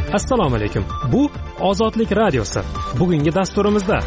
Assalomu alaykum. Bu Ozodlik radiosi. Bugungi dasturimizda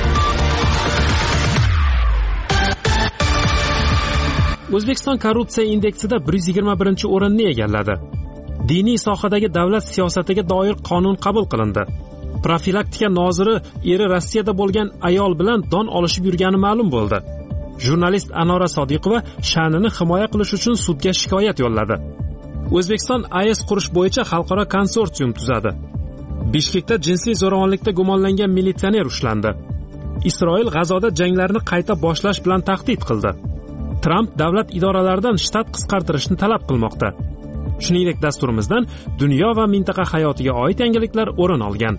O'zbekiston korrupsiya indeksida 121-o'rinni egalladi. Diniy sohadagi davlat siyosatiga doir qonun qabul qilindi. Profilaktika noziri eri Rossiyada bo'lgan ayol bilan don olishib yurgani ma'lum bo'ldi. Jurnalist Anora Sodiqova sha'nini himoya qilish uchun sudga shikoyat yo'lladi. O'zbekiston AES qurish bo'yicha xalqaro konsorsium tuzadi. Bishkekda jinsiy zo'ravonlikda gumonlangan militsioner ushlandi. Isroil G'azoda janglarni qayta boshlash bilan tahdid qildi. Tramp davlat idoralaridan shtat qisqartirishni talab qilmoqda. Shuningdek, dasturimizdan dunyo va mintaqa hayotiga oid yangiliklar o'rin olgan.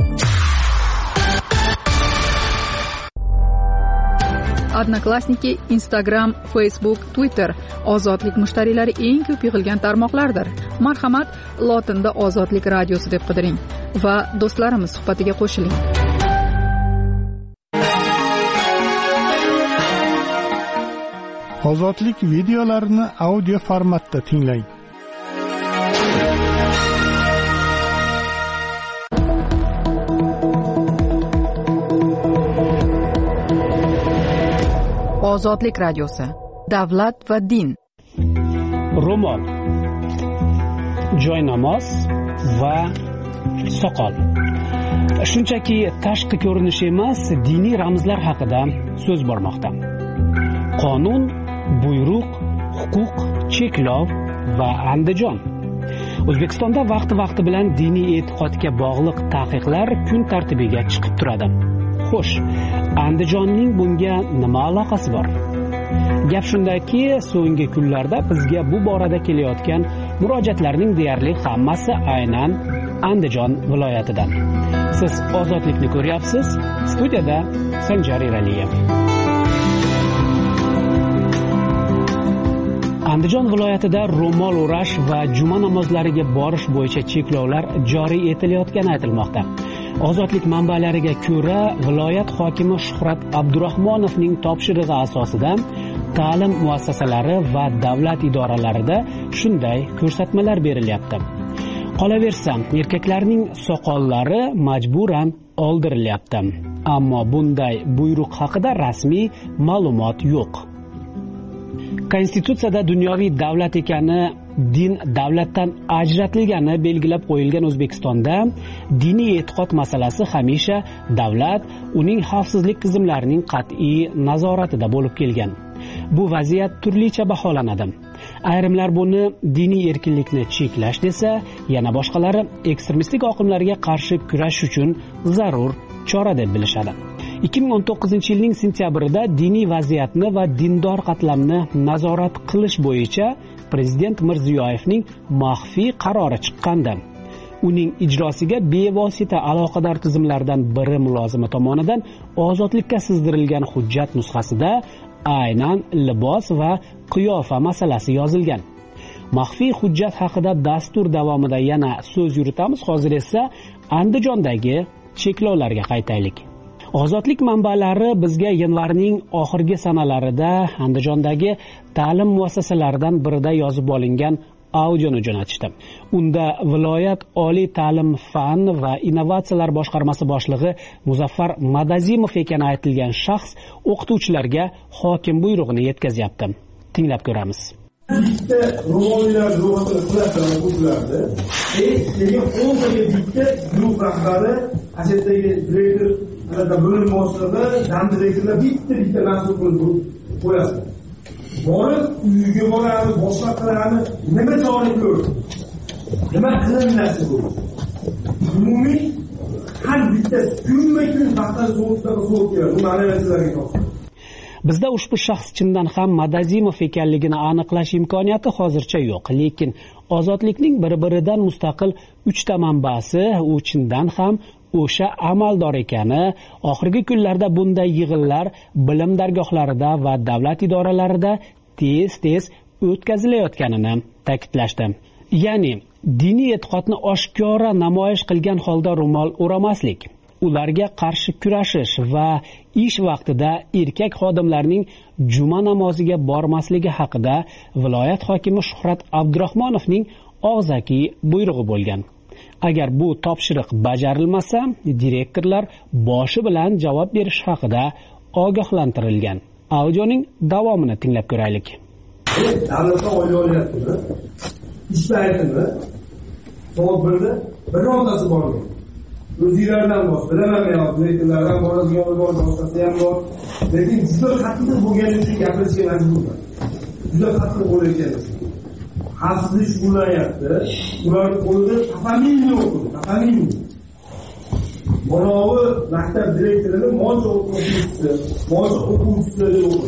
Odnoklassniki, Instagram, Facebook, Twitter ozodlik mushtariylari eng ko'p yig'ilgan tarmoqlardir. Marhamat, lotinda Ozodlik radiosi deb qidiring va do'stlarimiz suhbatiga qo'shiling. Ozodlik videolarini audio formatda tinglang. Ozodlik radiosi. Davlat va din. Ro'mol, joynamoz va soqol. Shunchaki tashqi ko'rinish emas, diniy ramzlar haqida so'z bormoqda. Qonun, buyruq, huquq, cheklov va Andijon. O'zbekistonda vaqti bilan diniy e'tiqodga bog'liq taqiqlar kun tartibiga chiqib turadi. Xo'sh, Andijonning bunga nima aloqasi bor? Gap shundaki, so'nggi kunlarda bizga bu borada kelayotgan murojaatlarning deyarli hammasi aynan Andijon viloyatidan. Siz Ozodlikni ko'ryapsiz. Studiyada Sanjar Eraliyev. Andijon viloyatida ro'mol o'rash va juma namozlariga borish bo'yicha cheklovlar joriy etilayotgani aytilmoqda. Ozodlik manbalariga ko'ra, viloyat hokimi Shuhrat Abdurahmonovning topshirig'i asosida ta'lim muassasalari va davlat idoralarida shunday ko'rsatmalar berilyapti. Qolaversa, erkaklarning soqollari majburan oldirilyapti. Ammo bunday buyruq haqida rasmiy ma'lumot yo'q. Konstitutsiyada dunyoviy davlat ekani, din davlatdan ajratilgani belgilab qo'yilgan O'zbekistonda diniy e'tiqod masalasi hamisha davlat uning xavfsizlik tizimlarining qat'iy nazoratida bo'lib kelgan. Bu vaziyat turlicha baholanadi. Ayrimlar buni diniy erkinlikni cheklash desa, yana boshqalari ekstremistik oqimlarga qarshi kurash uchun zarur chora deb bilishadi. 2019-yilning sentyabrida diniy vaziyatni va dindor qatlamni nazorat qilish bo'yicha Prezident Mirziyoyevning maxfiy qarori chiqqandi. Uning ijrosiga bevosita aloqador tizimlardan biri mulozimi tomonidan ozodlikka sizdirilgan hujjat nusxasida aynan libos va qiyofa masalasi yozilgan. Maxfiy hujjat haqida dastur davomida yana so'z yuritamiz. Hozir esa Andijondagi cheklovlarga qaytaylik. Ozodlik manbalari bizga yanvarning oxirgi sanalarida Andijondagi ta'lim muassasalaridan birida yozib olingan audioni jo'natishdi. Unda viloyat oliy ta'lim fan va innovatsiyalar boshqarmasi boshlig'i Muzaffar Madazimov ekani aytilgan shaxs o'qituvchilarga hokim buyrug'ini yetkazyapti. Tinglab ko'ramiz. Bitta ro'mollar ro'yxatida o'quvchilarni, lekin 10 taga bitta guruh rahbari, asadagi direktor, bo'lim boshlig'i, dan direktorlar bitta mas'ul qilib qo'yasiz. Borib uyga boradi, boshqa qiladi, nima chora ko'rdi? Nima qilinasi bu? Umumiy har bitta kunma-kun vaqtlar zo'r keladi. Bu ma'naviyatlarga to'g'ri. Bizda ushbu shaxs chindan ham Madazimov ekanligini aniqlash imkoniyati hozircha yo'q, lekin ozodlikning bir-biridan mustaqil 3 ta manbasi u chindan ham o'sha amaldor ekani, oxirgi kunlarda bunday yig'inlar bilim dargohlarida va davlat idoralarida tez o'tkazilayotganini ta'kidlashdi. Ya'ni diniy e'tiqodni oshkora namoyish qilgan holda ro'mol o'ramaslik, ularga qarshi kurashish va ish vaqtida erkak xodimlarning juma namoziga bormasligi haqida viloyat hokimi Shuhrat Abdurahmonovning og'zaki buyrug'i bo'lgan. Agar bu topshiriq bajarilmasa, direktorlar boshi bilan javob berish haqida ogohlantirilgan. Audioning davomini tinglab ko'raylik. Davlatdan oylik olyaptimi? Ish paytimi? Soat 1da birontasi bormi? O'zinglardan bor, bilaman men, direktorlardan boradigan bor, boshqasi ham bor. Lekin juda qattiq bo'lgani uchun gapirishga majburman. Juda qattiq bo'layotgan. Xavfsizlik shug'ullanyapti. Ularning qo'lida familiya yo'q. Familiya. Manavi maktab direktorining mo'lja o'quvchisi yo'q.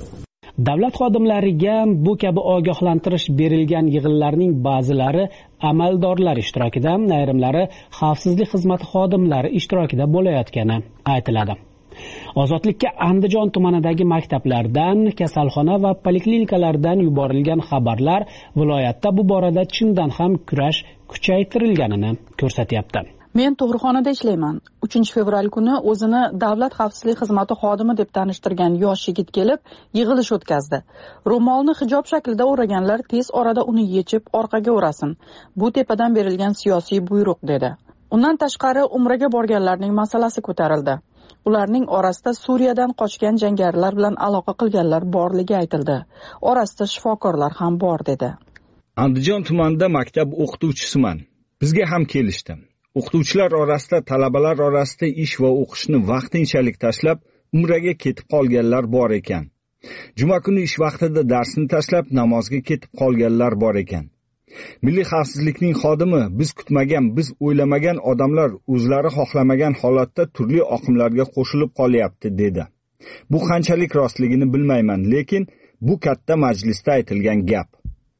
Davlat xodimlariga bu kabi ogohlantirish berilgan yig'inlarning ba'zilari amaldorlar ishtirokida, ayrimlari xavfsizlik xizmati xodimlari ishtirokida bo'layotgani aytiladi. Ozodlikka Andijon tumanidagi maktablardan, kasalxona va poliklinikalardan yuborilgan xabarlar viloyatda bu borada chindan ham kurash kuchaytirilganini ko'rsatyapti. Men tug'ruqxonada ishlayman. 3-fevral kuni o'zini davlat xavfsizlik xizmati xodimi deb tanishtirgan yosh yigit kelib, yig'ilish o'tkazdi. Ro'molni hijob shaklida o'raganlar tez orada uni yechib orqaga o'rasin. Bu tepadan berilgan siyosiy buyruq dedi. Undan tashqari umraga borganlarning masalasi ko'tarildi. Ularning orasida Suriyadan qochgan jangarilar bilan aloqa qilganlar borligi aytildi. Orasida shifokorlar ham bor dedi. Andijon tumanida maktab o'qituvchisiman. Bizga ham kelishdi. O'qituvchilar orasida, talabalar orasida ish va o'qishni vaqtinchalik tashlab, umraga ketib qolganlar bor ekan. Juma kuni ish vaqtida darsni tashlab, namozga ketib qolganlar bor ekan. Milliy xavfsizlikning xodimi biz kutmagan, biz o'ylamagan odamlar o'zlari xohlamagan holatda turli oqimlarga qo'shilib qolyapti dedi. Bu qanchalik rostligini bilmayman, lekin bu katta majlisda aytilgan gap.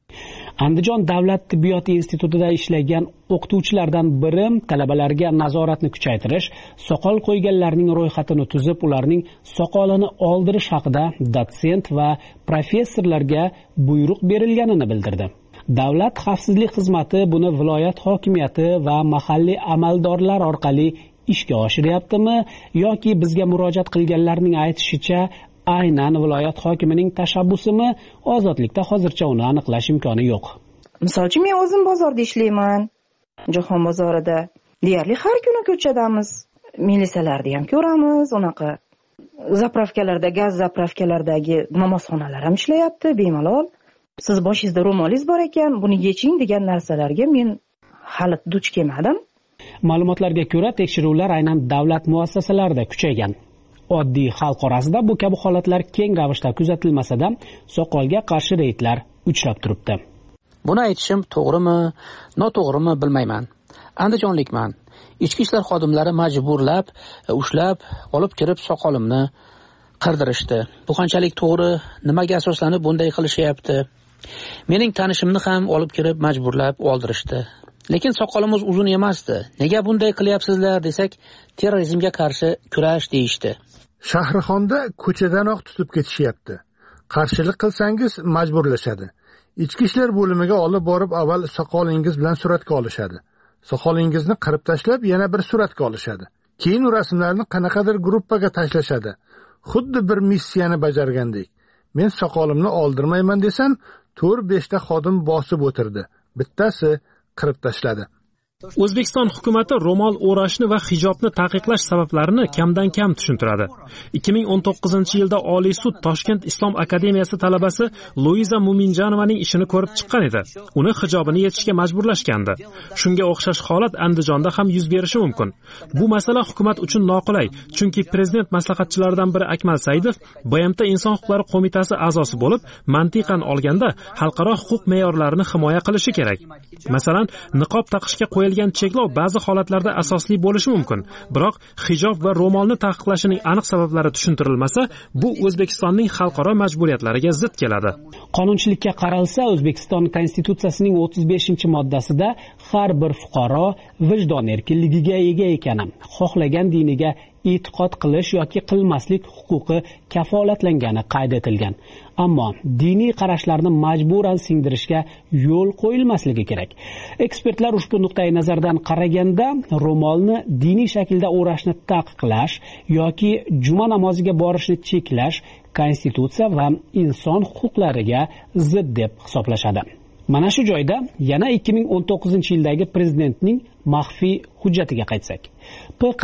Andijon davlat tibbiyot institutida ishlagan o'qituvchilardan biri talabalarga nazoratni kuchaytirish, soqol qo'yganlarning ro'yxatini tuzib, ularning soqolini oldirish haqida dotsent va professorlarga buyruq berilganini bildirdi. Davlat xavfsizlik xizmati buni viloyat hokimiyati va mahalliy amaldorlar orqali ishga oshiryaptimi yoki bizga murojaat qilganlarning aytishicha aynan viloyat hokimining tashabbusimi? Ozodlikda hozircha uni aniqlash imkoni yo'q. Masalan, men o'zim bozorda ishlayman. Jahon bozorida deyarli har kuni ko'chadamiz. Militsiyalarni ham ko'ramiz, unaqa zapravkalarda, gaz zapravkalardagi namozxonalar ham ishlayapti bemalol. Siz boshingizda ro'molingiz bor ekan, buni yeching degan narsalarga men hali duch kelmadim. Ma'lumotlarga ko'ra, tekshiruvlar aynan davlat muassasalarida kuchaygan. Oddiy xalq orasida bu kabi holatlar keng ravishda kuzatilmasa-da, soqolga qarshi reydlar uchrab turibdi. Buni aytishim to'g'rimi, noto'g'rimi bilmayman. Andijonlikman. Ichki ishlar xodimlari majburlab, ushlab, olib kirib soqolimni qirdirishdi. Bu qanchalik to'g'ri, nimaga asoslanib bunday qilishyapti? Mening tanishimni ham olib kirib majburlab oldirishdi. Lekin soqolimiz uzun emasdi. Nega bunday qilyapsizlar desak, terrorizmga qarshi kurash deyishdi. Shahrixonda ko'chadanoq tutib ketishyapti. Qarshilik qilsangiz majburlashadi. Ichki ishlar bo'limiga olib borib avval soqolingiz bilan suratga olishadi. Soqolingizni qirib tashlab yana bir suratga olishadi. Keyin rasmlarni qanaqadir gruppaga tashlashadi. Xuddi bir missiyani bajargandek. Men soqolimni oldirmayman desam, 4-5 ta xodim bosib o'tirdi. Bittasi qirib tashladi. O'zbekiston hukumati ro'mol o'rashni va hijobni taqiqlash sabablarini kamdan kam tushuntiradi. 2019-yilda Oliy sud Toshkent Islom akademiyasi talabasi Luiza Muminjanovaning ishini ko'rib chiqqan edi. Uni hijobini yechishga majburlashgandi. Shunga o'xshash holat Andijonda ham yuz berishi mumkin. Bu masala hukumat uchun noqulay, chunki prezident maslahatchilaridan biri Akmal Saidov BMT Inson huquqlari qo'mitasi a'zosi bo'lib, mantiqan olganda xalqaro huquq me'yorlarini himoya qilishi kerak. Masalan, niqob taqishga qo'yilgan cheklov ba'zi holatlarda asosli bo'lishi mumkin, biroq hijob va ro'molni taqiqlashining aniq sabablari tushuntirilmasa, bu O'zbekistonning xalqaro majburiyatlariga zid keladi. Qonunchilikka qaralsa, O'zbekiston Konstitutsiyasining 35-moddasida har bir fuqaro vijdon erkinligiga ega ekani, xohlagan diniga e'tiqod qilish yoki qilmaslik huquqi kafolatlangani qayd etilgan. Ammo diniy qarashlarni majburan singdirishga yo'l qo'yilmasligi kerak. Ekspertlar ushbu nuqtai nazardan qaraganda, ro'molni diniy shaklda o'rashni taqiqlash yoki juma namoziga borishni cheklash konstitutsiya va inson huquqlariga zid deb hisoblashadi. Mana shu joyda yana 2019-yildagi prezidentning maxfiy hujjatiga qaytsak. PQ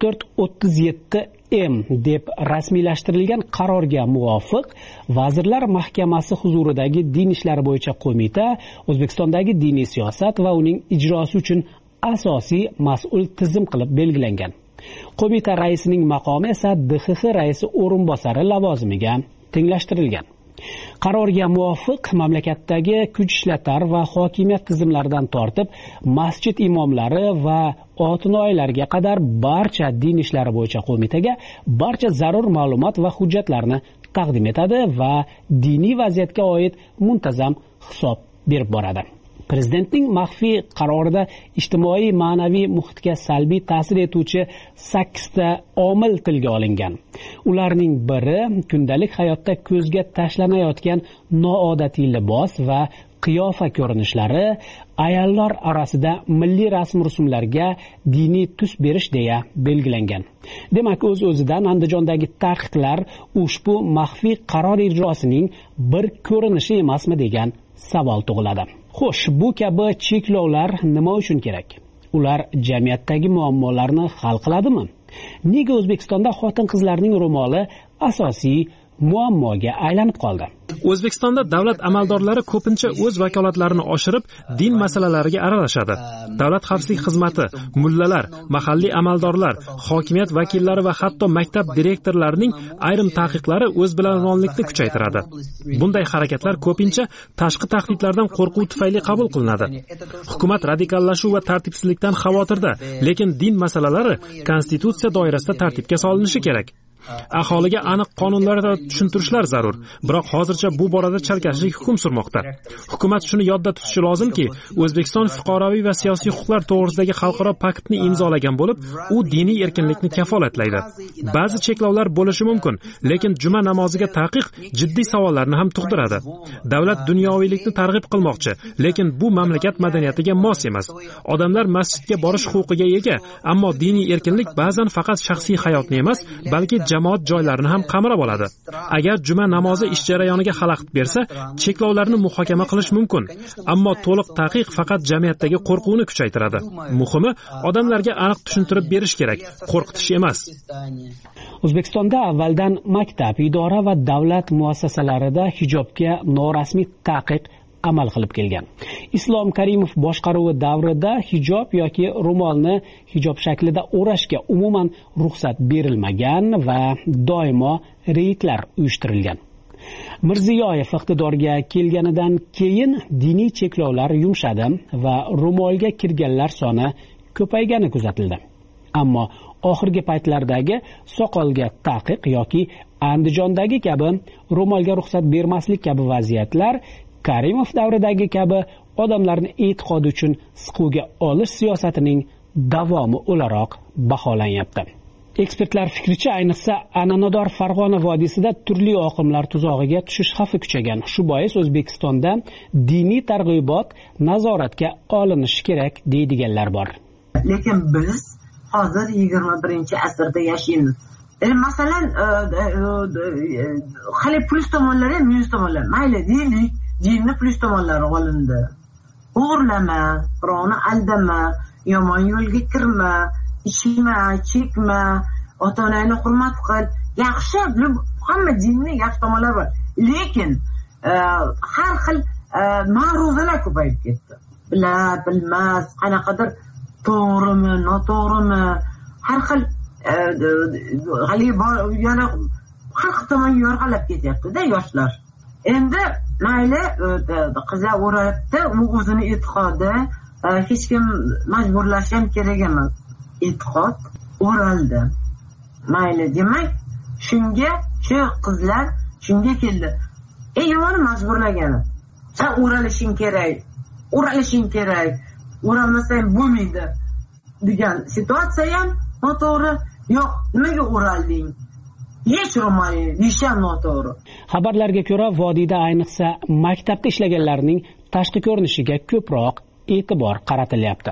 4437M deb rasmiylashtirilgan qarorga muvofiq Vazirlar Mahkamasi huzuridagi din ishlari bo'yicha qo'mita O'zbekistondagi diniy siyosat va uning ijrosi uchun asosiy mas'ul tizim qilib belgilangan. Qo'mita raisining maqomi esa DXX raisi o'rinbosari lavozimiga tenglashtirilgan. Qarorga muvofiq mamlakatdagi kuch ishlatar va hokimiyat tizimlaridan tortib masjid imomlari va otinoylarga qadar barcha din ishlari bo'yicha qo'mitaga barcha zarur ma'lumot va hujjatlarni taqdim etadi va diniy vaziyatga oid muntazam hisob berib boradi. Prezidentning maxfiy qarorida ijtimoiy ma'naviy muhitga salbiy ta'sir etuvchi 8 ta omil tilga olingan. Ularning biri kundalik hayotda ko'zga tashlanayotgan noodatiy libos va qiyofa ko'rinishlari, ayollar orasida milliy rasm-rusumlarga diniy tus berish deya belgilangan. Demak, o'z-o'zidan Andijondagi taqiqlar ushbu maxfiy qaror ijrosining bir ko'rinishi emasmi degan savol tug'iladi. Xo'sh, bu kabi cheklovlar nima uchun kerak? Ular jamiyatdagi muammolarni hal qiladimi? Nega O'zbekistonda xotin-qizlarning ro'moli asosiy muammoga aylanib qoldi? O'zbekistonda davlat amaldorlari ko'pincha o'z vakolatlarini oshirib, din masalalariga aralashadi. Davlat xavfsizlik xizmati, mullalar, mahalliy amaldorlar, hokimiyat vakillari va hatto maktab direktorlarining ayrim taqiqlari o'zbilarmonlikni kuchaytiradi. Bunday harakatlar ko'pincha tashqi tahdidlardan qo'rquv tufayli qabul qilinadi. Hukumat radikallashuv va tartibsizlikdan xavotirda, lekin din masalalari konstitutsiya doirasida tartibga solinishi kerak. Aholiga aniq qonunlarda tushuntirishlar zarur, biroq hozircha bu borada chalkashlik hukm surmoqda. Hukumat shuni yodda tutishi lozimki, O'zbekiston fuqaroviy va siyosiy huquqlar to'g'risidagi xalqaro paktni imzolagan bo'lib, u diniy erkinlikni kafolatlaydi. Ba'zi cheklovlar bo'lishi mumkin, lekin juma namoziga taqiq jiddiy savollarni ham tug'diradi. Davlat dunyoviylikni targ'ib qilmoqchi, lekin bu mamlakat madaniyatiga mos emas. Odamlar masjidga borish huquqiga ega, ammo diniy erkinlik ba'zan faqat shaxsiy hayotni emas, balki jamoat joylarini ham qamrab oladi. Agar juma namozi ish jarayoniga xalaqit bersa, cheklovlarni muhokama qilish mumkin, ammo to'liq taqiq faqat jamiyatdagi qo'rquvni kuchaytiradi. Muhimi, odamlarga aniq tushuntirib berish kerak, qo'rqitish emas. O'zbekistonda avvaldan maktab, idora va davlat muassasalarida hijobga norasmiy taqiq amal qilib kelgan. Islom Karimov boshqaruvi davrida hijob yoki ro'molni hijob shaklida o'rashga umuman ruxsat berilmagan va doimo reydlar uyushtirilgan. Mirziyoyev iqtidorga kelganidan keyin diniy cheklovlar yumshadi va ro'molga kirganlar soni ko'paygani kuzatildi. Ammo oxirgi paytlardagi soqolga taqiq yoki Andijondagi kabi ro'molga ruxsat bermaslik kabi vaziyatlar Karimov davridagi kabi odamlarni e'tiqodi uchun siquvga olish siyosatining davomi o'laroq baholanyapti. Ekspertlar fikricha, ayniqsa an'anador Farg'ona vodiysida turli oqimlar tuzog'iga tushish xavfi kuchaygan. Shu bois O'zbekistonda diniy targ'ibot nazoratga olinishi kerak deydiganlar bor. Lekin biz hozir 21-asrda yashaymiz. Masalan, hali plus tomonlari ham minus tomonlari. Mayli, deylik, dinni plus tomonlari olindi. O'g'irlama, birovni aldama, yomon yo'lga kirma, ichma, chekma, ota-onangni hurmat qil. Yaxshi, hamma dinning yaxshi tomonlari bor. Lekin har xil ma'ruzalar ko'payib ketdi. Bilmas, qanaqadir to'g'rimi, noto'g'rimi, har xil yana har xil tomonga yorg'alab ketyapti-da yoshlar. Endi mayli qizlar o'rayapti, u o'zini e'tiqodi, hech kim majburlash ham kerak emas. E'tiqod o'raldi. Mayli, demak, shunga shu qizlar shunga keldi. Yomoni majburlagani. Sen o'ralishing kerak, o'ralmasang bo'lmaydi degan situatsiya ham noto'g'ri. Yo'q, nimaga o'ralding? Hech ro'moling, nishon noto'g'ri. Xabarlarga ko'ra, vodiyda ayniqsa maktabda ishlaganlarning tashqi ko'rinishiga ko'proq e'tibor qaratilyapti.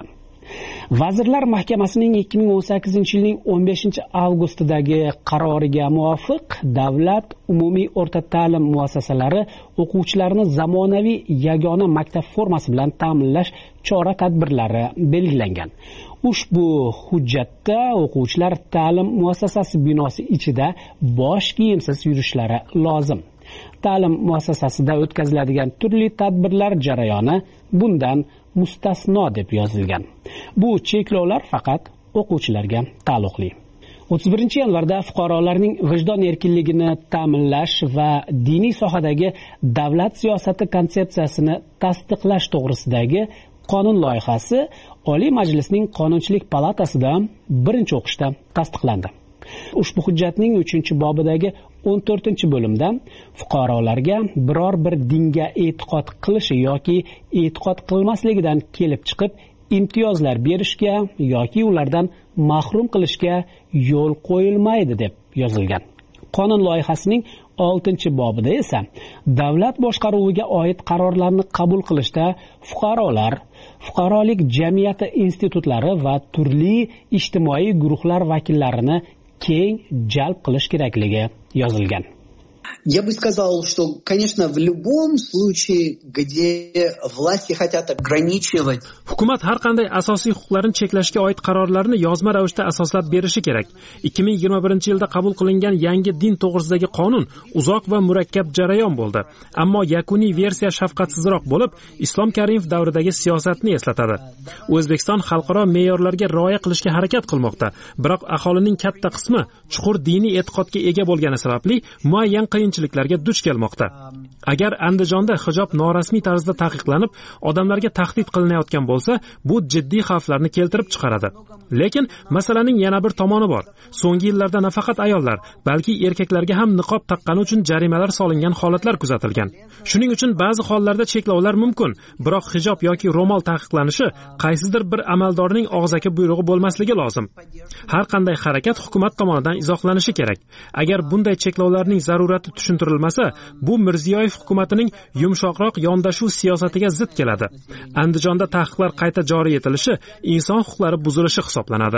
Vazirlar Mahkamasining 2018-yilning 15-avgustidagi qaroriga muvofiq davlat umumiy o'rta ta'lim muassasalari o'quvchilarni zamonaviy yagona maktab formasi bilan ta'minlash chora-tadbirlari belgilangan. Ushbu hujjatda o'quvchilar ta'lim muassasasi binosi ichida bosh kiyimsiz yurishlari lozim. Ta'lim muassasasida o'tkaziladigan turli tadbirlar jarayoni bundan mustasno deb yozilgan. Bu cheklovlar faqat o'quvchilarga taalluqli. 31-yanvarda fuqarolarning vijdon erkinligini ta'minlash va diniy sohadagi davlat siyosati konsepsiyasini tasdiqlash to'g'risidagi qonun loyihasi Oliy Majlisning Qonunchilik palatasida birinchi o'qishda tasdiqlandi. Ushbu hujjatning 3-bobidagi 14-bo'limda fuqarolarga biror bir dinga e'tiqod qilishi yoki e'tiqod qilmasligidan kelib chiqib imtiyozlar berishga yoki ulardan mahrum qilishga yo'l qo'yilmaydi deb yozilgan. Qonun loyihasining 6-bobida esa davlat boshqaruviga oid qarorlarni qabul qilishda fuqarolar, fuqarolik jamiyati institutlari va turli ijtimoiy guruhlar vakillarini keng jalb qilish kerakligi yozilgan. Я бы сказал, что, конечно, в любом случае, где власти хотят ограничивать... Hukumat har qanday asosiy huquqlarni cheklashga oid qarorlarni yozma ravishda asoslab berishi kerak. 2021-yilda qabul qilingan yangi din to'g'risidagi qonun uzoq va murakkab jarayon bo'ldi. Ammo yakuniy versiya shafqatsizroq bo'lib, Islom Karimov davridagi siyosatni eslatadi. O'zbekiston xalqaro me'yorlarga rioya qilishga harakat qilmoqda, biroq aholining katta qismi chuqur diniy e'tiqodga ega bo'lgani sababli muayyan qiyinchiliklarga duch kelmoqda. Agar Andijonda hijob norasmiy tarzda taqiqlanib, odamlarga tahdid qilinayotgan bo'lsa, bu jiddiy xavflarni keltirib chiqaradi. Lekin masalaning yana bir tomoni bor. So'nggi yillarda nafaqat ayollar, balki erkaklarga ham niqob taqqani uchun jarimalar solingan holatlar kuzatilgan. Shuning uchun ba'zi hollarda cheklovlar mumkin, biroq hijob yoki ro'mol taqiqlanishi qaysidir bir amaldorning og'zaki buyrug'i bo'lmasligi lozim. Har qanday harakat hukumat tomonidan izohlanishi kerak. Agar bunday cheklovlarning zarurati tushuntirilmasa, bu Mirziyoyev hukumatining yumshoqroq yondashuv siyosatiga zid keladi. Andijonda taqiqlar qayta joriy etilishi inson huquqlari buzilishi hisoblanadi.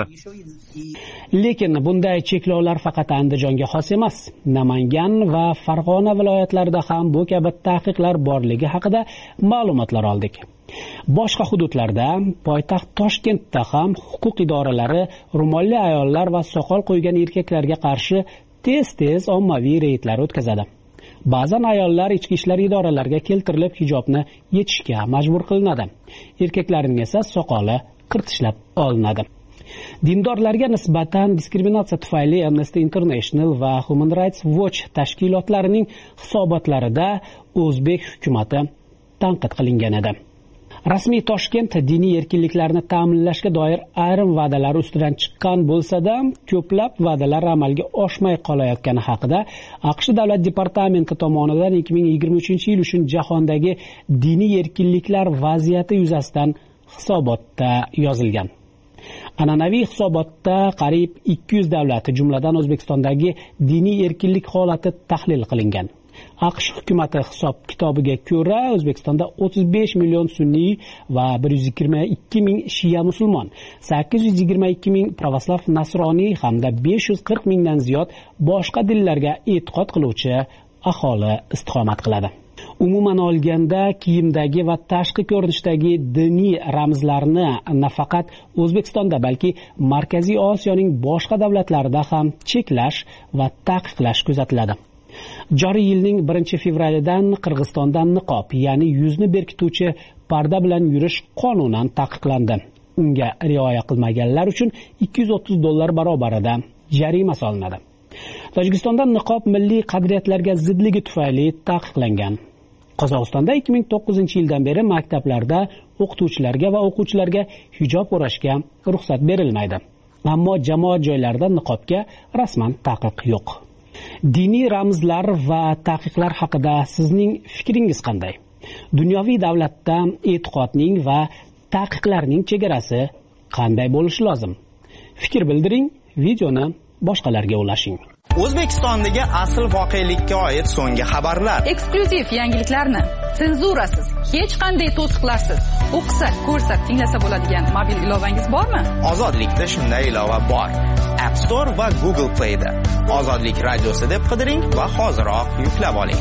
Lekin bunday cheklovlar faqat Andijonga xos emas. Namangan va Farg'ona viloyatlarida ham bu kabi taqiqlar borligi haqida ma'lumotlar oldik. Boshqa hududlarda, poytaxt Toshkentda ham huquq idoralari ro'molli ayollar va soqol qo'ygan erkaklarga qarshi tez ommaviy reydlar o'tkazadi. Ba'zan ayollar ichki ishlar idoralariga keltirilib hijobni yechishga majbur qilinadi. Erkaklarning esa soqoli qirtishlab olinadi. Dindorlarga nisbatan diskriminatsiya tufayli Amnesty International va Human Rights Watch tashkilotlarining hisobotlarida o'zbek hukumati tanqid qilingan edi. Rasmiy Toshkent diniy erkinliklarni ta'minlashga doir ayrim va'dalar ustidan chiqqan bo'lsa-da, ko'plab va'dalar amalga oshmay qolayotgani haqida AQSh Davlat departamenti tomonidan 2023-yil uchun jahondagi diniy erkinliklar vaziyati yuzasidan hisobotda yozilgan. An'anaviy hisobotda qariyb 200 davlat, jumladan O'zbekistondagi diniy erkinlik holati tahlil qilingan. AQSh hukumati hisob-kitobiga ko'ra, O'zbekistonda 35 million sunniy va 122 ming shiya musulmon, 822 ming pravoslav nasroniy hamda 540 mingdan ziyod boshqa dinlarga e'tiqod qiluvchi aholi istiqomat qiladi. Umuman olganda, kiyimdagi va tashqi ko'rinishdagi diniy ramzlarni nafaqat O'zbekistonda, balki Markaziy Osiyoning boshqa davlatlarida ham cheklash va taqiqlash kuzatiladi. Joriy yilning 1-fevralidan Qirg'izistondan niqob, ya'ni yuzni berkituvchi parda bilan yurish qonunan taqiqlandi. Unga rioya qilmaganlar uchun $230 barobarida jarima solinadi. Tojikistonda niqob milliy qadriyatlarga zidligi tufayli taqiqlangan. Qozog'istonda 2009-yildan beri maktablarda o'qituvchilarga va o'quvchilarga hijob o'rashga ruxsat berilmaydi. Ammo jamoat joylarida niqobga rasman taqiq yo'q. Diniy ramzlar va taqiqlar haqida sizning fikringiz qanday? Dunyoviy davlatda e'tiqodning va taqiqlarning chegarasi qanday bo'lishi lozim? Fikr bildiring, videoni boshqalarga ulashing. O'zbekistondagi asl voqelikka oid so'nggi xabarlar, eksklyuziv yangiliklarni, senzurasiz, hech qanday to'siqlarsiz o'qisa, ko'rsa, tinglasa bo'ladigan mobil ilovangiz bormi? Ozodlikda shunday ilova bor. App Store va Google Play'da Ozodlik radiosi deb qidiring va hoziroq yuklab oling.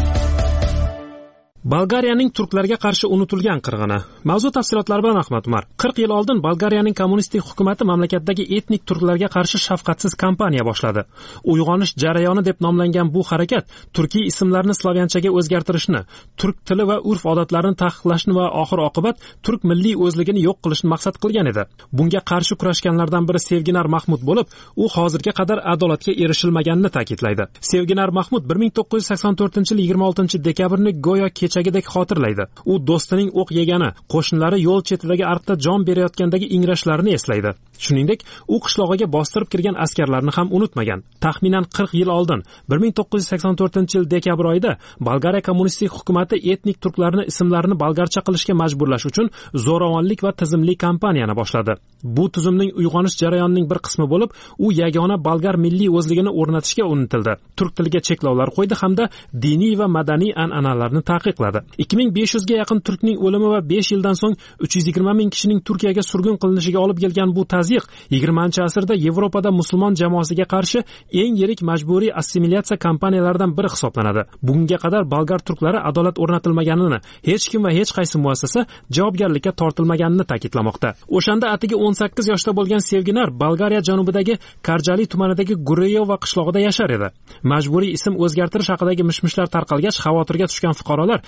Bolgariyaning turklarga qarshi unutilgan qirg'ini. Mavzu tafsilotlari bilan Ahmad Umar. 40 yil oldin Bolgariyaning kommunistik hukumatı mamlakatdagi etnik turklarga qarshi shafqatsiz kampaniya boshladi. Uyg'onish jarayoni deb nomlangan bu harakat turkiy ismlarni slavyanchaga o'zgartirishni, turk tili va urf-odatlarini taqiqlashni va oxir-oqibat turk milliy o'zligini yo'q qilishni maqsad qilgan edi. Bunga qarshi kurashganlardan biri Sevginar Mahmud bo'lib, u hozirga qadar adolatga erishilmaganini ta'kidlaydi. Sevginar Mahmud 1984-yil 26-dekabrni go'yo kechagidek xotirlaydi. U do'stining o'q yegani, qo'shnilari yo'l chetidagi ariqda jon berayotgandagi ingrashlarini eslaydi. Shuningdek, u qishlog'iga bostirib kirgan askarlarni ham unutmagan. Taxminan 40 yil oldin, 1984-yil dekabr oyida Bolgariya kommunistik hukumatı etnik turklarni ismlarini bolgarcha qilishga majburlash uchun zo'ravonlik va tizimli kampaniyani boshladi. Bu tuzumning uyg'onish jarayonining bir qismi bo'lib, u yagona bolgar milliy o'zligini o'rnatishga urintildi. Turk tiliga cheklovlar qo'ydi hamda diniy va madaniy an'analarni taqiqladi. 2500 ga yaqin turkning o'limi va 5 yildan so'ng 320 ming kishining Turkiyaga surgun qilinishiga olib kelgan bu tazyiq 20-asrda Yevropada musulmon jamoasiga qarshi eng yirik majburiy assimilyatsiya kampaniyalaridan biri hisoblanadi. Bunga qadar bolgar turklari adolat o'rnatilmaganini, hech kim va hech qaysi muassasa javobgarlikka tortilmaganini ta'kidlamoqda. O'shanda atigi 18 yoshda bo'lgan Sevginar Bolgariya janubidagi Karjali tumanidagi Gureyova qishlog'ida yashar edi. Majburiy ism o'zgartirish haqidagi mishmishlar tarqalgach xavotirga tushgan fuqarolar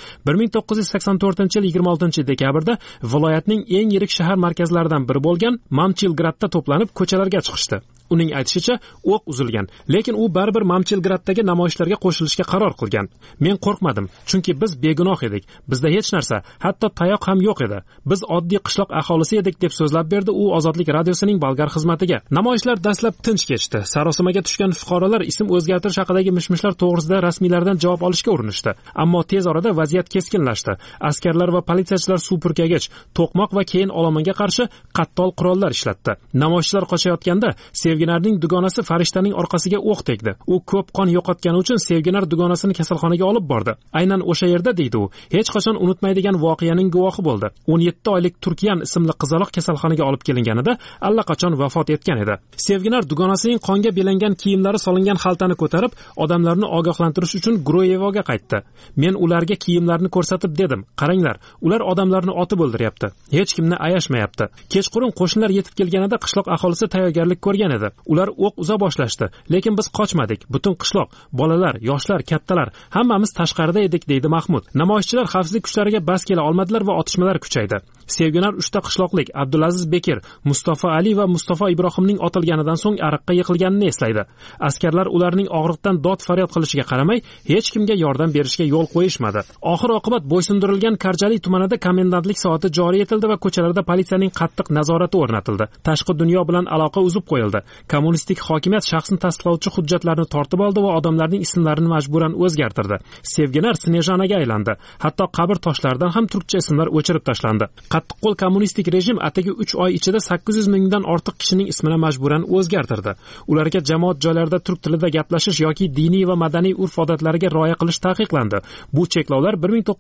1984-yil 26-dekabrda viloyatning eng yirik shahar markazlaridan biri bo'lgan Mamchilgradda to'planib ko'chalarga chiqishdi. Uning aytishicha, o'q uzilgan, lekin u baribir Mamchilgraddagi namoyishlarga qo'shilishga qaror qilgan. Men qo'rqmadim, chunki biz begunoh edik. Bizda hech narsa, hatto tayoq ham yo'q edi. Biz oddiy qishloq aholisi edik deb so'zlab berdi u Ozodlik radiosining bolgar xizmatiga. Namoyishlar dastlab tinch kechdi. Sarosimaga tushgan fuqarolar ism o'zgartirish haqidagi mishmishlar to'g'risida rasmiylardan javob olishga urinishdi. Ammo tez orada vaziyat keskinlashdi. Askarlar va politsiyachilar suv purkagich, to'qmoq va keyin olomonga qarshi qattol qurollar ishlatdi. Namoyishchilar qochayotganda Sevginarning dugonasi farishtaning orqasiga o'q tegdi. U ko'p qon yo'qotgani uchun Sevginar dugonasini kasalxonaga olib bordi. Aynan o'sha yerda deydi u, hech qachon unutmaydigan voqeaning guvohi bo'ldi. 17 oylik Turkiyan ismli qizaloq kasalxonaga olib kelinganida allaqachon vafot etgan edi. Sevginar dugonasining qonga belangan kiyimlari solingan xaltani ko'tarib, odamlarni ogohlantirish uchun Groyevoga qaytdi. Men ularga kiyimlarni ko'rsatib dedim, qaranglar, ular odamlarni otib o'ldiryapti. Hech kimni ayashmayapti. Kechqurun qo'shnilar yetib kelganida qishloq aholisi tayyorgarlik ko'rgan edi. Ular o'q uza boshlashdi, lekin biz qochmadik. Butun qishloq, bolalar, yoshlar, kattalar, hammamiz tashqarida edik, deydi Mahmud. Namoyishchilar xavfsizlik kuchlariga bas kela olmadilar va otishmalar kuchaydi. Sevginar 3 ta qishloqlik Abdulaziz Bekir, Mustafa Ali va Mustafa Ibrohimning otilganidan so'ng ariqqa yiqilganini eslaydi. Askarlar ularning og'riqdan dod faryod qilishiga qaramay, hech kimga yordam berishga yo'l qo'yishmadi. Oxir-oqibat bo'ysundirilgan Karjali tumanida komendantlik soati joriy etildi va ko'chalarda politsiyaning qattiq nazorati o'rnatildi. Tashqi dunyo bilan aloqa uzib qo'yildi. Kommunistik hokimiyat shaxsni tasdiqlovchi hujjatlarni tortib oldi va odamlarning ismlarini majburan o'zgartirdi. Sevginar Snejanaga aylandi. Hatto qabr toshlaridan ham turkcha ismlar o'chirib tashlandi. Qattiqqo'l kommunistik rejim atigi 3 oy ichida 800 mingdan ortiq kishining ismini majburan o'zgartirdi. Ularga jamoat joylarida turk tilida gaplashish yoki diniy va madaniy urf-odatlariga rioya qilish taqiqlandi. Bu cheklovlar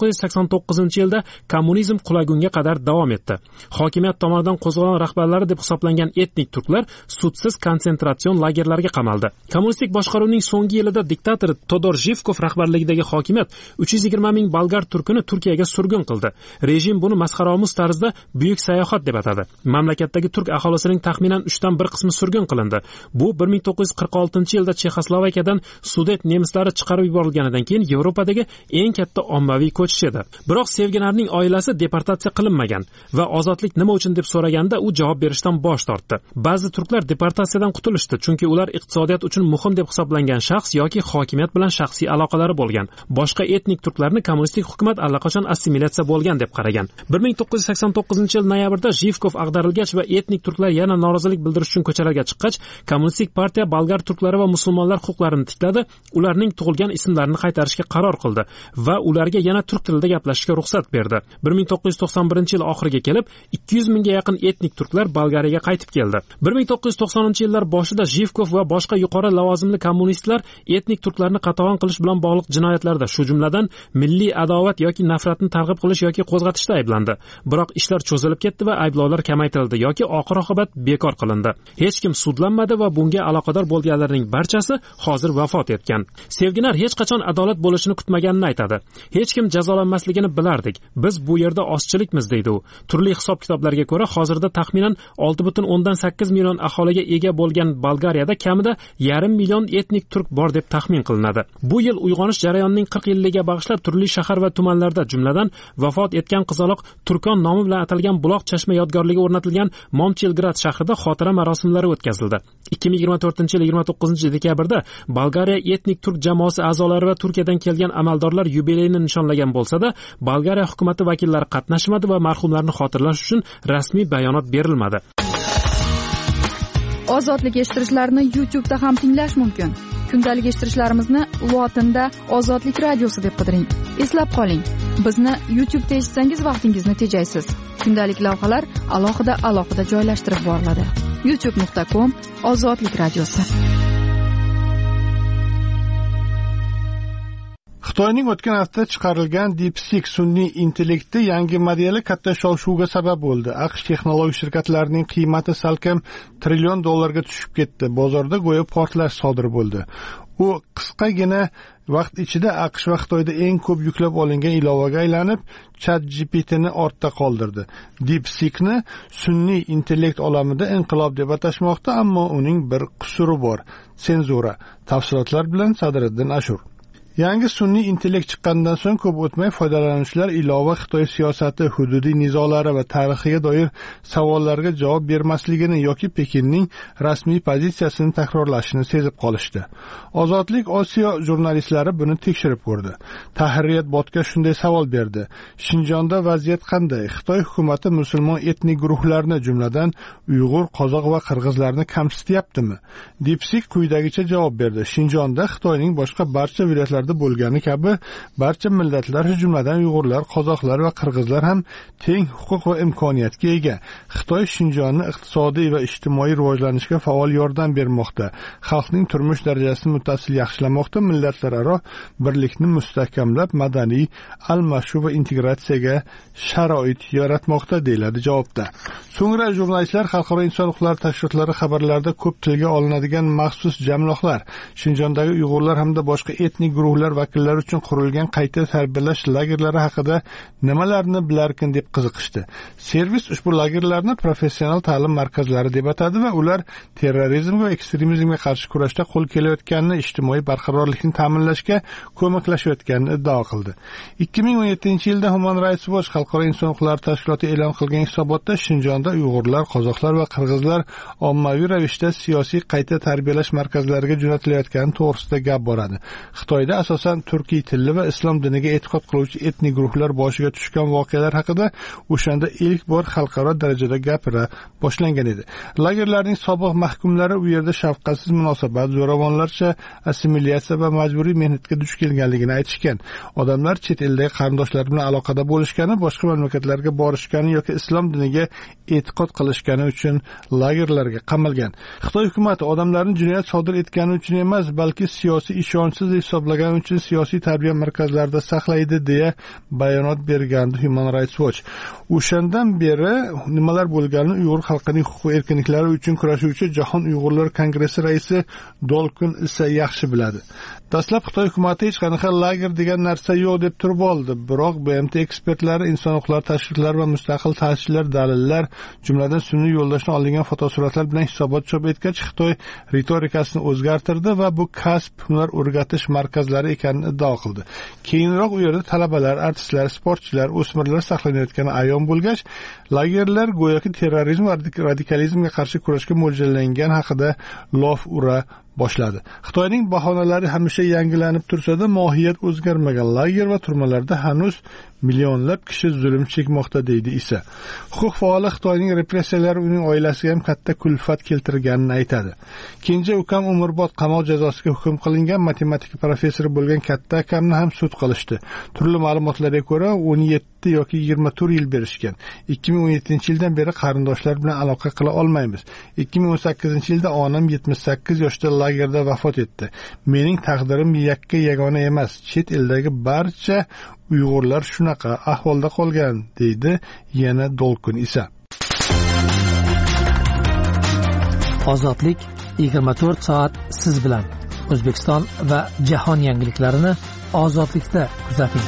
1989-yilda kommunizm qulagunga qadar davom etdi. Hokimiyat tomonidan qo'zg'olon rahbarlari deb hisoblangan etnik turklar sudsiz konsentratsiyon lagerlariga qamaldi. Kommunistik boshqaruvning so'nggi yilida diktator Todor Zhivkov rahbarligidagi hokimiyat 320 ming bolgar turkini Turkiyaga surgun qildi. Rejim buni masxaraomuz tarzda buyuk sayohat deb atadi. Mamlakatdagi turk aholisining taxminan 3dan 1 qismi surgun qilindi. Bu 1946-yilda Chexoslovakiyadan Sudet nemislari chiqarib yuborilganidan keyin Yevropadagi eng katta ommaviy ko'chish edi. Biroq Sevginarning oilasi deportatsiya qilinmagan va ozodlik nima uchun deb so'raganda u javob berishdan bosh tortdi. Ba'zi turklar deportatsiyadan qutulishdi, chunki ular iqtisodiyot uchun muhim deb hisoblangan shaxs yoki hokimiyat bilan shaxsiy aloqalari bo'lgan. Boshqa etnik turklarni kommunistik hukumat allaqachon assimilyatsiya bo'lgan deb qaragan. 1989 yil noyabrda Jivkov ag'darilgach va etnik turklar yana norozilik bildirish uchun ko'chalarga chiqqach, Kommunistik partiya bolgar turklari va musulmonlar huquqlarini tikladi, ularning tug'ilgan ismlarini qaytarishga qaror qildi va ularga yana turk tilida gaplashishga ruxsat berdi. 1991 yil oxiriga kelib 200 mingga yaqin etnik turklar Bolgariyaga qaytib keldi. 1990-yillar boshida Jivkov va boshqa yuqori lavozimli kommunistlar etnik turklarni qatag'on qilish bilan bog'liq jinoyatlarda, shu jumladan milliy adovat yoki nafratni targ'ib qilish yoki qo'zg'atishda ayblandi. Biroq ishlar cho'zilib ketdi va ayblovlar kamaytirildi yoki oxir-oqibat bekor qilindi. Hech kim sudlanmadi va bunga aloqador bo'lganlarning barchasi hozir vafot etgan. Sevginar hech qachon adolat bo'lishini kutmaganini aytadi. Hech kim jazolanmasligini bilardik. Biz bu yerda ozchilikmiz deydi u. Turli hisob-kitoblarga ko'ra, hozirda taxminan 6.8 million aholiga ega bo'lgan Bolgariyada kamida 1,5 million etnik turk bor deb taxmin qilinadi. Bu yil uyg'onish jarayonining 40 yilligiga bag'ishlab turli shahar va tumanlarda, jumladan vafot etgan qizaloq Turkon nomi bilan atalgan buloq chashma yodgorligi o'rnatilgan Momchilgrad shahrida xotira marosimlari o'tkazildi. 2024 yil 29 dekabrda Bolgariya etnik turk jamoasi a'zolari va Turkiyadan kelgan amaldorlar yubileyini nishonlagan bo'lsa-da, Bolgariya hukumatı vakillari qatnashmadi va marhumlarni xotirlash uchun rasmiy bayonot berilmadi. Ozodlik eshittirishlarni YouTube'da ham tinglash mumkin. Kundalik eshittirishlarimizni lotinda Ozodlik radiosi deb qidiring. Eslab qoling, bizni YouTube'da eshitsangiz vaqtingizni tejaysiz. Kundalik lavhalar alohida joylashtirib boriladi. youtube.com/ozodlik radiosi. Xitoyning o'tgan hafta chiqarilgan DeepSeek sun'iy intellekti yangi modeli katta shov-shuvga sabab bo'ldi. AQSh texnologik shirkatlarining qiymati salkam $1 trillion tushib ketdi. Bozorda go'yo portlash sodir bo'ldi. U qisqagina vaqt ichida AQSh va Xitoyda eng ko'p yuklab olingan ilovaga aylanib, ChatGPTni ortda qoldirdi. DeepSeekni sun'iy intellekt olamida inqilob deb atashmoqda, ammo uning bir qusuri bor: senzura. Tafsilotlar bilan Sadriddin Ashur. Yangi sun'iy intellekt chiqqandan so'ng ko'p o'tmay foydalanuvchilar ilova Xitoy siyosati, hududiy nizolari va tarixiga doir savollarga javob bermasligini yoki Pekinning rasmiy pozitsiyasini takrorlashini sezib qolishdi. Ozodlik Osiyo jurnalistlari buni tekshirib ko'rdi. Tahririyat botga shunday savol berdi: Shinjonda vaziyat qanday? Xitoy hukumati musulmon etnik guruhlarni, jumladan Uyg'ur, qozoq va qirg'izlarni kamsityaptimi? DeepSeek quyidagicha javob berdi: Shinjonda Xitoyning boshqa barcha viloyatlarida bo'lgani kabi barcha millatlar, jumladan Uyg'urlar, qozoqlar va qirg'izlar ham teng huquq va imkoniyatga ega. Xitoy Shinjonni iqtisodiy va ijtimoiy rivojlanishga faol yordam bermoqda, xalqning turmush darajasini muttasil yaxshilamoqda, millatlararo birlikni mustahkamlab, madaniy almashuv va integratsiyaga sharoit yaratmoqda, deyiladi javobda. So'ngra jurnalistlar xalqaro inson huquqlari tashkilotlari xabarlarida ko'p tilga olinadigan maxsus jamloqlar, Shinjondagi Uyg'urlar hamda boshqa etnik guruhlar vakillari uchun qurilgan qayta tarbiyalash lagerlari haqida nimalarni bilarkin deb qiziqishdi. Servis ushbu lagerlarni professional ta'lim markazlari deb atadi va ular terrorizm va ekstremizmga qarshi kurashda qo'l kelayotganini, ijtimoiy barqarorlikni ta'minlashga ko'maklashayotganini iddao qildi. 2017-yilda Human Rights Watch xalqaro inson huquqlari tashkiloti e'lon qilgan hisobotda Shinjonda Uyg'urlar, qozoqlar va qirg'izlar ommaviy ravishda siyosiy qayta tarbiyalash markazlariga jo'natilayotgani to'g'risida gap boradi. Xitoyda asosan turkiy tilli va islom diniga e'tiqod qiluvchi etnik guruhlar boshiga tushgan voqealar haqida o'shanda ilk bor xalqaro darajada gapira boshlangan edi. Lagerlarning sobiq mahkumlari u yerda shafqatsiz munosabat, zo'ravonlarcha assimilyatsiya va majburiy mehnatga duch kelganligini aytishgan. Odamlar chet eldagi qarindoshlari bilan aloqada bo'lishgani, boshqa mamlakatlarga borishgani yoki islom diniga e'tiqod qilishgani uchun lagerlarga qamalgan. Xitoy hukumati odamlarni jinoyat sodir etgani uchun emas, balki siyosiy ishonchsiz hisoblagan uchun siyosiy tarbiya markazlarida saqlaydi deya bayonot bergandi Human Rights Watch. O'shandan beri nimalar bo'lganini Uyg'ur xalqining huquq va erkinliklari uchun kurashuvchi Jahon Uyg'urlar kongressi raisi Dolkun esa yaxshi biladi. Dastlab Xitoy hukumati hech qanaqa lager degan narsa yo'q deb turib oldi, biroq BMT ekspertlari, inson huquqlari tashkilotlari va mustaqil ta'sischilar dalillar, jumladan sun'iy yo'ldoshdan olingan fotosuratlar bilan hisobot chop etgach, Xitoy ritorikasini o'zgartirdi va bu kasb, hunar o'rgatish markazlari ekanini iddao qildi. Keyinroq u yerda talabalar, artistlar, sportchilar, o'smirlar saqlanayotgani ayon bo'lgach, lagerlar go'yoki terrorizm va radikalizmga qarshi kurashga mo'ljallangan haqida lof ura boshladi. Xitoyning bahonalari hamisha yangilanib tursa-da, mohiyat o'zgarmagan lager va turmalarda hanuz millionlab kishi zulm chekmoqda deydi esa. Huquq faoli Xitoyning repressiyalari uning oilasiga ham katta kulfat keltirganini aytadi. Kenja ukam umrbod qamoq jazosiga hukm qilingan matematika professori bo'lgan katta akamni ham sud qilishdi. Turli ma'lumotlarga ko'ra 17 yoki 24 yil berishgan. 2017-yildan beri qarindoshlar bilan aloqa qila olmaymiz. 2018-yilda onam 78 yoshda lagerda vafot etdi. Mening taqdirim yagona emas. Chet eldagi barcha Uyg'urlar shunaqa ahvolda qolgan, deydi yana Dolqin Isa. Ozodlik 24 soat siz bilan. O'zbekiston va jahon yangiliklarini ozodlikda kuzating.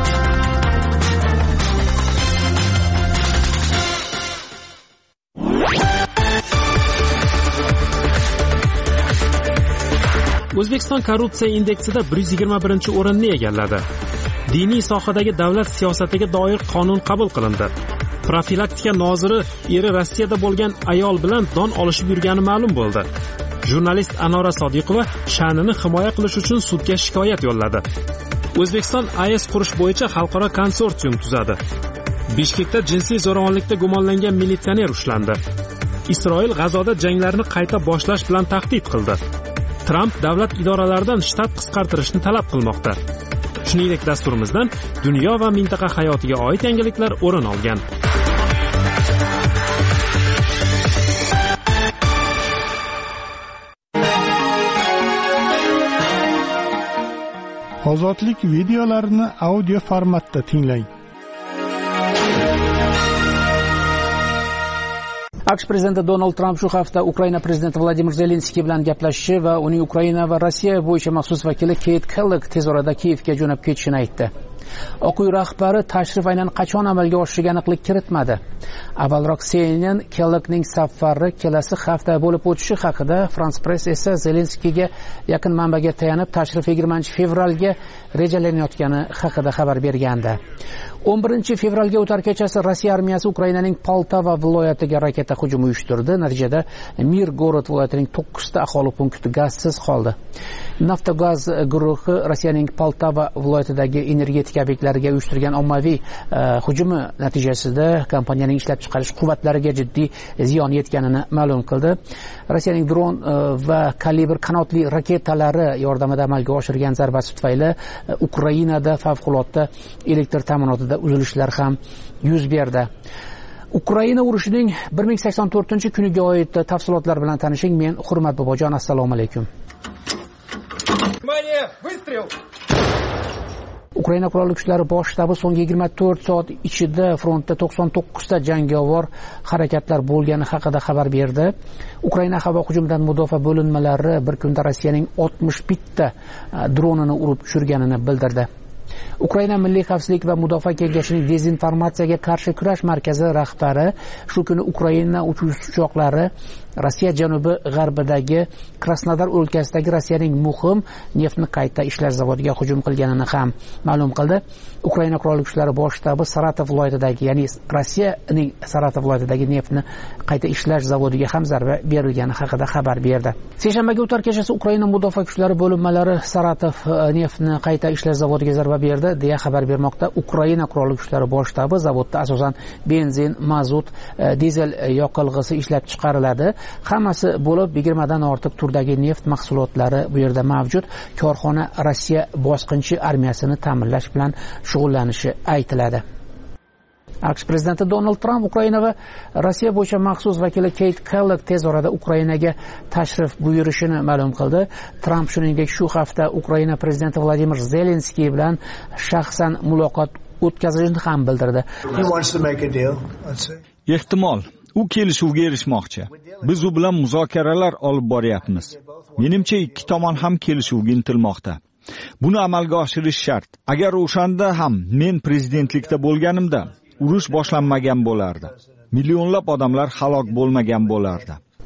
O'zbekiston korrupsiya indeksida 121-o'rinni egalladi. Diniy sohadagi davlat siyosatiga doir qonun qabul qilindi. Profilaktika noziri eri Rossiyada bo'lgan ayol bilan don olishib yurgani ma'lum bo'ldi. Jurnalist Anora Sodiqova sha'nini himoya qilish uchun sudga shikoyat yo'lladi. O'zbekiston AES qurish bo'yicha xalqaro konsorsium tuzadi. Bishkekda jinsiy zo'ravonlikda gumonlangan militsioner ushlandi. Isroil G'azoda janglarni qayta boshlash bilan tahdid qildi. Tramp davlat idoralaridan shtat qisqartirishni talab qilmoqda. Shuningdek, dasturimizdan dunyo va mintaqa hayotiga oid yangiliklar o'rin olgan. Ozodlik videolarini audio formatda tinglang. AQSh prezidenti Donald Tramp shu hafta Ukraina prezidenti Vladimir Zelenskiy bilan gaplashishi va uning Ukraina va Rossiya bo'yicha maxsus vakili Keyt Kellogg tez orada Kiyevga jo'nab ketishini aytdi. Oq uy rahbari tashrif aynan qachon amalga oshishiga aniqlik kiritmadi. Avvalroq CNN Kelloggning safari kelasi hafta bo'lib o'tishi haqida, France Press esa Zelenskiyga yaqin manbaga tayanib tashrif 20-fevralga rejalanayotgani haqida xabar bergandi. 11-fevralga o'tar kechasi Rossiya armiyasi Ukrainaning Poltava viloyatiga raketa hujumi uyushtirdi. Natijada Mirgorod viloyatining 9 ta aholi punkti gazsiz qoldi. Naftogaz guruhi Rossiyaning Poltava viloyatidagi energetika obyektlariga uyushtirgan ommaviy hujumi natijasida kompaniyaning ishlab chiqarish quvvatlariga jiddiy ziyon yetganini ma'lum qildi. Rossiyaning dron va kalibr qanotli raketalari yordamida amalga oshirgan zarbasi tufayli Ukrainada favqulodda elektr ta'minotida uzilishlar ham yuz berdi. Ukraina urushining 1084-kuniga oid tafsilotlar bilan tanishing. Men Hurmat Bobojon, assalomu alaykum. Ukraina qurolli kuchlari bosh shtabi so'nggi 24 soat ichida frontda 99 ta jangovar harakatlar bo'lgani haqida xabar berdi. Ukraina havo hujumidan mudofaa bo'linmalari bir kunda Rossiyaning 61 ta dronini urib tushirganini bildirdi. Ukraina Milliy xavfsizlik va mudofaa kengashining dezinformatsiyaga qarshi kurash markazi rahbari shu kuni Ukraina uchoqlari Rossiya janubi g'arbidagi Krasnodar o'lkasidagi Rossiyaning muhim neftni qayta ishlash zavodiga hujum qilganini ham ma'lum qildi. Ukraina qurolli kuchlari bosh shtabi Saratov viloyatidagi, ya'ni Rossiyaning Saratov viloyatidagi neftni qayta ishlash zavodiga ham zarba berilgani haqida xabar berdi. Seshanbaga o'tar kechasi Ukraina mudofaa kuchlari bo'linmalari Saratov neftni qayta ishlash zavodiga zarba berdi deya xabar bermoqda. Ukraina qurolli kuchlari bosh shtabi zavodda asosan benzin, mazut, dizel yoqilg'isi ishlab chiqariladi. Hammasi bo'lib 20 dan ortiq turdagi neft mahsulotlari bu yerda mavjud. Korxona Rossiya bosqinchi armiyasini ta'minlash bilan shug'ullanishi aytiladi. AQSh prezidenti Donald Tramp Ukraina va Rossiya bo'yicha maxsus vakili Keyt Kellogg tez orada Ukrainaga tashrif buyurishini ma'lum qildi. Tramp shuningdek shu hafta Ukraina prezidenti Vladimir Zelenskiy bilan shaxsan muloqot o'tkazishini ham bildirdi. Ehtimol u kelishuvga erishmoqchi. Biz u bilan muzokaralar olib boryapmiz. Menimcha ikki tomon ham kelishuvga intilmoqda. Buni amalga oshirish shart. Agar o'shanda ham men prezidentlikda bo'lganimda urush boshlanmagan bo'lardi. Millionlab odamlar halok bo'lmagan bo'lardi.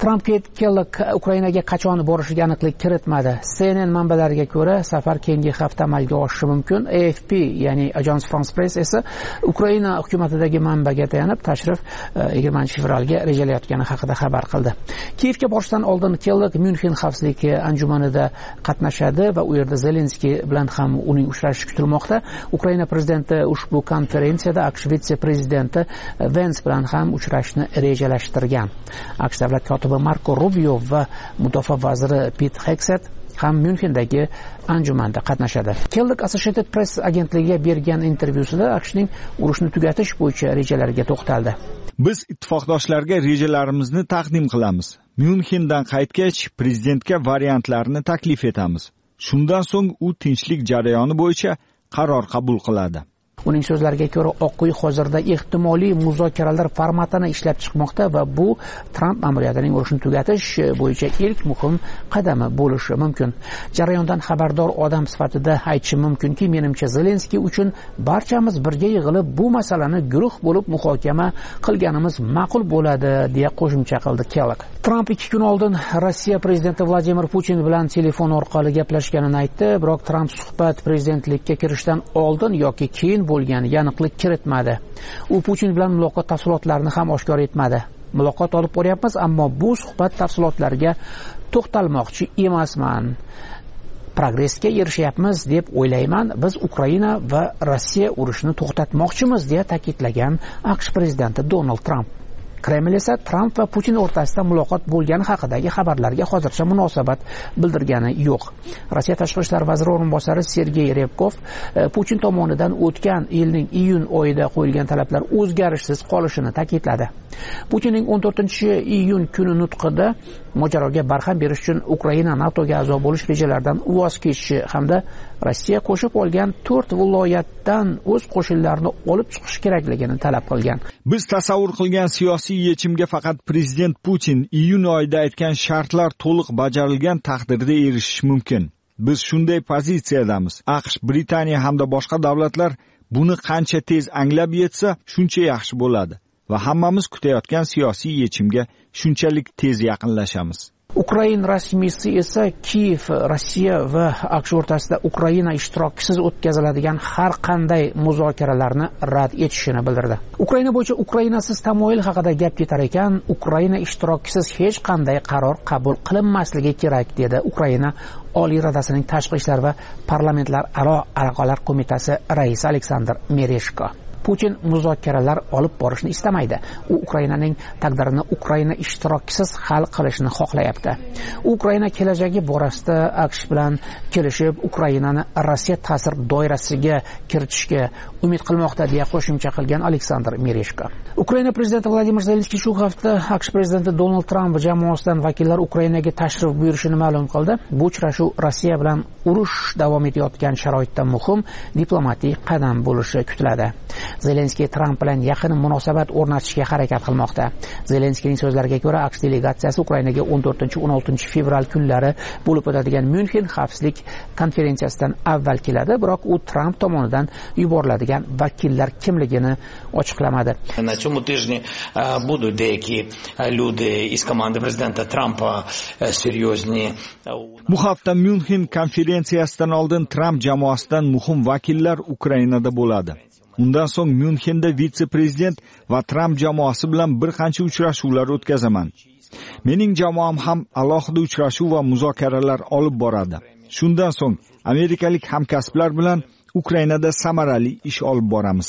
Tramp Kellik Ukrainaga qachon borishiga aniqlik kiritmadi. CNN manbalariga ko'ra, safar keyingi hafta amalga oshishi mumkin. AFP, ya'ni Agence France-Presse esa Ukraina hukumatidagi manbaga tayanib, tashrif 20-fevralga rejalayotgani haqida xabar qildi. Kiyevga borishdan oldin Kellik Myunxen xavfsizlik anjumanida qatnashadi va u yerda Zelenskiy bilan ham uning uchrashishi kutilmoqda. Ukraina prezidenti ushbu konferensiyada AQSh vitse-prezidenti Vens bilan ham uchrashishni rejalashtirgan. AQSh davlat kotibi Marko Rubio va mudofaa vaziri Pete Hegseth ham Myunxendagi anjumanda qatnashadi. Kellik Associated Press agentligiga bergan intervyusida AQShning urushni tugatish bo'yicha rejalariga to'xtaldi. Biz ittifoqdoshlarga rejalarimizni taqdim qilamiz. Myunxendan qaytgach, prezidentga variantlarni taklif etamiz. Shundan so'ng u tinchlik jarayoni bo'yicha qaror qabul qiladi. Uning so'zlariga ko'ra, Oq uy hozirda ehtimoliy muzokaralar formatini ishlab chiqmoqda va bu Tramp ma'muriyatining urushni tugatish bo'yicha ilk muhim qadami bo'lishi mumkin. Jarayondan xabardor odam sifatida aytishim mumkinki, menimcha Zelenskiy uchun barchamiz birga yig'ilib bu masalani guruh bo'lib muhokama qilganimiz ma'qul bo'ladi, deya qo'shimcha qildi Kellik. Tramp 2 kun oldin Rossiya prezidenti Vladimir Putin bilan telefon orqali gaplashganini aytdi, biroq Tramp suhbat prezidentlikka kirishdan oldin yoki keyin bo'lganiga aniqlik kiritmadi. U Putin bilan muloqot tafsilotlarini ham oshkor etmadi. Muloqot olib boryapmiz, ammo bu suhbat tafsilotlariga to'xtalmoqchi emasman. Progressga erishyapmiz deb o'ylayman. Biz Ukraina va Rossiya urushini to'xtatmoqchimiz, deya ta'kidlagan AQSh prezidenti Donald Tramp. Kreml esa Tramp va Putin o'rtasida muloqot bo'lgani haqidagi xabarlarga hozircha munosabat bildirgani yo'q. Rossiya tashqi ishlar vaziri o'rinbosari Sergey Ryabkov Putin tomonidan o'tgan yilning iyun oyida qo'yilgan talablar o'zgarishsiz qolishini ta'kidladi. Putinning 14-iyun kuni nutqida mojaroga barham berish uchun Ukraina NATOga a'zo bo'lish rejalaridan voz kechishi hamda Rossiya qo'shib olgan 4 viloyatdan o'z qo'shinlarini olib chiqish kerakligini talab qilgan. Biz tasavvur qilgan siyosiy yechimga faqat prezident Putin iyun oyida aytgan shartlar to'liq bajarilgan taqdirda erishish mumkin. Biz shunday pozitsiyadamiz. AQSh, Britaniya hamda boshqa davlatlar buni qancha tez anglab yetsa, shuncha yaxshi bo'ladi va hammamiz kutayotgan siyosiy yechimga shunchalik tez yaqinlashamiz. Ukraina rasmiysi esa Kiyev, Rossiya va AQSh o'rtasida Ukraina ishtirokisiz o'tkaziladigan har qanday muzokaralarni rad etishini bildirdi. Ukraina bo'yicha Ukrainasiz tamoyil haqida gap ketar ekan, Ukraina ishtirokisiz hech qanday qaror qabul qilinmasligi kerak, dedi Ukraina Oliy Radasining Tashqi ishlar va parlamentlar aro aloqalar qo'mitasi raisi Aleksandr Mereshko. Putin muzokaralar olib borishni istamaydi. U Ukrainaning taqdirini Ukraina ishtirokisiz hal qilishni xohlayapti. Ukraina kelajagi borasida AQSh bilan kelishib, Ukrainani Rossiya ta'sir doirasiga kiritishga umid qilmoqda, deya qo'shimcha qilgan Aleksandr Mereshko. Ukraina prezidenti Vladimir Zelenskiy shu hafta AQSh prezidenti Donald Tramp jamoasidan vakillar Ukrainaga tashrif buyurishini ma'lum qildi. Bu uchrashuv Rossiya bilan urush davom etayotgan sharoitda muhim diplomatik qadam bo'lishi kutiladi. Zelenskiy Tramp bilan yaqin munosabat o'rnatishga harakat qilmoqda. Zelenskiyning so'zlariga ko'ra, AQSh delegatsiyasi Ukrainaga 14-16 fevral kunlari bo'lib o'tadigan Myunxen xavfsizlik konferensiyasidan avval keladi, biroq u Tramp tomonidan yuboriladigan vakillar kimligini ochiqlamadi. На цьому тижні будуть деякі люди із команди президента Трампа серйозні. Bu hafta Myunxen konferensiyasidan oldin Tramp jamoasidan muhim vakillar Ukrainada bo'ladi. Undan so'ng Myunxenda vitse-prezident va Tramp jamoasi bilan bir qancha uchrashuvlar o'tkazaman. Mening jamoam ham alohida uchrashuv va muzokaralar olib boradi. Shundan so'ng amerikalik hamkasblar bilan Ukrainada samarali ish olib boramiz.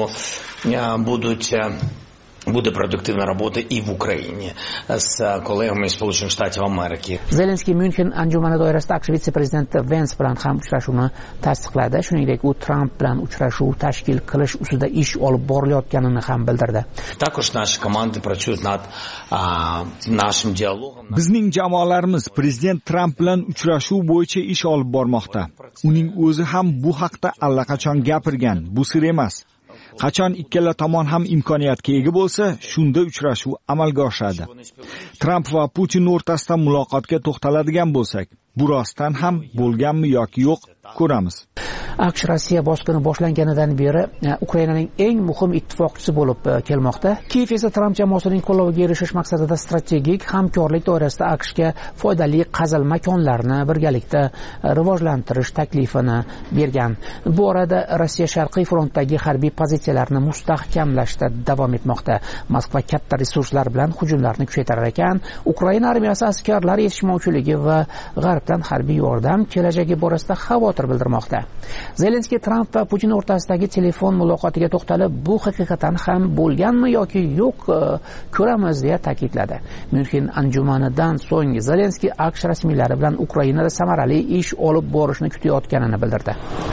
Буде продуктивна робота і в Україні з колегами із Сполучених Штатів Америки. Zelenskiy Myunxen anjumani doirasida AQSh vitse-prezidenti Vens bilan ham uchrashuvni tasdiqladi. Shuningdek, u Tramp bilan uchrashuv tashkil qilish ustida ish olib borilayotganini ham bildirdi. Також наші команди працюють над нашим диалогом. Bizning jamoalarimiz prezident Tramp bilan uchrashuv bo'yicha ish olib bormoqda. Uning o'zi ham bu haqda allaqachon gapirgan, bu sir emas. Qachon ikkala tomon ham imkoniyatga ega bo'lsa, shunda uchrashuv amalga oshadi. Tramp va Putin o'rtasida muloqotga to'xtaladigan bo'lsak, bu rostdan ham bo'lganmi yoki yo'q, ko'ramiz. aqsh rossiya bosqini boshlanganidan beri Ukrainaning eng muhim ittifoqchisi bo'lib kelmoqda. Kiyev esa Tramp jamoasining qo'lloviga erishish maqsadida strategik hamkorlik doirasida AQShga foydali qazilma konlarni birgalikda rivojlantirish taklifini bergan. Bu orada Rossiya Sharqiy frontdagi harbiy pozitsiyalarni mustahkamlashda davom etmoqda. Moskva katta resurslar bilan hujumlarni kuchaytirar ekan. Ukraina armiyasi askarlar yetishmovchiligi va g'arbdan harbiy yordam kelajagi borasida xavotir bildirmoqda. Zelenskiy Tramp va Putin o'rtasidagi telefon muloqotiga to'xtalib, bu haqiqatan ham bo'lganmi yoki yo'q ko'ramiz deya ta'kidladi. Myunxen anjumanidan so'ng Zelenskiy AQSh rasmiylari bilan Ukrainada samarali ish olib borishni kutayotganini bildirdi.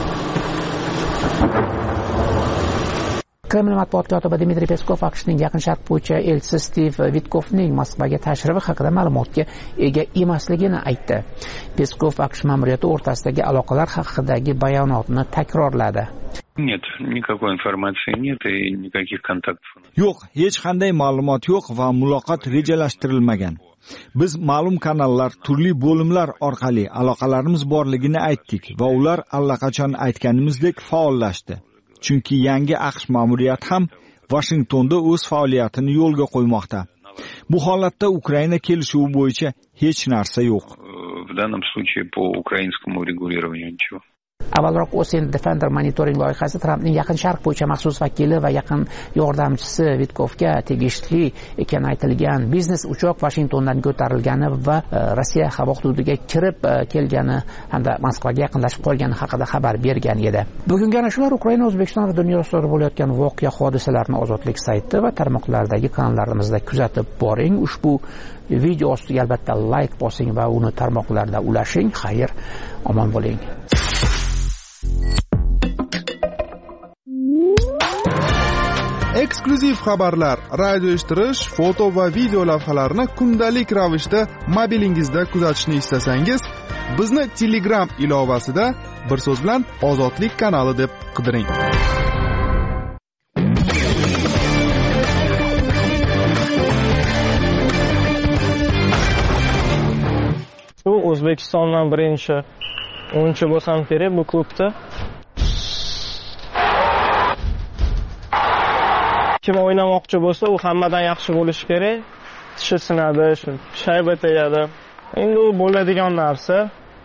Kreml matbuot kotibi Dmitriy Peskov AQShning Yaqin Sharq bo'yicha elchisi Stiv Vitkovning Moskvaga tashrifi haqida ma'lumotga ega emasligini aytdi. Peskov AQSh ma'muriyati o'rtasidagi aloqalar haqidagi bayonotni takrorladi. Нет, никакой информации нет и никаких контактов. Yo'q, hech qanday ma'lumot yo'q va muloqot rejalashtirilmagan. Biz ma'lum kanallar, turli bo'limlar orqali aloqalarimiz borligini aytdik va ular allaqachon aytganimizdek faollashdi. Chunki yangi AQSh ma'muriyati ham Washingtonda o'z faoliyatini yo'lga qo'ymoqda. Bu holatda Ukraina kelishuvi bo'yicha hech narsa yo'q. В данном случае по украинскому регулированию ничего. Avvalroq Ocean Defender monitoring loyihasi Trampning Yaqin Sharq bo'yicha maxsus vakili va yaqin yordamchisi Vitkovga tegishli ekani aytilgan biznes uchoq Washingtondan ko'tarilgani va Rossiya havo hududiga kirib kelgani hamda Moskvaga yaqinlashib qolgani haqida xabar bergan edi. Bugungi ana shular Ukraina, O'zbekiston va dunyo sari bo'layotgan voqea hodisalarni Ozodlik sayti va tarmoqlardagi kanallarimizda kuzatib boring. Ushbu video ostiga albatta like bosing va uni tarmoqlarda ulashing. Xayr, omon bo'ling. Eksklyuziv xabarlar, radio eshittirish, foto va video lavhalarni kundalik ravishda mobilingizda kuzatishni istasangiz, bizni Telegram ilovasida bir so'z bilan Ozodlik kanali deb qidiring. Bu O'zbekistondan birinchi o'yinchi bo'lsam kerak bu klubda. Kim o'ynamoqchi bo'lsa, u hammadan yaxshi bo'lishi kerak. Tishi sinadi, shayba tegadi. Endi u bo'ladigan narsa.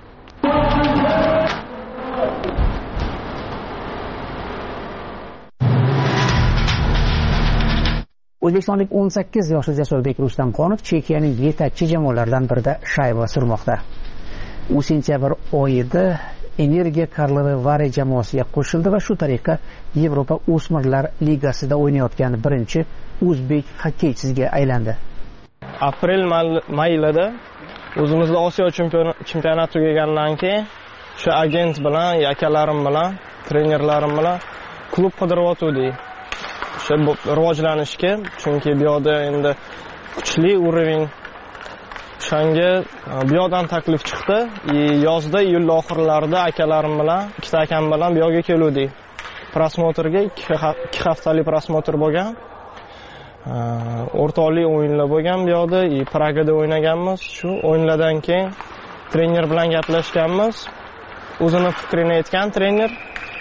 O'zbekistonlik 18 yoshli Jasurbek Rustamxonov Chexiyaning yetakchi jamoalaridan birida shayba surmoqda. U sentyabr oyida Energiya Karlovy Vary jamoasiga qo'shildi va shu tariqa Yevropa O'smirlar ligasida o'ynayotgan birinchi o'zbek xokkeychisiga aylandi. Aprel mayida o'zimizda Osiyo chempionati tugagandan keyin shu agent bilan, akalarim bilan, trenerlarim bilan klub qidiryotgandik. O'sha rivojlanishga, chunki bu yerda endi kuchli urovень Shanga bu yerdan taklif chiqdi. Yozda, iyul oxirlarida akalarim bilan, ikkita akam bilan bu yerga keldik. Prosmotrga 2 haftalik prosmotr bo'lgan. O'rtoqlik o'yinlar bo'lgan bu yerda, Pragada o'ynaganmiz. Shu o'yinlardan keyin trener bilan gaplashganmiz. O'zini fikrini aytgan trener.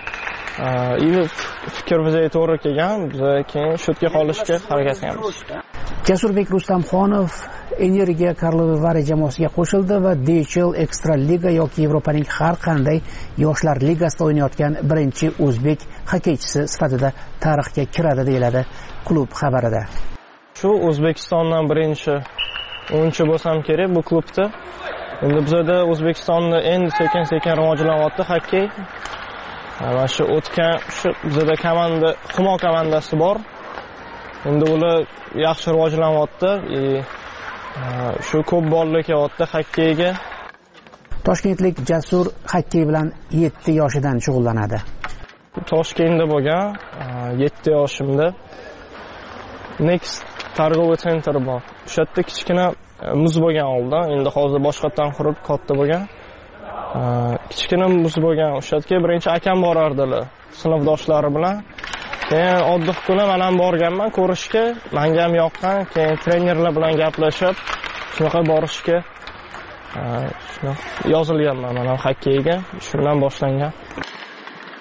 Fikr bizga to'g'ri kelgan. Biz keyin shutga qolishga harakat qilamiz. Jasurbek Rustamxonov Energiya Karlovy Vary jamoasiga qo'shildi va DHL Extra Liga yoki Yevropaning har qanday yoshlar ligasida o'ynayotgan birinchi o'zbek xokkeychisi sifatida tarixga kiradi deyiladi klub xabarida. Shu O'zbekistondan birinchi o'yinchi bo'lsam kerak bu klubda. Endi bizda O'zbekistonda endi sekin-sekin rivojlanyapti xokkey. Mana shu o'tgan bizda komanda, Humo komandasi bor. Endi ular yaxshi rivojlanyapti. Shu ko'p bolalar kelyapti xokkeyga. Toshkentlik Jasur xokkey bilan 7 yoshidan shug'ullanadi. Toshkentda bo'lgan 7 yoshimda Next targ'ova sentr bor. O'sha yerda kichkina muz bo'lgan oldin, endi hozir boshqatdan qurib katta bo'lgan. Kichkina muz bo'lgan. O'sha yerga birinchi akam borardilar, sinfdoshlari bilan. Keyin oddiy kuni men ham borganman ko'rishga, menga ham yoqqan. Keyin trenerlar bilan gaplashib, shunaqa borishga yozilganman men ham xokkeyga. Shundan boshlangan.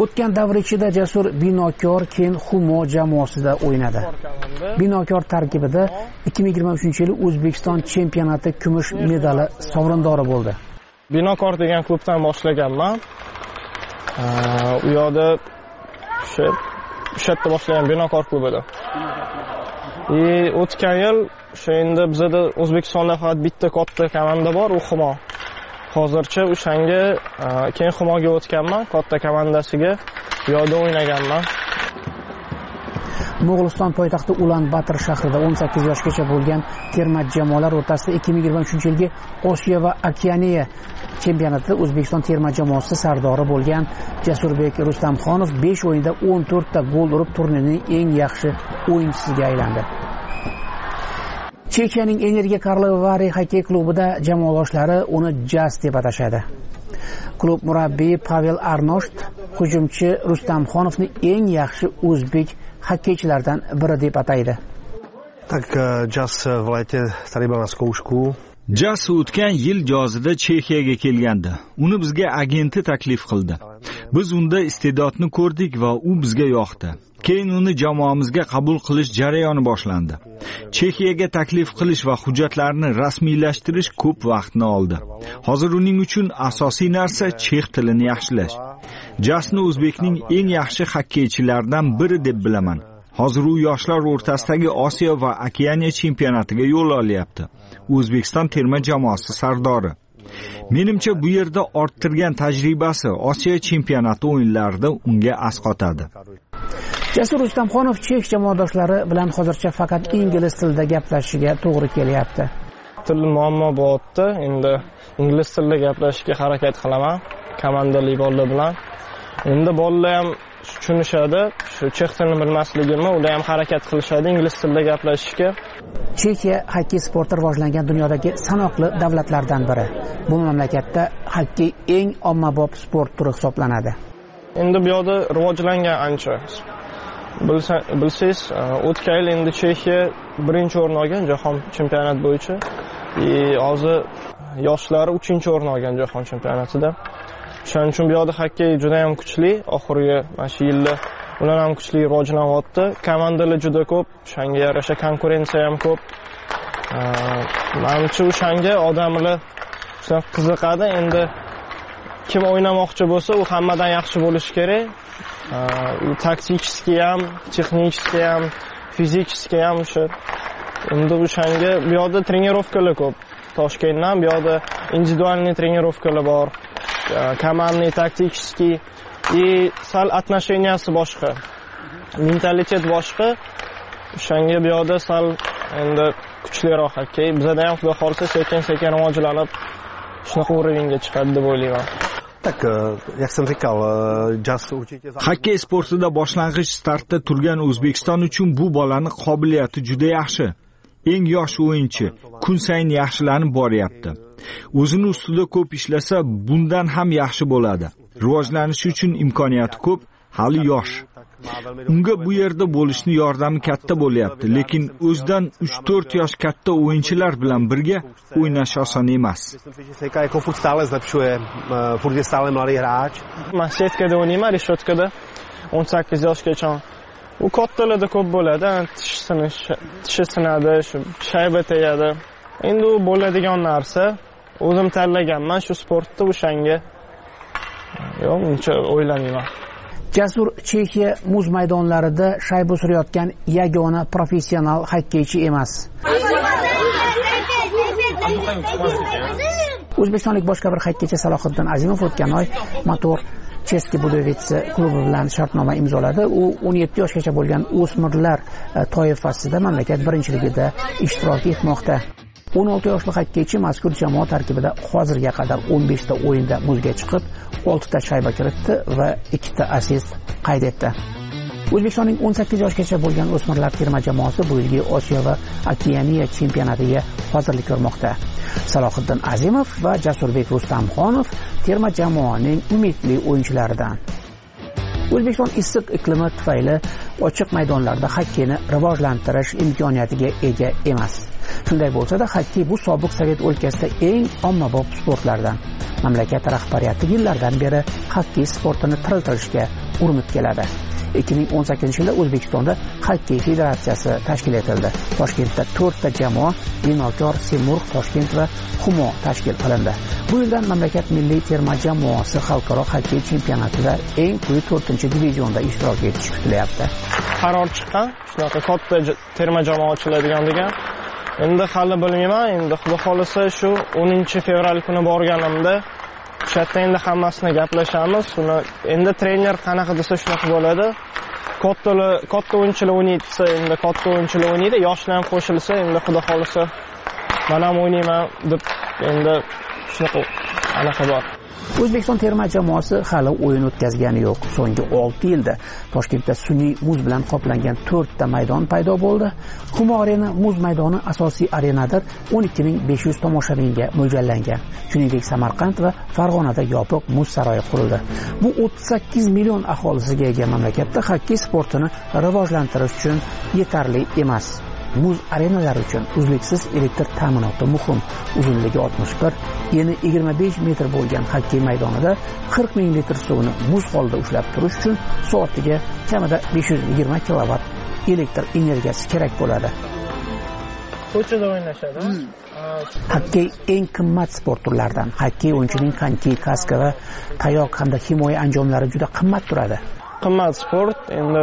O'tgan davr ichida Jasur Binokor Ken Humo jamoasida o'ynadi. Binokor tarkibida 2023-yil O'zbekiston chempionati kumush medali sovrindori bo'ldi. Binokor degan klubdan boshlaganman. U yoqda o'sha yerda boshlagan Binokor klubida. O'tgan yil o'sha endi bizda O'zbekistonda faqat bitta katta komanda bor, u Humo. Hozircha o'shanga keyin Humoga o'tganman, katta komandasiga u yoqda o'ynaganman. Mo'g'uliston poytaxti Ulan-Bator shahrida 18 yoshgacha bo'lgan terma jamoalar o'rtasida 2023-yilgi Osiyo va Okeaniya chempionatida O'zbekiston terma jamoasi sardori bo'lgan Jasurbek Rustamxonov 5 o'yinda 14 ta gol urib turnirning eng yaxshi o'yinchisiga aylandi. Chexiyaning Energiya Karlovari xokkey klubida jamoadoshlari uni Jaz deb atashadi. Klub murabbiyi Pavel Arnosht hujumchi Rustamxonovni eng yaxshi o'zbek xokkeychilardan biri deb ataydi. Tak Jaz v lete tady byl na zkoušku. Jaz o'tgan yil yozida Chexiyaga kelgandi. Uni bizga agenti taklif qildi. Biz unda iste'dodni ko'rdik va u bizga yoqdi. Keyin uni jamoamizga qabul qilish jarayoni boshlandi. Chexiyaga taklif qilish va hujjatlarni rasmiylashtirish ko'p vaqtni oldi. Hozir uning uchun asosiy narsa chex tilini yaxshilash. Jasni o'zbekning eng yaxshi xokkeychilaridan biri deb bilaman. Hozir u yoshlar o'rtasidagi Osiyo va Okeaniya chempionatiga yo'l olyapti. O'zbekiston terma jamoasi sardori. Menimcha bu yerda orttirgan tajribasi Osiyo chempionati o'yinlarida unga asqotadi. Jasur Rustamxonov chek jamoadoshlari bilan hozircha faqat ingliz tilida gaplashishiga to'g'ri kelyapti. Til muammo bo'lyapti. Endi ingliz tilida gaplashishga harakat qilaman komandali bolalar bilan. Endi bolalar ham tushunishadi. Shu chex tilini bilmasligimni ular ham harakat qilishadi ingliz tilida gaplashishga. Chexiya xokkey sporti rivojlangan dunyodagi sanoqli davlatlardan biri. Bu mamlakatda xokkey eng ommabop sport turi hisoblanadi. Endi bu yoqda rivojlangan ancha. Bilsangiz, o'tgan yil endi Chexiya birinchi o'rin olgan jahon chempionati bo'yicha. Hozir yoshlari 3-o'rin olgan jahon chempionatida. Shuning uchun bu yoqda xokkey juda ham kuchli. Oxirgi mana shu yilda ular ham kuchli rivojlanyapti. Komandalar juda ko'p, shunga yarasha konkurensiya ham ko'p. Menimcha o'shanga odamlar qiziqadi. Endi kim o'ynamoqchi bo'lsa, u hammadan yaxshi bo'lishi kerak. Taktikiskiy ham, texnikiskiy ham, fizikiskiy ham o'sha. Endi o'shanga bu yoqda trenirovkalar ko'p. Toshkentdan bu yoqda individualniy trenirovkalar bor. Komandniy, taktikiskiy sal отношенияsi boshqa. Mentalitet boshqa. O'shanga bu yoqda sal endi kuchliroq xokkey. Bizda ham xudo xolsa sekin-sekin rivojlanib shunaqa o'ringa chiqadi deb o'ylayman. Tak, jak jsem říkal, Jaz určitě... Xokkey sportida boshlang'ich startda turgan O'zbekiston uchun bu bolani qobiliyati juda yaxshi. Eng yosh o'yinchi, kun sayin yaxshilanib boryapti. O'zini ustida ko'p ishlasa, bundan ham yaxshi bo'ladi. Rivojlanishi uchun imkoniyati ko'p, hali yosh. Unga bu yerda bo'lishni yordami katta bo'lyapti, lekin o'zidan 3-4 yosh katta o'yinchilar bilan birga o'ynash oson emas. Jako furt stále zlepšuje, furt je stále mladý hráč. Men setkada o'ynayman, reshotkada 18 yoshgacha. U kattalarda ko'p bo'ladi, tishi sinadi, shayba tegadi. Endi u bo'ladigan narsa. O'zim tanlaganman shu sportda o'shanga. Yo'q, uncha o'ylamayman. Jasur Chexiya muz maydonlarida shayba surayotgan yagona professional xokkeychi emas. O'zbekistonlik boshqa bir xokkeychi Salohiddin Azimov o'tgan oy Motor Cheski Budovitsi klubi bilan shartnoma imzoladi. U 17 yoshgacha bo'lgan o'smirlar toifasida mamlakat birinchiligida ishtirok etmoqda. 16 yoshli xokkeychi mazkur jamoa tarkibida hozirga qadar 15 ta o'yinda muzga chiqib, 6 ta shayba kiritdi va 2 ta assist qayd etdi. O'zbekistonning 18 yoshgacha bo'lgan o'smirlar terma jamoasi bu yilgi Osiyo va Okeaniya chempionatiga hozirlik ko'rmoqda. Salohiddin Azimov va Jasurbek Rustamxonov terma jamoaning umidli o'yinchilaridan. O'zbekiston issiq iqlimi tufayli ochiq maydonlarda xokkeyni rivojlantirish imkoniyatiga ega emas. Shunday bo'lsa-da, xokkey bu sobiq Sovet o'lkasida eng ommabop sportlardan. Mamlakat rahbariyati yillardan beri xokkey sportini tiriltirishga urinib keladi. 2018-yilda O'zbekistonda xokkey federatsiyasi tashkil etildi. Toshkentda 4 ta jamoa Binokor, Semurg', Toshkent va Humo tashkil qilindi. Bu yildan mamlakat milliy terma jamoasi xalqaro xokkey chempionatida eng quyi 4-divizionda ishtirok etishi kutilyapti. Qaror chiqqan, shunaqa katta terma jamoa ochiladigan degan. Endi hali bilmayman, endi xudo xolisa shu 10-fevral kuni borganimda o'sha yerda endi hammasini gaplashamiz. Uni endi trener qanaqa desa shunaqa bo'ladi. Katta o'yinchilar o'ynaydi, endi katta o'yinchilar o'ynaydi, yoshlar ham qo'shilsa, endi xudo xolisa men ham o'ynayman deb endi shunaqa anaqa bor. O'zbekiston terma jamoasi hali o'yin o'tkazgani yo'q. So'nggi 6 yilda Toshkentda sun'iy muz bilan qoplangan 4 ta maydon paydo bo'ldi. Humo Arena muz maydoni asosiy arenadir, 12500 tomoshabinga mo'ljallangan. Shuningdek, Samarqand va Farg'onada yopiq muz saroyi qurildi. Bu 38 million aholisiga ega mamlakatda xokkey sportini rivojlantirish uchun yetarli emas. Muz arenalari uchun uzluksiz elektr ta'minoti muhim. Uzunligi 61, eni 25 metr bo'lgan xokkey maydonida 40 ming litr suvni muz holida ushlab turish uchun soatiga kamida 520 kilovat elektr energiyasi kerak bo'ladi. Ko'chada o'ynashadi. Xokkey eng qimmat sport turlaridan. Xokkey o'yinchining konki, kaska va tayoq hamda himoya anjomlari juda qimmat turadi. Qimmat sport, endi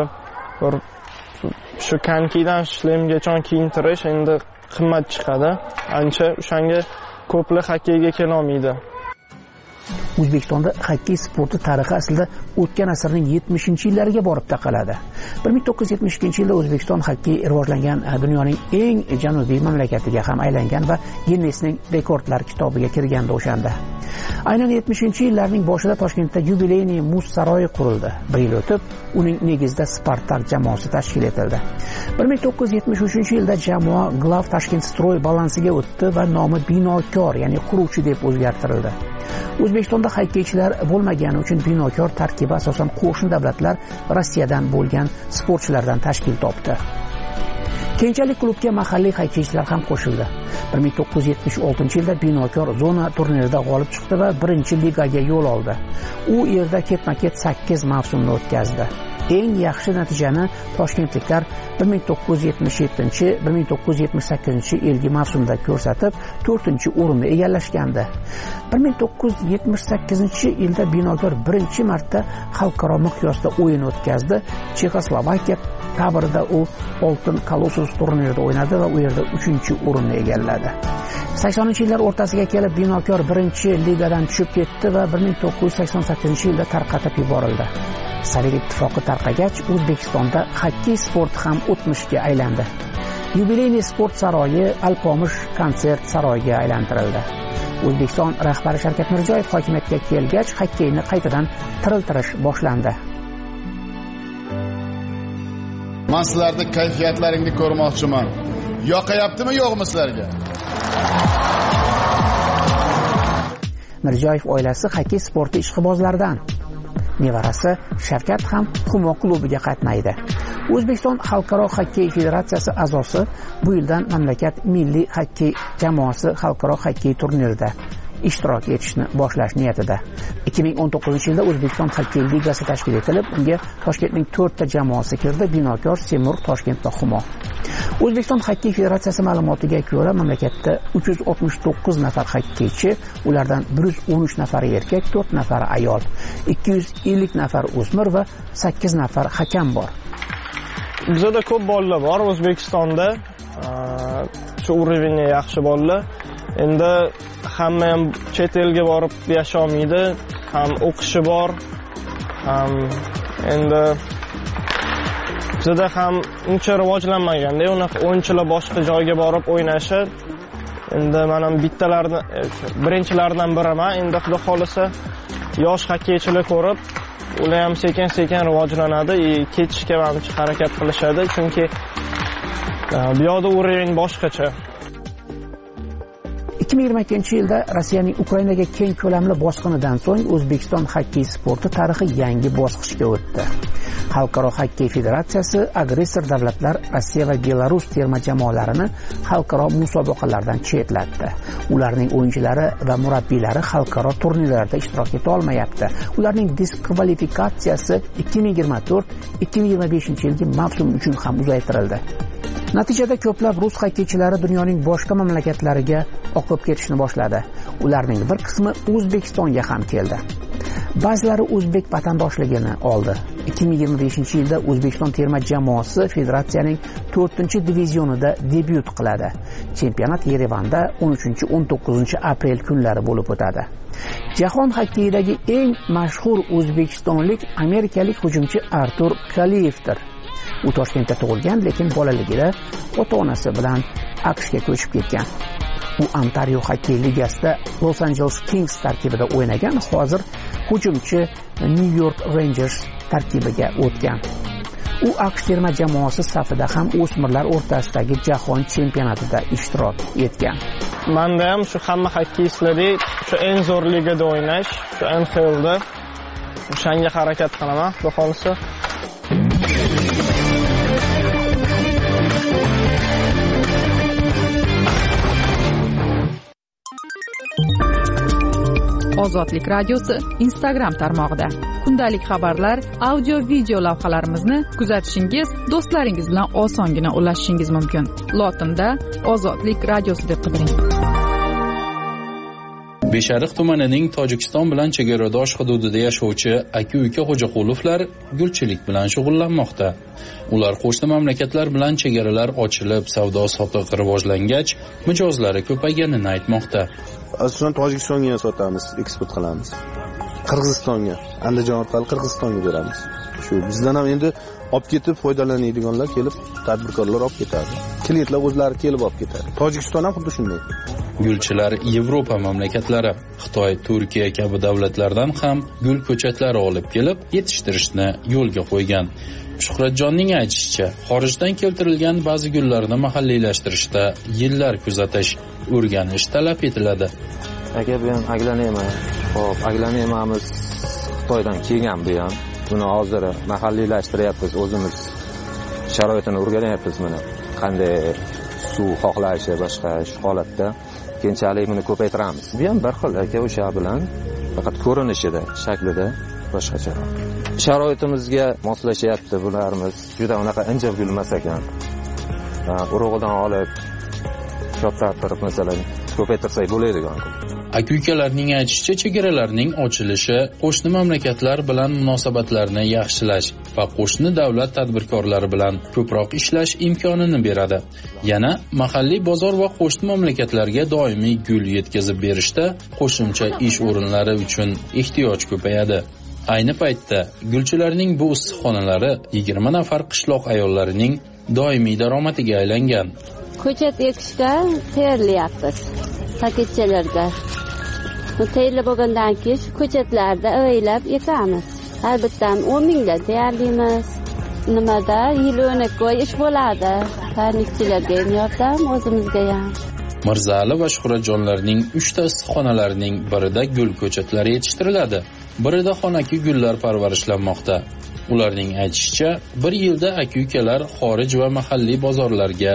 shu konkidan shlemgacha kiyintirish endi qimmat chiqadi. Ancha o'shanga ko'plar xokkeyga kela olmaydi. O'zbekistonda xokkey sporti tarixi aslida o'tgan asrning 70-yillariga borib taqaladi. 1972-yilda O'zbekiston xokkey rivojlangan dunyoning eng janubiy mamlakatiga ham aylangan va Ginnesning rekordlar kitobiga kirganda o'shanda. Aynan 70-yillarning boshida Toshkentda yubileyniy muz saroyi qurildi. Bir yil o'tib, uning negizida Spartak jamoasi tashkil etildi. 1973-yilda jamoa Glav Tashkent Stroy balansiga o'tdi va nomi Binokor, ya'ni quruvchi deb o'zgartirildi. O'zbekistonda xokkeychilar bo'lmagani uchun Binokor tarkibi asosan qo'shni davlatlar Rossiyadan bo'lgan sportchilardan tashkil topdi. Keyinchalik klubga mahalliy xokkeychilar ham qo'shildi. 1976-yilda Binokor zona turnirida g'olib chiqdi va 1-ligaga yo'l oldi. U yerda ketma-ket 8 mavsumni o'tkazdi. Eng yaxshi natijani toshkentliklar 1977-1978-yilgi mavsumda ko'rsatib, 4-o'rinni egallashgandi. 1978-yilda Binokor birinchi marta xalqaro miqyosda o'yin o'tkazdi. Chexoslovakiya tabrida u Oltin Kolossus turnirida o'ynadi va u yerda 3-o'rinni egalladi. 80-yillar o'rtasiga kelib Binokor 1-ligadan tushib ketdi va 1988-yilda tarqatib yuborildi. Sovet ittifoqi tarqagach, O'zbekistonda xokkey sporti ham o'tmishga aylandi. Yubileyniy sport saroyi Alpomish konsert saroyiga aylantirildi. O'zbekiston rahbari Shavkat Mirziyoyev hokimiyatga kelgach, xokkeyni qaytadan tiriltirish boshlandi. Men sizlarning kayfiyatlaringni ko'rmoqchiman. Yoqayaptimi, yo'qmi sizlarga? Mirziyoyev oilasi xokkey sporti ishqibozlaridan. Nevarasi Shavkat ham Humo klubiga qatnaydi. O'zbekiston Xalqaro xokkey federatsiyasi a'zosi bu yildan mamlakat milliy xokkey jamoasi xalqaro xokkey turnirida ishtirok etishni boshlash niyatida. 2019-yilda O'zbekiston xokkey ligasi tashkil etilib, unga Toshkentning 4 ta jamoasi kirdi: Binokor, Semurg', Toshkent va Humo. O'zbekiston xokkey federatsiyasi ma'lumotiga ko'ra, mamlakatda 369 nafar xokkeychi, ulardan 113 nafari erkak, 4 nafari ayol, 250 nafar o'smir va 8 nafar hakam bor. Bizda ko'p bolalar bor O'zbekistonda. Shu urovni yaxshi bolalar. Endi hamma ham chet elga borib yasha olmaydi, ham o'qishi bor, ham endi bizda ham uncha rivojlanmaganda, unaqa o'yinchilar boshqa joyga borib o'ynashi. Endi men ham birinchilardan biriman. Endi xudo xolisa yosh xokkeychilar ko'rib, ular ham sekin-sekin rivojlanadi, ketishga menimcha harakat qilishadi, chunki bu yoqda urovень boshqacha. 2022-yilda Rossiyaning Ukrainaga keng ko'lamli bosqinidan so'ng O'zbekiston xokkey sporti tarixi yangi bosqichga o'tdi. Xalqaro xokkey federatsiyasi agressor davlatlar Rossiya va Belarus terma jamoalarini xalqaro musobaqalardan chetlatdi. Ularning o'yinchilari va murabbiylari xalqaro turnirlarda ishtirok eta olmayapti. Ularning diskvalifikatsiyasi 2024-2025 yilgi mavsum uchun ham uzaytirildi. Natijada ko'plab rus xokkeychilari dunyoning boshqa mamlakatlariga oqib ketishni boshladi. Ularning bir qismi O'zbekistonga ham keldi. Ba'zilari o'zbek vatandoshligini oldi. 2025-yilda O'zbekiston terma jamoasi federatsiyaning 4-divizionida debyut qiladi. Chempionat Yerevanda 13-19 aprel kunlari bo'lib o'tadi. Jahon xokkeyidagi eng mashhur o'zbekistonlik amerikalik hujumchi Artur Kaliyevdir. U Toshkentda tug'ilgan, lekin bolaligida ota-onasi bilan AQShga ko'chib ketgan. U Ontario xokkey ligasida Los Angeles Kings tarkibida o'ynagan, hozir hujumchi New York Rangers tarkibiga o'tgan. U AQSh terma jamoasi safida ham o'smirlar o'rtasidagi jahon chempionatida ishtirok etgan. Menda ham shu hamma xokkeyistlardek shu eng zo'r ligada o'ynash, shu NHLda o'shanga harakat qilaman, xudo xolisa. Ozodlik radiosi Instagram tarmog'ida kundalik xabarlar, audio video lavhalarimizni kuzatishingiz, do'stlaringiz bilan osongina ulashishingiz mumkin. Lotinda Ozodlik radiosi deb qidiring. Beshariq tumanining Tojikiston bilan chegaradosh hududida yashovchi aka-uka Xo'jaqulovlar gulchilik bilan shug'ullanmoqda. Ular qo'shni mamlakatlar bilan chegaralar ochilib, savdo-sotiq rivojlangach, mijozlari ko'payganini aytmoqda. Asosan Tojikistonga sotamiz, eksport qilamiz. Qirg'izistonga, Andijon orqali Qirg'izistonga beramiz. Shu bizdan ham endi olib ketib foydalanadiganlar kelib, tadbirkorlar olib ketadi. Klientlar o'zlari kelib olib ketadi. Tojikiston ham xuddi shunday. Gulchilar Yevropa mamlakatlari, Xitoy, Turkiya kabi davlatlardan ham gul ko'chatlari olib kelib, yetishtirishni yo'lga qo'ygan. Shuhratjonning aytishicha, xorijdan keltirilgan ba'zi gullarni mahalliylashtirishda yillar kuzatish, o'rganish talab etiladi. Aka, bu ham aglanema. Xo'p, aglanemamiz Xitoydan kelgan bu ham. Buni hozir mahalliylashtiryapmiz, o'zimiz sharoitini o'rganyapmiz mana. Qanday suv xohlashi boshqa shu holatda keyinchalik buni ko'paytiramiz. Bu ham bir xil aka, o'sha bilan faqat ko'rinishida, shaklida boshqacha. Sharoitimizga moslashyapti bularimiz. Juda unaqa injiq gulmas ekan. Urug'idan olib choptirib masalan ko'paytirsak bo'ladigan. Aka-ukalarning aytishicha, chegaralarning ochilishi qo'shni mamlakatlar bilan munosabatlarni yaxshilash va qo'shni davlat tadbirkorlari bilan ko'proq ishlash imkonini beradi. Yana mahalliy bozor va qo'shni mamlakatlarga doimiy gul yetkazib berishda qo'shimcha ish o'rinlari uchun ehtiyoj ko'payadi. Ayni paytda gulchilarning bu issiqxonalari 20 nafar qishloq ayollarining doimiy daromadiga aylangan. Ko'chat ekishga tayyorlayapmiz. Paketchalarga. Tayyorlab bo'lgandan keyin ko'chatlarda o'ylab ekamiz. Har bittan 10 mingdan tayyorlaymiz. Nimada yil 12 oy ish bo'ladi. Tarnikchilarga ham yordam, o'zimizga ham. Mirzali va Shuhratjonlarning 3 ta issiqxonalarining birida gul ko'chatlari yetishtiriladi. Birida xonaki gullar parvarishlanmoqda. Ularning aytishicha, bir yilda aka-ukalar xorij va mahalliy bozorlarga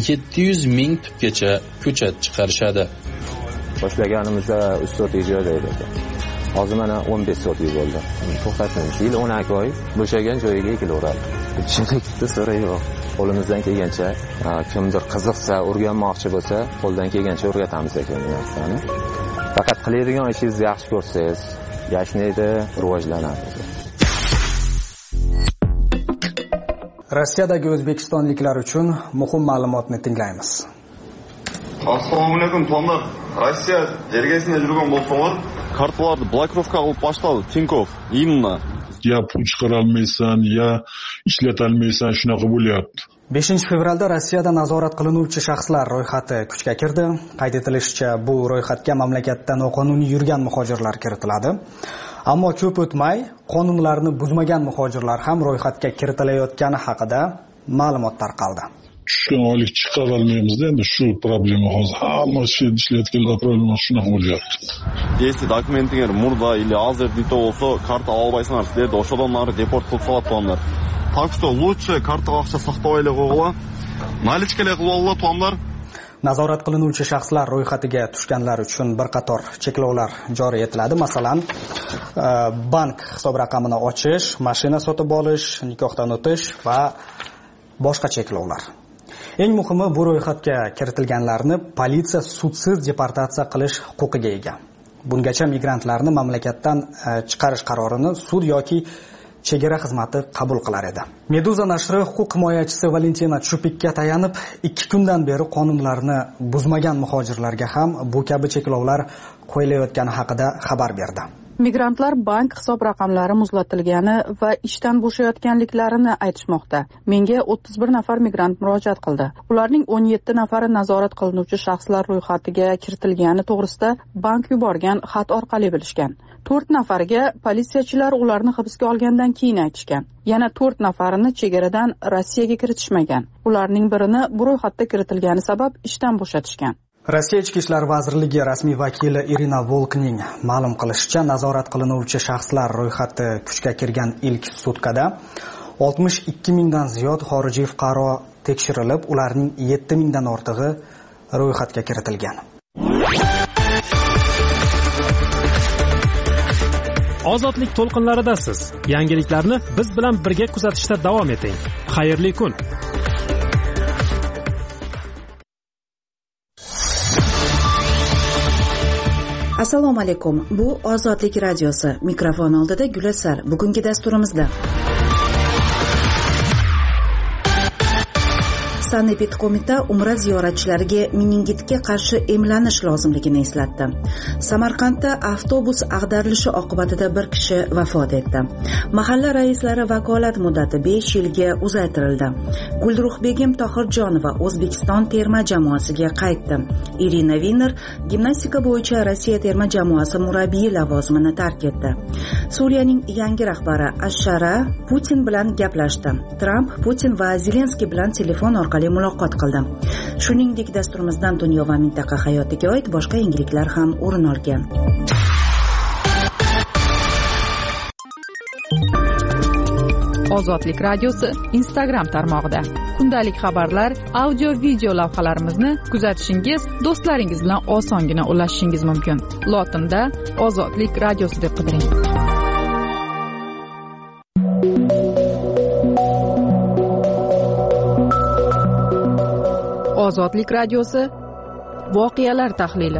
700 ming tubgacha ko'chat chiqarishadi. Boshlaganimizda 3 soat ijod edi. Hozir mana 15 soat bo'ldi. To'xtatamiz. Yil 12 oy bo'shagan joyiga ekilaveradi. Chiqibdi so'ray yo'q. Qo'limizdan kelgancha, kimdir qiziqsa, o'rganmoqchi bo'lsa, qo'ldan kelgancha o'rgatamiz ekan bu narsani. Faqat qiladigan ishingizni yaxshi ko'rsangiz, yashnaydi, rivojlanadi. Rossiyadagi o'zbekistonliklar uchun muhim ma'lumotni tinglaymiz. Assalomu alaykum, tonlar. Rossiya jergasida yurgan bo'lsanglar, kartalarni blokировка qilib boshladi Tinkov. Imna. Ya pul chiqara olmaysan, ya ishlata olmaysan, shunaqa bo'lyapti. 5-fevralda Rossiyada nazorat qilinuvchi shaxslar ro'yxati kuchga kirdi. Qayd etilishicha, bu ro'yxatga mamlakatda noqonuniy yurgan muhojirlar kiritiladi. Ammo ko'p o'tmay, qonunlarni buzmagan muhojirlar ham ro'yxatga kiritilayotgani haqida ma'lumot tarqaldi. tushgan oylik chiqara olmaymizda, endi shu problema hozir hamma yerda ishlayotganlar problema shunaqa bo'lyapti. Если документиңер мурда или азыр дито болсо, карта албайсыңар, силерди ошо адамдарды депорт кылып салат тугандар. Так что лучше картага акча сактап эле койгула. Наличкале кылып алгыла тугандар. Nazorat qilinuvchi shaxslar ro'yxatiga tushganlar uchun bir qator cheklovlar joriy etiladi. Masalan, bank hisob raqamini ochish, mashina sotib olish, nikohdan o'tish va boshqa cheklovlar. Eng muhimi, bu ro'yxatga kiritilganlarni politsiya sudsiz deportatsiya qilish huquqiga ega. Bungacha migrantlarni mamlakatdan chiqarish qarorini sud yoki chegara xizmati qabul qilar edi. Meduza nashri huquq himoyachisi Valentina Chupikka tayanib, 2 kundan beri qonunlarni buzmagan muhojirlarga ham bu kabi cheklovlar qo'yilayotgani haqida xabar berdi. Migrantlar bank hisob raqamlari muzlatilgani va ishdan bo'shayotganliklarini aytishmoqda. Menga 31 nafar migrant murojaat qildi. Ularning 17 nafari nazorat qilinuvchi shaxslar ro'yxatiga kiritilgani to'g'risida bank yuborgan xat orqali bilishgan. 4 nafariga politsiyachilar ularni hibsga olgandan keyin aytishgan. Yana 4 nafarini chegaradan Rossiyaga kiritishmagan. Ularning birini bu ro'yxatda kiritilgani sabab ishdan bo'shatishgan. Rossiya Ichki ishlar vazirligi rasmiy vakili Irina Volkning ma'lum qilishicha, nazorat qilinuvchi shaxslar ro'yxati kuchga kirgan ilk sutkada 62 mingdan ziyod xorijiy fuqaro tekshirilib, ularning 7 mingdan ortig'i ro'yxatga kiritilgan. Ozodlik to'lqinlaridasiz. Yangiliklarni biz bilan birga kuzatishda davom eting. Xayrli kun. Assalomu alaykum. Bu Ozodlik radiosi. Mikrofon oldida Gulasar. Bugungi dasturimizda Sanepid qo'mita Umra ziyoratchilariga meningitga qarshi emlanish lozimligini eslatdi. Samarqandda avtobus ag'darilishi oqibatida bir kishi vafot etdi. Mahalla raislari vakolat muddati 5 yilga uzaytirildi. Gulruhbegim Tohirjonova O'zbekiston terma jamoasiga qaytdi. Irina Viner gimnastika bo'yicha Rossiya terma jamoasi murabbiyi lavozimini tark etdi. Suriyaning yangi rahbari Ashara Putin bilan gaplashdi. Tramp Putin va Zelenskiy bilan telefon orqali muloqot qildi. Shuningdek, dasturimizdan dunyo va mintaqa hayotiga oid boshqa yangiliklar ham o'rin olgan. Ozodlik radiosi Instagram tarmog'ida kundalik xabarlar, audio, video lavhalarimizni kuzatishingiz, do'stlaringiz bilan osongina ulashishingiz mumkin. Lotinda Ozodlik radiosi deb qidiring. Ozodlik radiosi voqealar tahlili.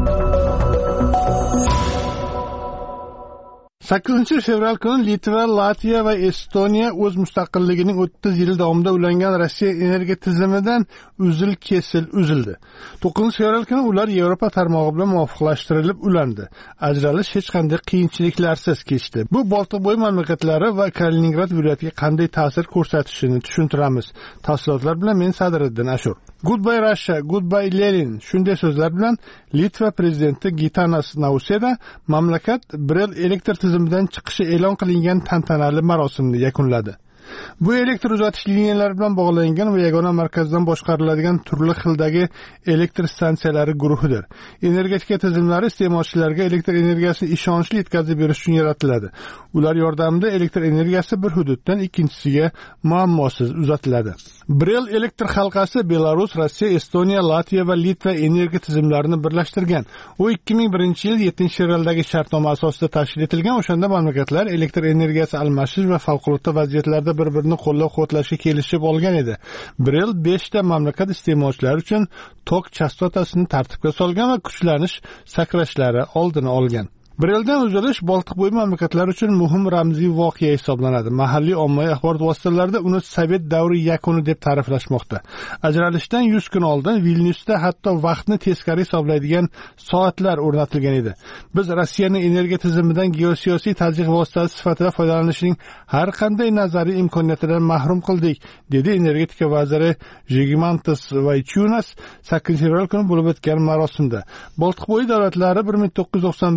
8 fevral kuni Litva, Latviya va Estoniya o'z mustaqilligining 30 yil davomida ulangan Rossiya energiya tizimidan uzil-kesil uzildi. 9 fevral kuni ular Yevropa tarmog'i bilan muvofiqlashtirilib ulandi. Ajralish hech qanday qiyinchiliklarsiz kechdi. Bu Boltiqbo'yi mamlakatlari va Kaliningrad viloyatiga qanday ta'sir ko'rsatishini tushuntiramiz. Tafsilotlar bilan men Sadriddin Ashur. Goodbye Russia, goodbye Lenin. Shunday so'zlar bilan Litva prezidenti Gitanas Nauseda mamlakat Brel elektr tizimidan chiqishi e'lon qilingan tantanali marosimni yakunladi. Bu elektr uzatish liniyalari bilan bog'langan va yagona markazdan boshqariladigan turli xildagi elektr stansiyalari guruhidir. Energetika tizimlari iste'molchilarga elektr energiyasini ishonchli yetkazib berish uchun yaratiladi. Ular yordamida elektr energiyasi bir hududdan ikkinchisiga muammosiz uzatiladi. Brel elektr halqasi Belarus, Rossiya, Estoniya, Latviya va Litva energiya tizimlarini birlashtirgan. U 2001-yil 7-fevraldagi shartnoma asosida tashkil etilgan. O'shanda mamlakatlar elektr energiyasi almashish va favqulodda vaziyatlarda bir-birini qo'llab-quvvatlashga kelishib olgan edi. Brel 5 ta mamlakat iste'molchilari uchun tok chastotasini tartibga solgan va kuchlanish sakrashlari oldini olgan. Breldan uzilish Boltiqbo'yi mamlakatlari uchun muhim ramziy voqea hisoblanadi. Mahalliy ommaviy axborot vositalarida uni Sovet davri yakuni deb ta'riflashmoqda. Ajralishdan 100 kun oldin Vilnyusda hatto vaqtni teskari hisoblaydigan soatlar o'rnatilgan edi. Biz Rossiyaning energiya tizimidan geosiyosiy tazyiq vositasi sifatida foydalanishining har qanday nazariy imkoniyatidan mahrum qildik, dedi energetika vaziri Žygimantas Vaičiūnas 8 fevral kuni bo'lib o'tgan marosimda. Boltiqbo'yi davlatlari 1991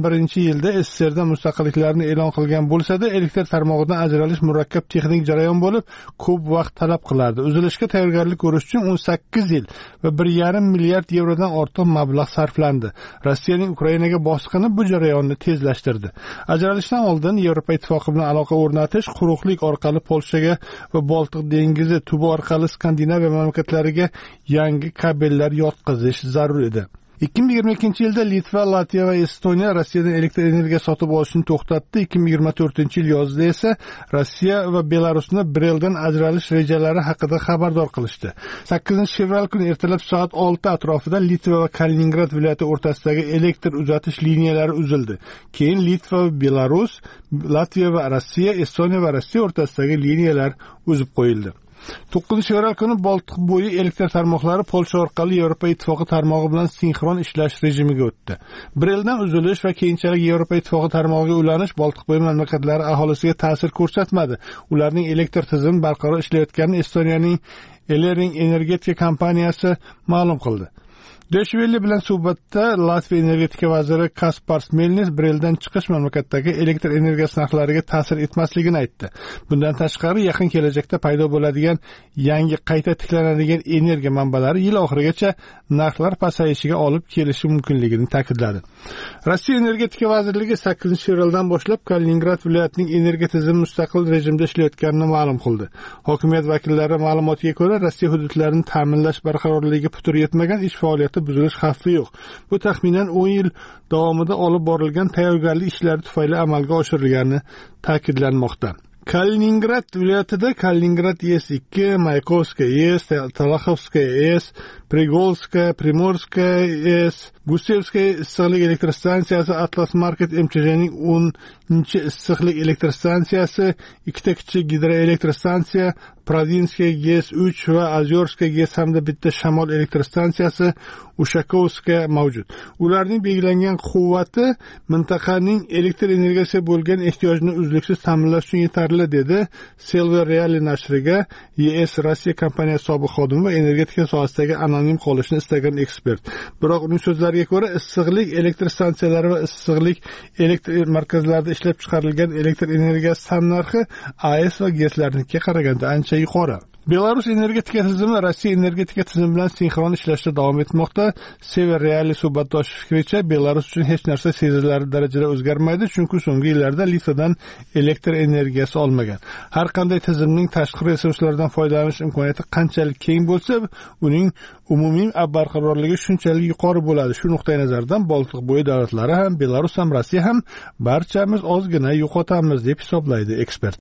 yilda SSRda mustaqilliklarini e'lon qilgan bo'lsa-da, elektr tarmog'idan ajralish murakkab texnik jarayon bo'lib, ko'p vaqt talab qilardi. Uzilishga tayyorgarlik ko'rish uchun 18 yil va 1,5 milliard yevrodan ortiq mablag' sarflandi. Rossiyaning Ukrainaga bosqini bu jarayonni tezlashtirdi. Ajralishdan oldin Yevropa ittifoqi bilan aloqa o'rnatish, quruqlik orqali Polshaga va Boltiq dengizi tubi orqali Skandinaviya mamlakatlariga yangi kabellar yotqizish zarur edi. 2022 yilda Litva, Latviya va Estoniya Rossiyadan elektr energiya sotib olishni to'xtatdi. 2024 yil yozida esa Rossiya va Belarusni Breldan ajralish rejalari haqida xabardor qilishdi. 8-fevral kuni ertalab soat 6 atrofida Litva va Kaliningrad viloyati o'rtasidagi elektr uzatish liniyalari uzildi. Keyin Litva va Belarus, Latviya va Rossiya, Estoniya va Rossiya o'rtasidagi liniyalar uzib qo'yildi. 9-fevral kuni Boltiq bo'yi elektr tarmoqlari Polsha orqali Yevropa ittifoqi tarmog'i bilan sinxron ishlash rejimiga o'tdi. Breldan uzilish va keyinchalik Yevropa ittifoqi tarmog'iga ulanish Boltiq bo'yi mamlakatlari aholisiga ta'sir ko'rsatmadi. Ularning elektr tizimi barqaror ishlayotganini Estoniyaning Elering energetika kompaniyasi ma'lum qildi. Deshveli bilan suhbatda Latviya energetika vaziri Kaspars Melnis Breldan chiqish mamlakatdagi elektr energiyasi narxlariga ta'sir etmasligini aytdi. Bundan tashqari yaqin kelajakda paydo bo'ladigan yangi qayta tiklanadigan energiya manbalari yil oxirigacha narxlar pasayishiga olib kelishi mumkinligini ta'kidladi. Rossiya energetika vazirligi 8-fevraldan boshlab Kaliningrad viloyatining energiya tizimi mustaqil rejimda ishlayotganini ma'lum qildi. Hokimiyat vakillari ma'lumotiga ko'ra, Rossiya hududlarini ta'minlash barqarorligiga putur yetmagan ish faoliyati buzilish xavfi yo'q. Bu taxminan 10 yil davomida olib borilgan tayyorgarlik ishlari tufayli amalga oshirilgani ta'kidlanmoqda. Kaliningrad viloyatida Kaliningrad ES2, Mayakovskaya ES, Talaxovskaya ES, Prigolskaya, Primorskaya ES, Gusevskaya issiqlik elektr stansiyasi, Atlas Market MCH'ning 10-chi issiqlik elektr stansiyasi, ikkita kichik gidroelektr stansiya, Prodinskaya GES-3 va Azyorskaya GES hamda bitta shamol elektr stansiyasi Ushakovskaya mavjud. Ularning belgilangan quvvati mintaqaning elektr energiyasiga bo'lgan ehtiyojni uzluksiz ta'minlash uchun yetarli, dedi Silver Reali nashriga ES Rossiya kompaniyasi sobiq xodimi va energetika sohasidagi anonim qolishni istagan ekspert. Biroq uning so'zlariga ko'ra, issiqlik elektr stansiyalari va issiqlik elektr markazlarida ishlab chiqarilgan elektr energiyasi narxi AES va GESlarnikiga qaraganda ancha yuqori. Belarus energetika tizimi Rossiya energetika tizimi bilan sinxron ishlashda davom etmoqda. Sever Reali suhbatdoshi fikricha, Belarus uchun hech narsa sezilarli darajada o'zgarmaydi, chunki so'nggi yillarda Litvadan elektr energiyasi olmagan. Har qanday tizimning tashqi resurslaridan foydalanish imkoniyati qanchalik keng bo'lsa, uning umumiy barqarorligi shunchalik yuqori bo'ladi. Shu nuqtai nazardan Boltiq bo'yi davlatlari ham, Belarus ham, Rossiya ham barchamiz ozgina yo'qotamiz deb hisoblaydi ekspert.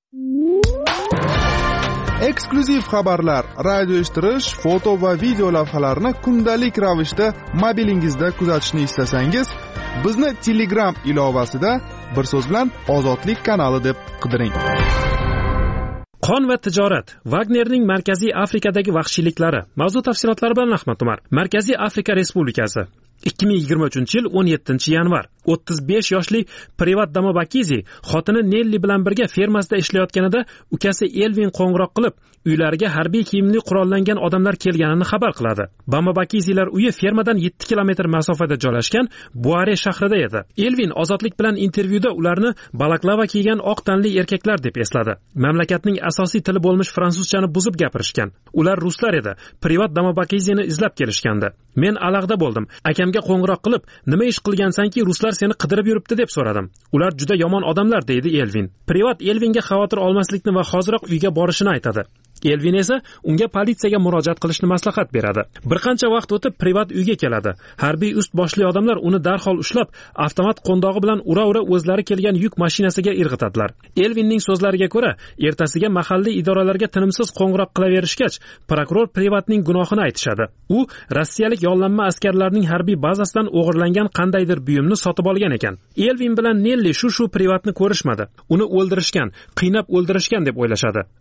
Eksklyuziv xabarlar, radio eshittirish, foto va video lavhalarni kundalik ravishda mobilingizda kuzatishni istasangiz, bizni Telegram ilovasida bir so'z bilan Ozodlik kanali deb qidiring. Qon va tijorat. Wagnerning Markaziy Afrikadagi vahshiyliklari. Mavzu tafsilotlari bilan Ahmad Umar. Markaziy Afrika Respublikasi. 2023 yil 17 yanvar 35 yoshli Privat Damobakizi xotini Nelli bilan birga fermasida ishlayotganida ukasi Elvin qo'ng'iroq qilib, uylariga harbiy kiyimli qurollangan odamlar kelganini xabar qiladi. Damobakizilar uyi fermadan 7 kilometr masofada joylashgan Buare shahrida edi. Elvin ozodlik bilan intervyuda ularni balaklava kiygan oq tanli erkaklar deb esladi. Mamlakatning asosiy tili bo'lmish fransuzchani buzib gapirishgan. Ular ruslar edi. Privat Damobakizini izlab kelishgandi. Men alag'da bo'ldim. Akamga qo'ng'iroq qilib, "Nima ish qilgansanki, ruslar seni qidirib yuribdi?" deb so'radim. "Ular juda yomon odamlar", deydi Elvin. Privat Elvinga xavotir olmaslikni va hoziroq uyga borishini aytadi. Elvin esa unga politsiyaga murojaat qilishni maslahat beradi. Bir qancha vaqt o'tib Privat uyga keladi. Harbiy ust boshli odamlar uni darhol ushlab, avtomat qo'ndog'i bilan ura-ura o'zlari kelgan yuk mashinasiga irg'itadilar. Elvinning so'zlariga ko'ra, ertasiga mahalliy idoralarga tinimsiz qo'ng'iroq qilaverishgach, prokuror Privatning gunohini aytishadi. U rossiyalik yollanma askarlarning harbiy bazasidan o'g'irlangan qandaydir buyumni sotib olgan ekan. Elvin bilan Nelli shu Privatni ko'rishmadi. Uni o'ldirishgan, qiynab o'ldirishgan deb o'ylashadi.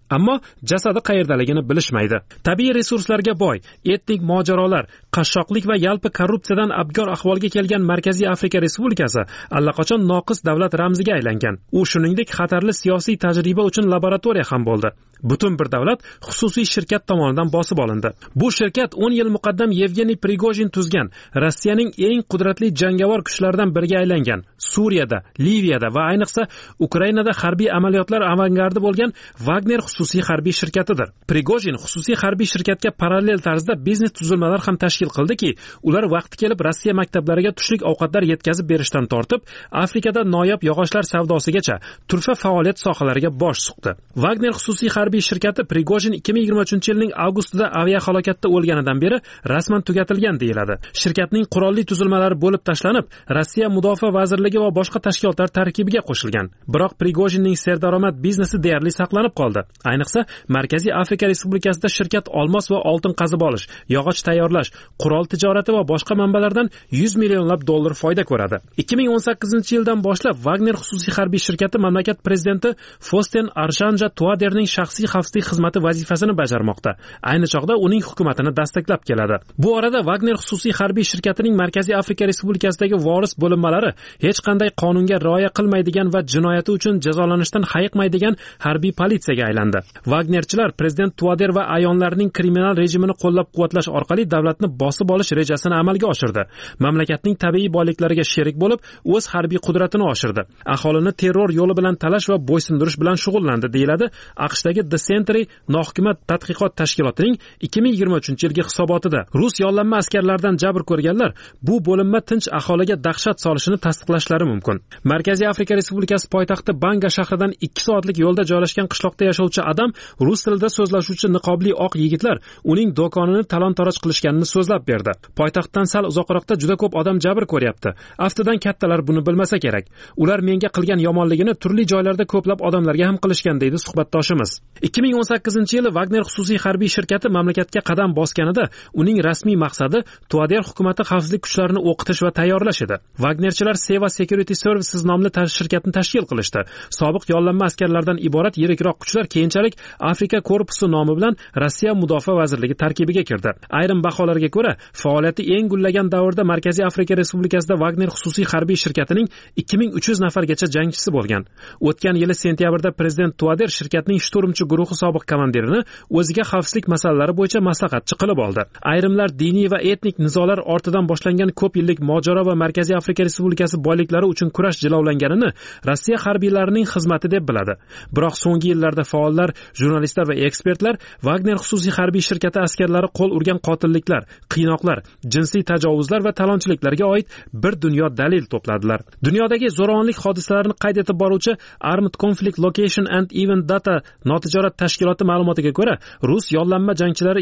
ammo jasadi qayerdaligini bilishmaydi. Tabiiy resurslarga boy, etnik mojarolar, qashshoqlik va yalpi korrupsiyadan abgor ahvolga kelgan Markaziy Afrika Respublikasi allaqachon noqis davlat ramziga aylangan. U shuningdek xatarli siyosiy tajriba uchun laboratoriya ham bo'ldi. Butun bir davlat xususiy shirkat tomonidan bosib olindi. Bu shirkat 10 yil muqaddam Yevgeniy Prigojin tuzgan Rossiyaning eng qudratli jangovar kuchlaridan biriga aylangan. Suriyada, Liviyada va ayniqsa Ukrainada harbiy amaliyotlar avangardi bo'lgan Wagner xususiy harbiy shirkatidir. Prigojin xususiy harbiy shirkatga parallel tarzda biznes tuzilmalar ham tashkil qildiki, ular vaqti kelib Rossiya maktablariga tushlik ovqatlar yetkazib berishdan tortib, Afrikada noyob yog'ochlar savdosigacha turfa faoliyat sohalariga bosh suqdi. Wagner xususiy harbiy shirkati Prigojin 2023-yilning avgustida aviahalokatda o'lganidan beri rasman tugatilgan deyiladi. Shirkatning qurolli tuzilmalari bo'lib tashlanib, Rossiya Mudofaa vazirligi va boshqa tashkilotlar tarkibiga qo'shilgan. Biroq Prigojinning serdaromad biznesi deyarli saqlanib qoldi. Ayniqsa, Markaziy Afrika Respublikasida shirkat olmos va oltin qazib olish, yog'och tayyorlash, qurol tijorati va boshqa manbalardan 100 millionlab dollar foyda ko'radi. 2018-yildan boshlab Wagner xususiy harbiy shirkati mamlakat prezidenti Faustin Archanja Touaderning shaxsiy xavfsizlik xizmati vazifasini bajarmoqda. Ayni chog'da uning hukumatini dastaklab keladi. Bu orada Wagner xususiy harbiy shirkatining Markaziy Afrika Respublikasidagi voris bo'linmalari hech qanday qonunga rioya qilmaydigan va jinoyati uchun jazolanishdan hayiqmaydigan harbiy politsiyaga aylandi. Wagnerchilar prezident Touader va ayonlarining kriminal rejimini qo'llab-quvvatlash orqali davlatni bosib olish rejasini amalga oshirdi. Mamlakatning tabiiy boyliklariga sherik bo'lib, o'z harbiy qudratini oshirdi. Aholini terror yo'li bilan talash va bo'ysundirish bilan shug'ullandi, deyiladi AQShdagi The Century nohukumat tadqiqot tashkilotining 2023-yilgi hisobotida. Rus yollanma askarlardan jabr ko'rganlar bu bo'linma tinch aholiga dahshat solishini tasdiqlashlari mumkin. Markaziy Afrika Respublikasi poytaxti Banga shahridan 2 soatlik yo'lda joylashgan qishloqda yashovchi odam rus tilida so'zlashuvchi niqobli oq yigitlar uning do'konini talon-taroj qilishganini so'zlab berdi. Poytaxtdan sal uzoqroqda juda ko'p odam jabr ko'ryapti. Aftidan kattalar buni bilmasa kerak. Ular menga qilgan yomonligini turli joylarda ko'plab odamlarga ham qilishgan, deydi suhbatdoshimiz. 2018-yili Wagner xususiy harbiy shirkati mamlakatga qadam bosganida uning rasmiy maqsadi Touader hukumati xavfsizlik kuchlarini o'qitish va tayyorlash edi. Wagnerchilar Seva Security Services nomli shirkatni tashkil qilishdi. Sobiq yollanma askarlardan iborat yirikroq kuchlar keyinchalik Afrika korpusi nomi bilan Rossiya Mudofaa vazirligi tarkibiga kirdi. Ayrim baholarga ko'ra, faoliyati eng gullagan davrda Markaziy Afrika Respublikasida Wagner xususiy harbiy shirkatining 2300 nafargacha jangchisi bo'lgan. O'tgan yili sentyabrda prezident Touader shirkatning shturmchi guruhi sobiq komandirini o'ziga xavfsizlik masalalari bo'yicha maslahatchi qilib oldi. Ayrimlar diniy va etnik nizolar ortidan boshlangan ko'p yillik mojaro va Markaziy Afrika Respublikasi boyliklari uchun kurash jilovlanganini Rossiya harbiylarining xizmati deb biladi. Biroq so'nggi yillarda faollar, jurnalistlar va ekspertlar Wagner xususiy harbiy shirkati askarlari qo'l urgan qotilliklar, qiynoqlar, jinsiy tajovuzlar va talonchiliklarga oid bir dunyo dalil to'pladilar. Dunyodagi zo'ravonlik hodisalarini qayd etib boruvchi Armed Conflict Location and Event Data notijorat tashkiloti ma'lumotiga ko'ra, rus yollanma jangchilari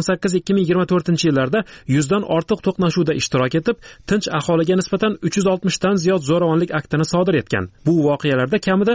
2018-2024-yillarda 100 dan ortiq to'qnashuvda ishtirok etib, tinch aholiga nisbatan 360 dan ziyod zo'ravonlik aktini sodir etgan. Bu voqealarda kamida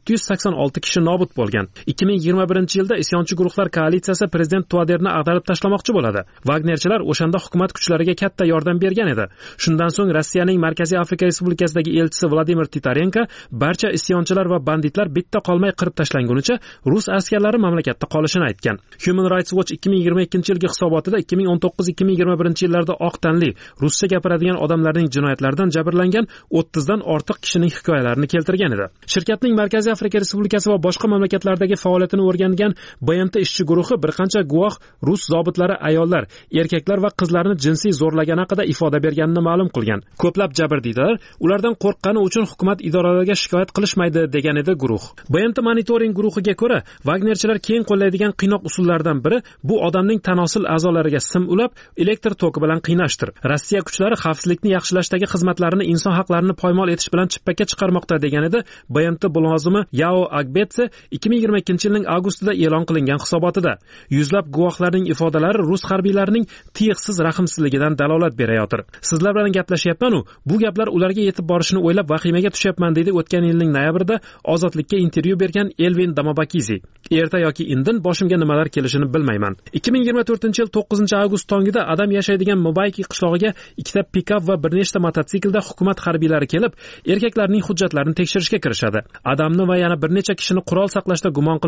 786 kishi nobud bo'lgan. 2021-yilda isyonchi guruhlar koalitsiyasi prezident Touaderni ag'darib tashlamoqchi bo'ladi. Wagnerchilar o'shanda hukumat kuchlariga katta yordam bergan edi. Shundan so'ng Rossiyaning Markaziy Afrika Respublikasidagi elchisi Vladimir Titarenko barcha isyonchilar va banditlar bitta qolmay qirib tashlangunicha rus askarlari mamlakatda qolishini aytgan. Human Rights Watch 2022-yilgi hisobotida 2019-2021-yillarda oq tanli ruscha gapiradigan odamlarning jinoyatlaridan jabrlangan 30 dan ortiq kishining hikoyalarini keltirgan edi. Shirkatning Markaziy Afrika Respublikasi va boshqa mamlakatlardagi faoliyatini o'rgangan BNT ishchi guruhi bir qancha guvoh rus zobitlari ayollar, erkaklar va qizlarni jinsiy zo'rlagani haqida ifoda berganini ma'lum qilgan. Ko'plab jabrdiydalar ulardan qo'rqqani uchun hukumat idoralariga shikoyat qilishmaydi, degan edi guruh. BNT monitoring guruhiga ko'ra, Wagnerchilar keng qo'llaydigan qiynoq usullaridan biri bu odamning tanosil a'zolariga sim ulab, elektr toki bilan qiynashdir. Rossiya kuchlari xavfsizlikni yaxshilashdagi xizmatlarini inson haqlarini poymol etish bilan chippakka chiqarmoqda, degan edi BNT mulozimi Yao Agbetse 2022-yilning avgustida e'lon qilingan hisobotida. Yuzlab guvohlarning ifodalari rus harbiylarining tiyiqsiz rahmsizligidan dalolat berayotir. Sizlar bilan gaplashyapman-u, bu gaplar ularga yetib borishini o'ylab vahimaga tushyapman, deydi o'tgan yilning noyabrida Ozodlikka intervyu bergan Elvin Damabakizi. Erta yoki indin boshimga nimalar kelishini bilmayman. 2024-yil 9-avgust tongida adam yashaydigan Mobayki qishlog'iga ikkita pikap va bir nechta mototsiklda hukumat harbiylari kelib, erkaklarning hujjatlarini tekshirishga kirishadi. Adamni va yana bir necha kishini qurol saqlashda gumon qilib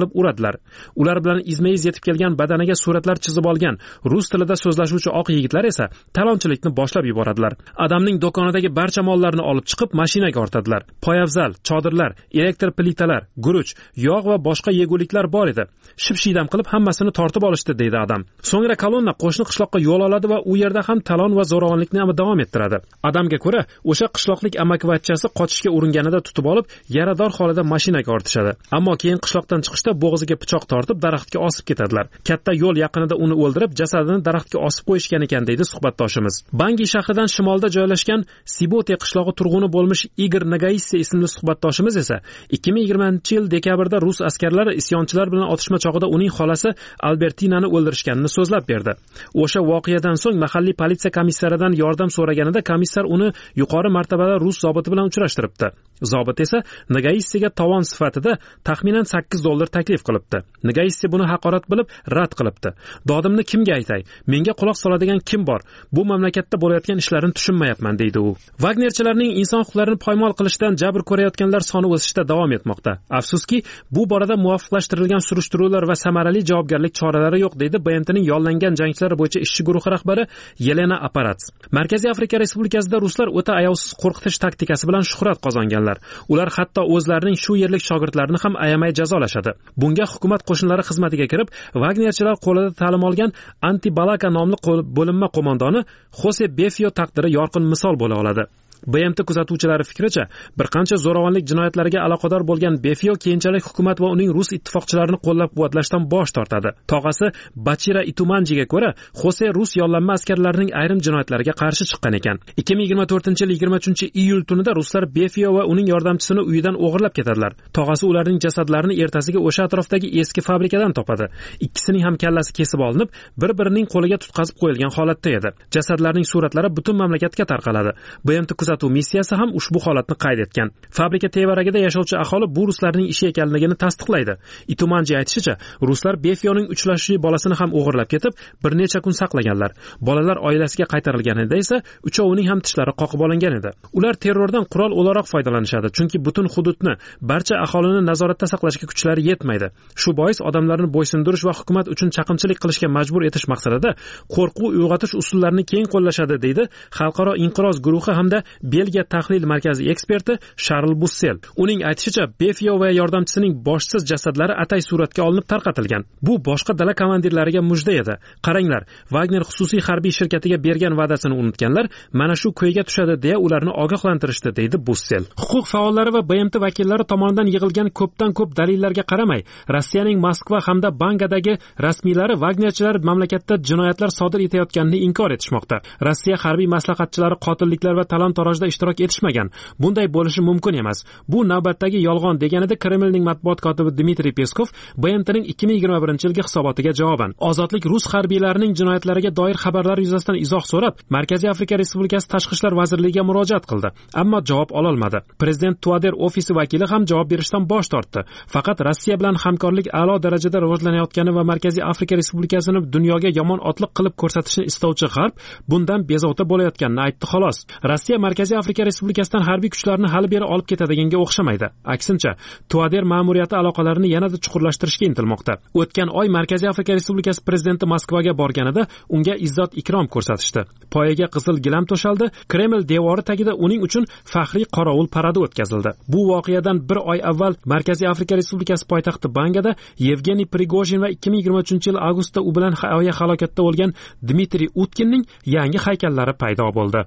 qilib uradilar. Ular bilan izma-iz yetib kelgan badaniga suratlar chizib olgan rus tilida so'zlashuvchi oq yigitlar esa talonchilikni boshlab yuboradilar. Adamning do'konidagi barcha mollarni olib chiqib mashinaga ortadilar. Poyabzal, chodirlar, elektr plitalar, guruch, yog' va boshqa yeguliklar bor edi. Ship-shiydam qilib hammasini tortib olishdi, deydi adam. So'ngra kolonna qo'shni qishloqqa yo'l oladi va u yerda ham talon va zo'ravonlikni davom ettiradi. Adamga ko'ra, o'sha qishloqlik amakivachchasi qochishga uringanida tutib olib, yarador holida mashinaga ortishadi. Ammo keyin qishloqdan chiqishda bo'g'ziga pichoq tortib daraxtga osib ketadilar. Katta yo'l yaqinida uni o'ldirib, jasadini daraxtga osib qo'yishgan ekan, deydi suhbatdoshimiz. Bangi shahridan shimolda joylashgan Sibote qishlog'i turg'uni bo'lmish Igor Nagaisse ismli suhbatdoshimiz esa 2020-yil dekabrda rus askarlari isyonchilar bilan otishma chog'ida uning xolasi Albertinani o'ldirishganini so'zlab berdi. O'sha voqeadan so'ng mahalliy politsiya komissaridan yordam so'raganida komissar uni yuqori martabada rus zobiti bilan uchrashtiribdi. Zobit esa Nagaissega tovon sifatida taxminan $8 taklif qilibdi. Nagaisse buni haqorat bilib rad qilibdi. Dodimni kimga aytay? Menga quloq soladigan kim bor? Bu mamlakatda bo'layotgan ishlarni tushunmayapman, deydi u. Wagnerchilarning inson huquqlarini poymol qilishdan jabr ko'rayotganlar soni o'sishda davom etmoqda. Afsuski, bu borada muvofiqlashtirilgan surishtiruvlar va samarali javobgarlik choralari yo'q, deydi BMTning yollangan jangchilari bo'yicha ishchi guruhi rahbari Yelena Aparats. Markaziy Afrika Respublikasida ruslar o'ta ayovsiz qo'rqitish taktikasi bilan shuhrat qozonganlar. Ular hatto o'zlarining shu yerlik shogirdlarini ham ayamay jazolashadi. Bunga hukumat qo'shinlari xizmatiga kirib, Wagnerchilar qo'lida ta'lim olgan Antibalaka nomli bo'linma qo'mondoni Jose Befio taqdiri yorqin misol bo'la oladi. BMT kuzatuvchilari fikricha, bir qancha zo'ravonlik jinoyatlariga aloqador bo'lgan Befio keyinchalik hukumat va uning rus ittifoqchilarini qo'llab-quvvatlashdan bosh tortadi. Tog'asi Bachira Itumanjiga ko'ra, Jose rus yollanma askarlarining ayrim jinoyatlariga qarshi chiqqan ekan. 2024-yil 23-iyul tunida ruslar Befio va uning yordamchisini uyidan o'g'irlab ketadilar. Tog'asi ularning jasadlarini ertasiga o'sha atrofdagi eski fabrikadan topadi. Ikkisining ham kallasi kesib olinib, bir-birining qo'liga tutqazib qo'yilgan holatda edi. Jasadlarning suratlari butun mamlakatga tarqaladi. BMT kuzatuv missiyasi ham ushbu holatni qayd etgan. Fabrika tevaragida yashovchi aholi bu ruslarning ishi ekanligini tasdiqlaydi. Itumanji aytishicha, ruslar Befioning uchrashuvchi bolasini ham o'g'irlab ketib, bir necha kun saqlaganlar. Bolalar oilasiga qaytarilganida esa uchovining ham tishlari qoqib olingan edi. Ular terrordan qurol o'laroq foydalanishadi, chunki butun hududni, barcha aholini nazoratda saqlashga kuchlari yetmaydi. Shu bois odamlarni bo'ysundirish va hukumat uchun chaqimchilik qilishga majbur etish maqsadida qo'rquv uyg'otish usullarini keng qo'llashadi, deydi Xalqaro inqiroz guruhi hamda Belgiya tahlil markazi eksperti Charl Bussel. Uning aytishicha, Befio va yordamchisining boshsiz jasadlari atay suratga olinib tarqatilgan. Bu boshqa dala komandirlariga mujda edi. Qaranglar, Wagner xususiy harbiy shirkatiga bergan va'dasini unutganlar mana shu ko'yga tushadi deya ularni ogohlantirishdi, deydi Bussel. Huquq faollari va BMT vakillari tomonidan yig'ilgan ko'pdan ko'p dalillarga qaramay, Rossiyaning Moskva hamda Bangadagi rasmiylari Wagnerchilar mamlakatda jinoyatlar sodir etayotganini inkor etishmoqda. Rossiya harbiy maslahatchilari qotilliklar va talon-torojda ishtirok etishmagan. Bunday bo'lishi mumkin emas. Bu navbatdagi yolg'on, deganida Kremlning matbuot kotibi Dmitriy Peskov BMTning 2021-yilgi hisobotiga javoban ozodlik rus harbiylarining jinoyatlariga doir xabarlar yuzasidan izoh so'rab, Markaziy Afrika Respublikasi Tashqi ishlar vazirligiga murojaat qildi, ammo javob ola olmadi. Prezident Tuader ofisi vakili ham javob berishdan bosh tortdi. Faqat Rossiya bilan hamkorlik a'lo darajada rivojlanayotgani va Markaziy Afrika Respublikasini dunyoga yomon otliq qilib ko'rsatishni istovchi G'arb bundan bezovta bo'layotganini aytdi xolos. Rossiya Markaziy Afrika Respublikasidan harbiy kuchlarni hali beri olib ketadiganga o'xshamaydi. Aksincha, Tuader ma'muriyati aloqalarini yanada chuqurlashtirishga intilmoqda. O'tgan oy Markaziy Afrika Respublikasi prezidenti Moskvaga borganida unga izzat ikrom ko'rsatishdi. Poyaga qizil gilam to'shaldi, Kreml devori tagida uning uchun faxriy qorovul paradi o'tkazildi. Bu voqeadan bir oy avval Markaziy Afrika Respublikasi poytaxti Bangada Yevgeniy Prigojin va 2023-yil avgustda u bilan aviahalokatda bo'lgan Dmitriy Utkinning yangi haykallari paydo bo'ldi.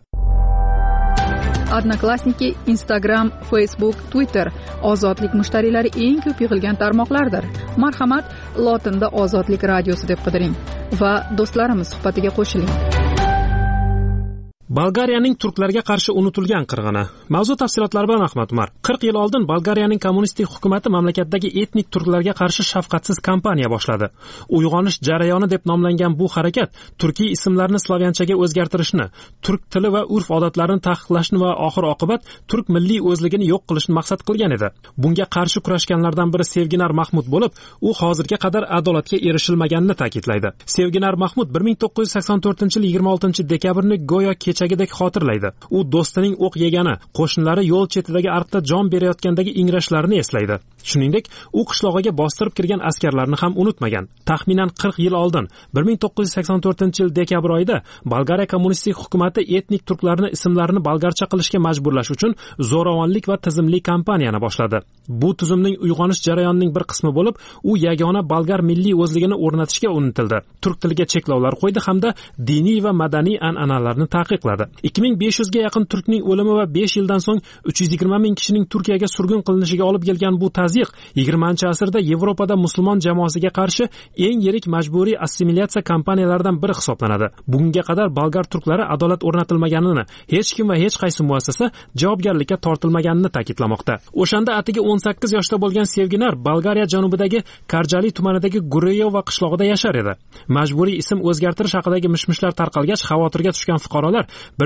Odnoklassniki, Instagram, Facebook, Twitter ozodlik mushtariylari eng ko'p yig'ilgan tarmoqlardir. Marhamat, lotinda Ozodlik radiosi deb qidiring va do'stlarimiz suhbatiga qo'shiling. Bolgariyaning turklarga qarshi unutilgan qirg'ini. Mavzu tafsilotlari bilan Ahmad Umar. 40 yil oldin Bolgariyaning kommunistik hukumati mamlakatdagi etnik turklarga qarshi shafqatsiz kampaniya boshladi. Uyg'onish jarayoni deb nomlangan bu harakat turkiy ismlarni slavyanchaga o'zgartirishni, turk tili va urf-odatlarini taqiqlashni va oxir-oqibat turk milliy o'zligini yo'q qilishni maqsad qilgan edi. Bunga qarshi kurashganlardan biri Sevginar Mahmud bo'lib, u hozirga qadar adolatga erishilmaganini ta'kidlaydi. Sevginar Mahmud 1984-yil 26-dekabrni go'yo kechagidek xotirlaydi. U do'stining o'q yegani, qo'shnilari yo'l chetidagi ariqda jon berayotgandagi ingrashlarini eslaydi. Shuningdek, u qishlog'iga bostirib kirgan askarlarni ham unutmagan. Taxminan 40 yil oldin, 1984-yil dekabr oyida Bolgariya kommunistik hukumatı etnik turklarni ismlarini bolgarcha qilishga majburlash uchun zo'ravonlik va tizimli kampaniyani boshladi. Bu tuzumning uyg'onish jarayonining bir qismi bo'lib, u yagona bolgar milliy o'zligini o'rnatishga urintildi. Turk tiliga cheklovlar qo'ydi hamda diniy va madaniy an'analarni taqiqladi. 2500 ga yaqin turkning o'limi va 5 yildan so'ng 320 ming kishining Turkiyaga surgun qilinishiga olib kelgan bu tazyiq 20-asrda Yevropada musulmon jamoasiga qarshi eng yirik majburiy assimilyatsiya kampaniyalaridan biri hisoblanadi. Bugunga qadar bolgar turklari adolat o'rnatilmaganini, hech kim va hech qaysi muassasa javobgarlikka tortilmaganini ta'kidlamoqda. O'shanda atigi 18 yoshda bo'lgan Sevginar Bolgariya janubidagi Karjali tumanidagi Gureyova qishlog'ida yashar edi. Majburiy ism o'zgartirish haqidagi mishmishlar tarqalgach, xavotirga tushgan fuqarolar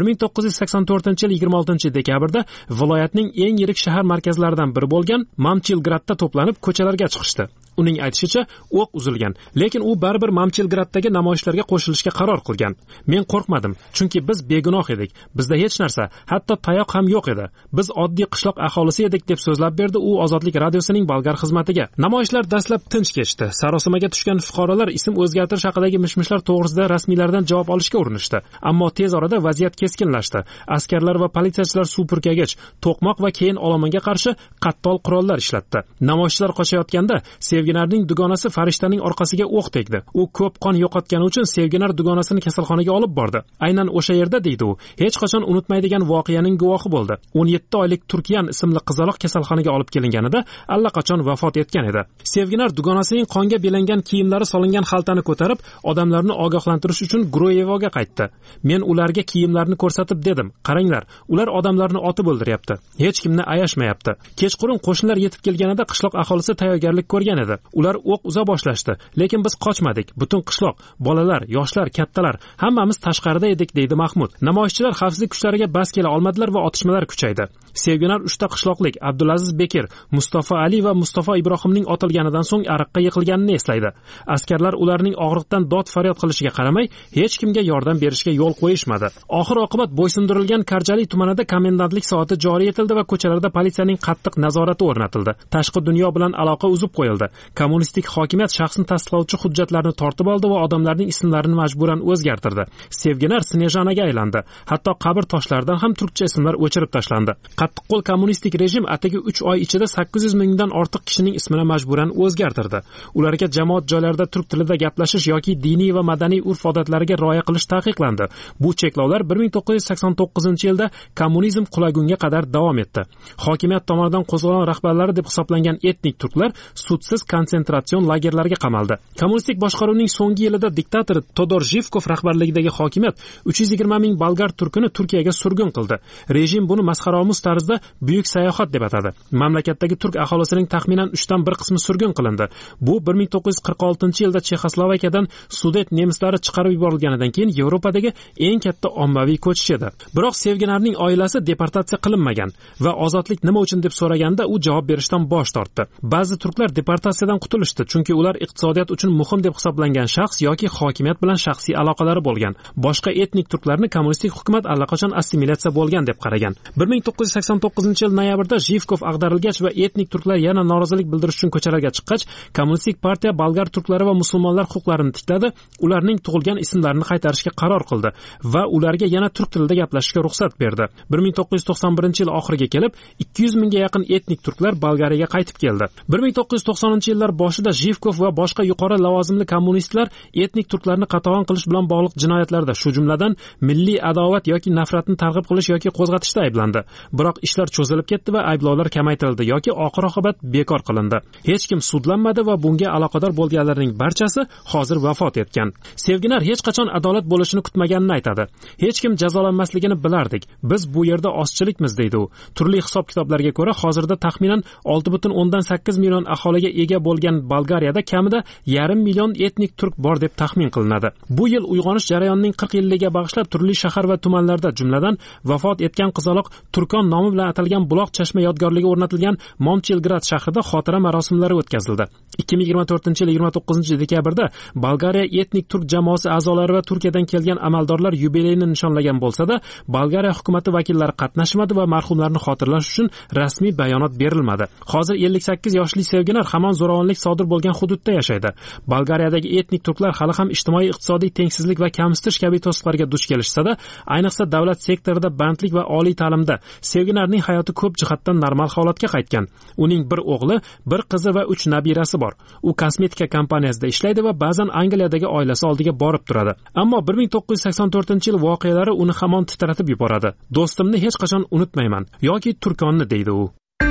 1984-yil 26-dekabrda viloyatning eng yirik shahar markazlaridan biri bo'lgan Mamchilgradda to'planib ko'chalarga chiqishdi. Uning aytishicha, o'q uzilgan, lekin u baribir Mamchilgraddagi namoyishlarga qo'shilishga qaror qilgan. Men qo'rqmadim, chunki biz begunoh edik. Bizda hech narsa, hatto tayoq ham yo'q edi. Biz oddiy qishloq aholisi edik, deb so'zlab berdi u Ozodlik radiosining bolgar xizmatiga. Namoyishlar dastlab tinch kechdi. Sarosimaga tushgan fuqarolar ism o'zgartirish haqidagi mishmishlar to'g'risida rasmiylardan javob olishga urinishdi. Ammo tez orada vaziyat keskinlashdi. Askarlar va politsiyachilar suv purkagich, to'qmoq va keyin olomonga qarshi qattol qurollar ishlatdi. Namoyishchilar qochayotganda Sevginarning dugonasi farishtaning orqasiga o'q tegdi. U ko'p qon yo'qotgani uchun Sevginar dugonasini kasalxonaga olib bordi. Aynan o'sha yerda, deydi u, hech qachon unutmaydigan voqeaning guvohi bo'ldi. 17 oylik Turkiyan ismli qizaloq kasalxonaga olib kelinganida allaqachon vafot etgan edi. Sevginar dugonasining qonga belangan kiyimlari solingan xaltani ko'tarib, odamlarni ogohlantirish uchun Guroyevoga qaytdi. Men ularga kiyimlarni ko'rsatib dedim, qaranglar, ular odamlarni otib o'ldiryapti. Hech kimni ayashmayapti. Kechqurun qo'shnilar yetib kelganida qishloq aholisi tayyorgarlik ko'rgan edi. Ular o'q uza boshlashdi, lekin biz qochmadik. Butun qishloq, bolalar, yoshlar, kattalar, hammamiz tashqarida edik, deydi Mahmud. Namoyishchilar xavfsizlik kuchlariga bas kela olmadilar va otishmalar kuchaydi. Sevginar 3 ta qishloqlik Abdulaziz Bekir, Mustafa Ali va Mustafa Ibrohimning otilganidan so'ng ariqqa yiqilganini eslaydi. Askarlar ularning og'riqdan dod faryod qilishiga qaramay, hech kimga yordam berishga yo'l qo'yishmadi. Oxir oqibat bo'ysundirilgan Karjali tumanida komendantlik soati joriy etildi va ko'chalarda politsiyaning qattiq nazorati o'rnatildi. Tashqi dunyo bilan aloqa uzib qo'yildi. Kommunistik hokimiyat shaxsni tasdiqlovchi hujjatlarni tortib oldi va odamlarning ismlarini majburan o'zgartirdi. Sevginar Snejanaga aylandi. Hatto qabr toshlaridan ham turkcha ismlar o'chirib tashlandi. Qattiqqo'l kommunistik rejim atigi 3 oy ichida 800 mingdan ortiq kishining ismini majburan o'zgartirdi. Ularga jamoat joylarida turk tilida gaplashish yoki diniy va madaniy urf-odatlariga rioya qilish taqiqlandi. Bu cheklovlar 1989-yilda kommunizm qulagunga qadar davom etdi. Hokimiyat tomonidan qo'zg'olon rahbarlari deb hisoblangan etnik turklar sudsiz konsentratsiyon lagerlariga qamaldi. Kommunistik boshqaruvning so'nggi yilida diktator Todor Zhivkov rahbarligidagi hokimiyat 320 ming bolgar turkini Turkiyaga surgun qildi. Rejim buni masxaraomuz tarzda buyuk sayohat deb atadi. Mamlakatdagi turk aholisining taxminan 3dan 1 qismi surgun qilindi. Bu 1946-yilda Chexoslovakiyadan Sudet nemislari chiqarib yuborilganidan keyin Yevropadagi eng katta ommaviy ko'chish edi. Biroq Sevginarning oilasi deportatsiya qilinmagan va ozodlik nima uchun deb so'raganda u javob berishdan bosh tortdi. Ba'zi turklar deportatsiyadan qutulishdi, chunki ular iqtisodiyot uchun muhim deb hisoblangan shaxs yoki hokimiyat bilan shaxsiy aloqalari bo'lgan. Boshqa etnik turklarni kommunistik hukumat allaqachon assimilyatsiya bo'lgan deb qaragan. 1989-yil noyabrda Zhivkov ag'darilgach va etnik turklar yana norozilik bildirish uchun ko'chalarga chiqqach, kommunistik partiya bolgar turklari va musulmonlar huquqlarini tikladi, ularning tug'ilgan ismlarini qaytarishga qaror qildi va ularga yana turk tilida gaplashishga ruxsat berdi. 1991-yil oxiriga kelib 200 mingga yaqin etnik turklar Bolgariyaga qaytib keldi. 1990-yillar boshida Zhivkov va boshqa yuqori lavozimli kommunistlar etnik turklarni qatag'on qilish bilan bog'liq jinoyatlarda, shu jumladan milliy adovat yoki nafratni targ'ib qilish yoki qo'zg'atishda ayblandi. Biroq ishlar cho'zilib ketdi va ayblovlar kamaytirildi yoki oxir-oqibat bekor qilindi. Hech kim sudlanmadi va bunga aloqador bo'lganlarning barchasi hozir vafot etgan. Sevginar hech qachon adolat bo'lishini kutmaganini aytadi. Hech kim jazolanmasligini bilardik. Biz bu yerda ozchilikmiz, deydi u. Turli hisob-kitoblarga ko'ra hozirda taxminan 6,8 million aholiga ega bo'lgan Bolgariyada kamida 1,5 million etnik turk bor deb taxmin qilinadi. Bu yil uyg'onish jarayonining 40 yilligiga bag'ishlab turli shahar va tumanlarda, jumladan vafot etgan qizaloq Turkon nomi bilan atalgan buloq chashma yodgorligi o'rnatilgan Momchilgrad shahrida xotira marosimlari o'tkazildi. 2024-yil 29 dekabrda Bolgariya etnik turk jamoasi a'zolari va Turkiyadan kelgan amaldorlar yubileyini nishonlagan bo'lsa-da, Bolgariya hukumati vakillari qatnashmadi va marhumlarni xotirlash uchun rasmiy bayonot berilmadi. Hozir 58 yoshli Sevginar hamon zo'ravonlik sodir bo'lgan hududda yashaydi. Bolgariyadagi etnik turklar hali ham ijtimoiy-iqtisodiy tengsizlik va kamsitish kabi to'siqlarga duch kelishsa-da, ayniqsa davlat sektorida bandlik va oliy ta'limda Sevginarning hayoti ko'p jihatdan normal holatga qaytgan. Uning bir o'g'li, bir qizi va 3 nabirasi bor. U kosmetika kompaniyasida ishlaydi va ba'zan Angliyadagi oilasi oldiga borib turadi. Ammo 1984-yil voqealari uni hamon titratib yuboradi. Do'stimni hech qachon unutmayman yoki Turkonni deydi u.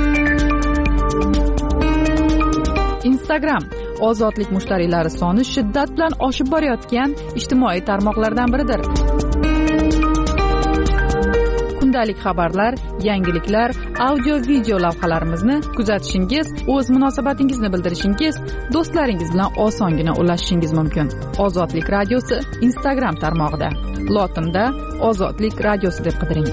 Instagram ozodlik mushtariylari soni shiddat bilan oshib borayotgan ijtimoiy tarmoqlardan biridir. Kundalik xabarlar, yangiliklar, audio-video lavhalarimizni kuzatishingiz, o'z munosabatingizni bildirishingiz, do'stlaringiz bilan osongina ulashishingiz mumkin. Ozodlik radiosi Instagram tarmog'ida. Lotinda Ozodlik radiosi deb qidiring.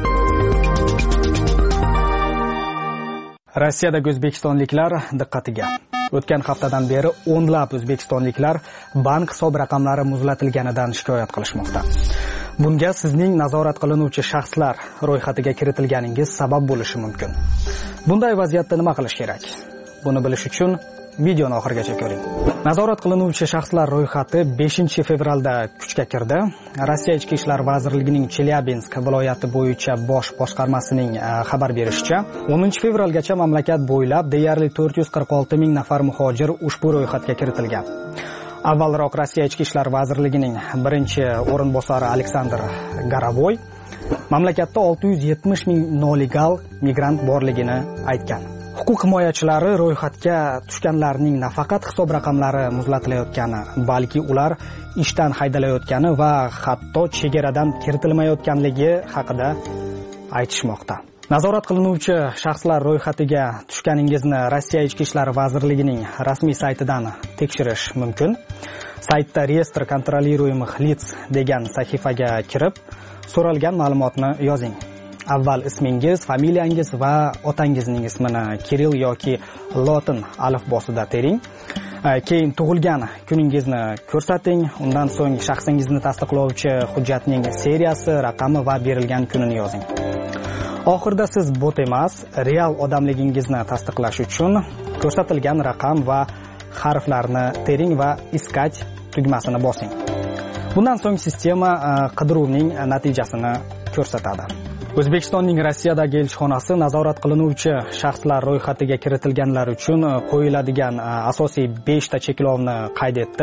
Rossiyadagi o'zbekistonliklar diqqatiga. O'tgan haftadan beri o'nlab o'zbekistonliklar bank hisob raqamlari muzlatilganidan shikoyat qilishmoqda. Bunga sizning nazorat qilinuvchi shaxslar ro'yxatiga kiritilganingiz sabab bo'lishi mumkin. Bunday vaziyatda nima qilish kerak? Buni bilish uchun videoni oxirigacha ko'ring. Nazorat qilinuvchi shaxslar ro'yxati 5-fevralda kuchga kirdi. Rossiya Ichki ishlar vazirligining Chelyabinsk viloyati bo'yicha bosh boshqarmasining xabar berishicha, 10-fevralgacha mamlakat bo'ylab deyarli 446 ming nafar muhojir ushbu ro'yxatga kiritilgan. Avvalroq Rossiya Ichki ishlar vazirligining birinchi o'rinbosari Aleksandr Garavoy mamlakatda 670 ming nolegal migrant borligini aytgan. Huquq himoyachilari ro'yxatga tushganlarning nafaqat hisob raqamlari muzlatilayotgani, balki ular ishdan haydalayotgani va hatto chegaradan kiritilmayotganligi haqida aytishmoqda. Nazorat qilinuvchi shaxslar ro'yxatiga tushganingizni Rossiya Ichki ishlar vazirligining rasmiy saytidan tekshirish mumkin. Saytda Reyestr kontroliruемых лиц degan sahifaga kirib, so'ralgan ma'lumotni yozing. Avval ismingiz, familiyangiz va otangizning ismini Kirill yoki Lotin alifbosida tering. Keyin tug'ilgan kuningizni ko'rsating. Undan so'ng shaxsingizni tasdiqlovchi hujjatning seriyasi, raqami va berilgan kunini yozing. Oxirida siz bot emas, real odamligingizni tasdiqlash uchun ko'rsatilgan raqam va harflarni tering va iskach tugmasini bosing. Bundan so'ng sistema qidiruvning natijasini ko'rsatadi. O'zbekistonning Rossiyadagi elchixonasi nazorat qilinuvchi shaxslar ro'yxatiga kiritilganlar uchun qo'yiladigan asosiy 5 ta cheklovni qayd etdi.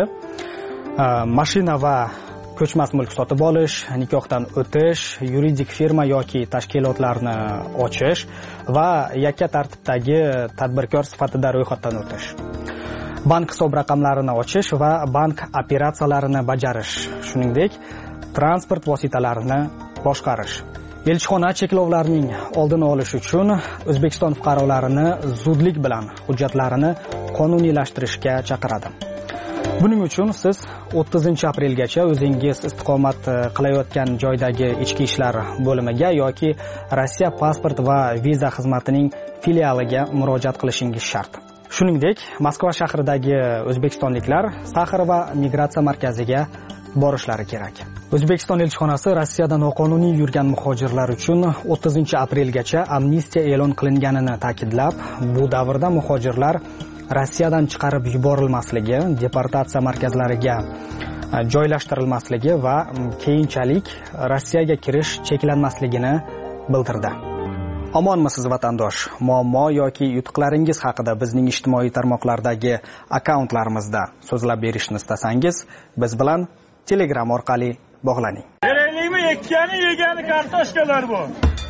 Mashina va ko'chmas mulk sotib olish, nikohdan o'tish, yuridik firma yoki tashkilotlarni ochish va yakka tartibdagi tadbirkor sifatida ro'yxatdan o'tish. Bank hisob raqamlarini ochish va bank operatsiyalarini bajarish, shuningdek, transport vositalarini boshqarish. Elchixona cheklovlarning oldini olish uchun O'zbekiston fuqarolarini zudlik bilan hujjatlarini qonuniylashtirishga chaqiradi. Buning uchun siz 30-aprelgacha o'zingiz istiqomat qilayotgan joydagi ichki ishlar bo'limiga yoki Rossiya pasport va viza xizmatining filialiga murojaat qilishingiz shart. Shuningdek, Moskva shahridagi o'zbekistonliklar Saxar va migratsiya markaziga borishlari kerak. O'zbekiston elchixonasi Rossiyada noqonuniy yurgan muhojirlar uchun 30-aprelgacha amnistiya e'lon qilinganini ta'kidlab, bu davrda muhojirlar Rossiyadan chiqarib yuborilmasligi, deportatsiya markazlariga joylashtirilmasligi va keyinchalik Rossiyaga kirish cheklanmasligini bildirdi. Omonmisiz vatandosh? Muammo yoki yutuqlaringiz haqida bizning ijtimoiy tarmoqlardagi akkauntlarimizda so'zlab berishni istasangiz, biz bilan Telegram orqali bog'laning. Keraklikmi ekkani yegani kartoshkalar bu.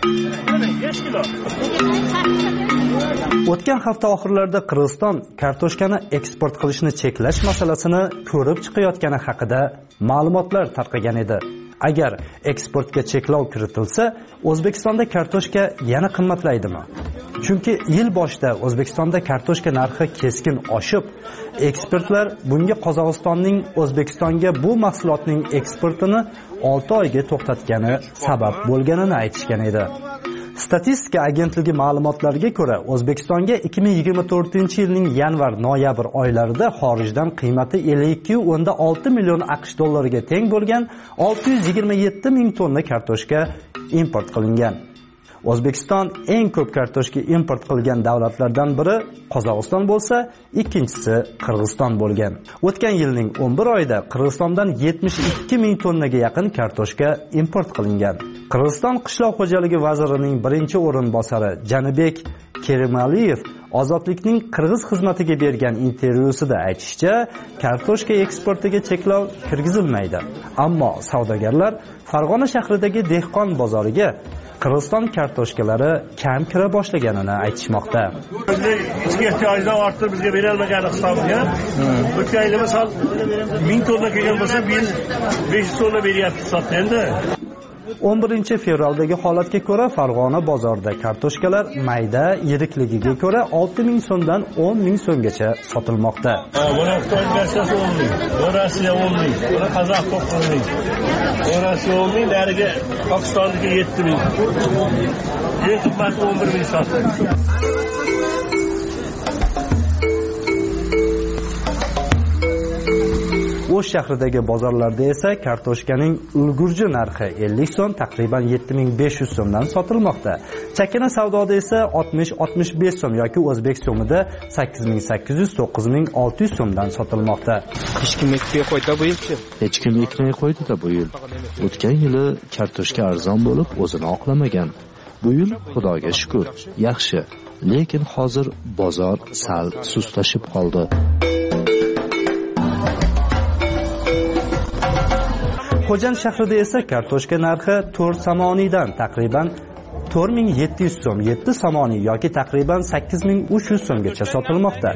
5 kilo. O'tgan hafta oxirlarida Qirg'iziston kartoshkani eksport qilishni cheklash masalasini ko'rib chiqayotgani haqida ma'lumotlar tarqagan edi. Agar eksportga cheklov kiritilsa, O'zbekistonda kartoshka yana qimmatlaydimi? Chunki yil boshida O'zbekistonda kartoshka narxi keskin oshib, ekspertlar bunga Qozog'istonning O'zbekistonga bu mahsulotning eksportini 6 oyga to'xtatgani sabab bo'lganini aytishgan edi. Statistika agentligi ma'lumotlariga ko'ra, O'zbekistonga 2024-yilning yanvar-noyabr oylarida xorijdan qiymati 52.6 million AQSh dollariga teng bo'lgan 627 ming tonna kartoshka import qilingan. O'zbekiston eng ko'p kartoshka import qilgan davlatlardan biri Qozog'iston bo'lsa, ikkinchisi Qirg'iziston bo'lgan. O'tgan yilning 11 oyida Qirg'izistondan 72 ming tonnaga yaqin kartoshka import qilingan. Qirg'iziston qishloq xo'jaligi vazirining birinchi o'rinbosari Janibek Kerimaliyev Ozodlikning Qirg'iz xizmatiga bergan intervyusida aytishicha, kartoshka eksportiga cheklov kirgizilmaydi. Ammo savdogarlar Farg'ona shahridagi dehqon bozoriga Qirg'iziston kartoshkalari kam kira boshlaganini aytishmoqda. Ichki ehtiyojdan ortib bizga berilmagani hisobiga o'tgan yil misol 1000 tonna kelgan bo'lsa, bu yil 500 tonna beryapti hisobda endi. 11 fevraldagi holatga ko'ra Farg'ona bozorida kartoshkalar mayda yirikligiga ko'ra 6 ming so'mdan 10 ming so'mgacha sotilmoqda. Buni Xitoy versiyasi 10 ming, bu Rossiya 10 ming, buni Qozog'iston 9 ming. Bu Rossiya 10 ming, nariga Pokistonniki 7 ming. Eng qimmati 11 ming so'm. O'sh shahridagi bozorlarda esa kartoshkaning ulgurji narxi 50 so'm, taqriban 7500 so'mdan sotilmoqda. Chakana savdoda esa 60-65 so'm yoki o'zbek so'mida 8800-9600 so'mdan sotilmoqda. Hech kim ekmay qo'ydi bu yilchi? Hech kim ekmay qo'ydi bu yil. O'tgan yili kartoshka arzon bo'lib, o'zini oqlamagan. Bu yil Xudoga shukr, yaxshi. Lekin hozir bozor sal sustlashib qoldi. Xo'jan shahrida esa kartoshka narxi 4 samonidan taqriban 4700 so'm, 7 samoni yoki taqriban 8300 so'mgacha sotilmoqda.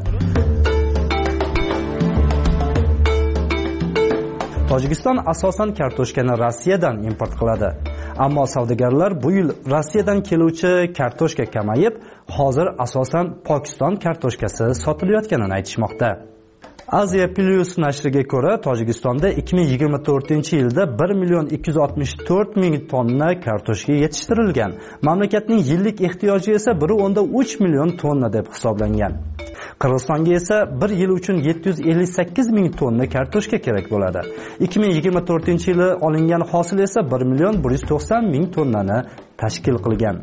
Tojikiston asosan kartoshkani Rossiyadan import qiladi. Ammo savdogarlar bu yil Rossiyadan keluvchi kartoshka kamayib, hozir asosan Pokiston kartoshkasi sotilayotganini aytishmoqda. Asia Plus nashriga ko'ra, Tojikistonda 2024-yilda 1.264.000 tonna kartoshka yetishtirilgan. Mamlakatning yillik ehtiyoji esa 1.3 million tonna deb hisoblangan. Qirg'izistonga esa bir yil uchun 758.000 tonna kartoshka kerak bo'ladi. 2024-yili olingan hosil esa 1.190.000 tonnani tashkil qilgan.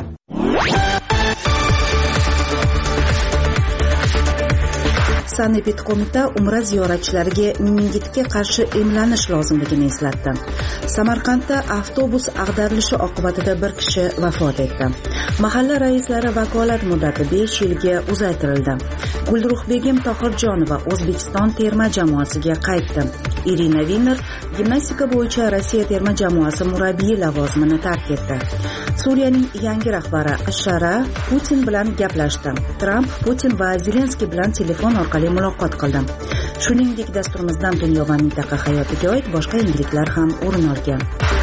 Sanepidqo'mita Umra ziyoratchilariga meningitga qarshi emlanish lozimligini eslatdi. Samarqandda avtobus ag'darilishi oqibatida bir kishi vafot etdi. Mahalla raislari vakolat muddati 5 yilga uzaytirildi. Gulruhbegim Tohirjonova O'zbekiston terma jamoasiga qaytdi. Irina Viner gimnastika bo'yicha Rossiya terma jamoasi murabbiyi lavozimini tark etdi. Suriyaning yangi rahbari Ashara Putin bilan gaplashdi. Tramp Putin va Zelenskiy bilan telefon orqali muloqot qildi. Shuningdek, dasturimizdan dunyo va mintaqa hayotiga oid boshqa yangiliklar ham o'rin olgan.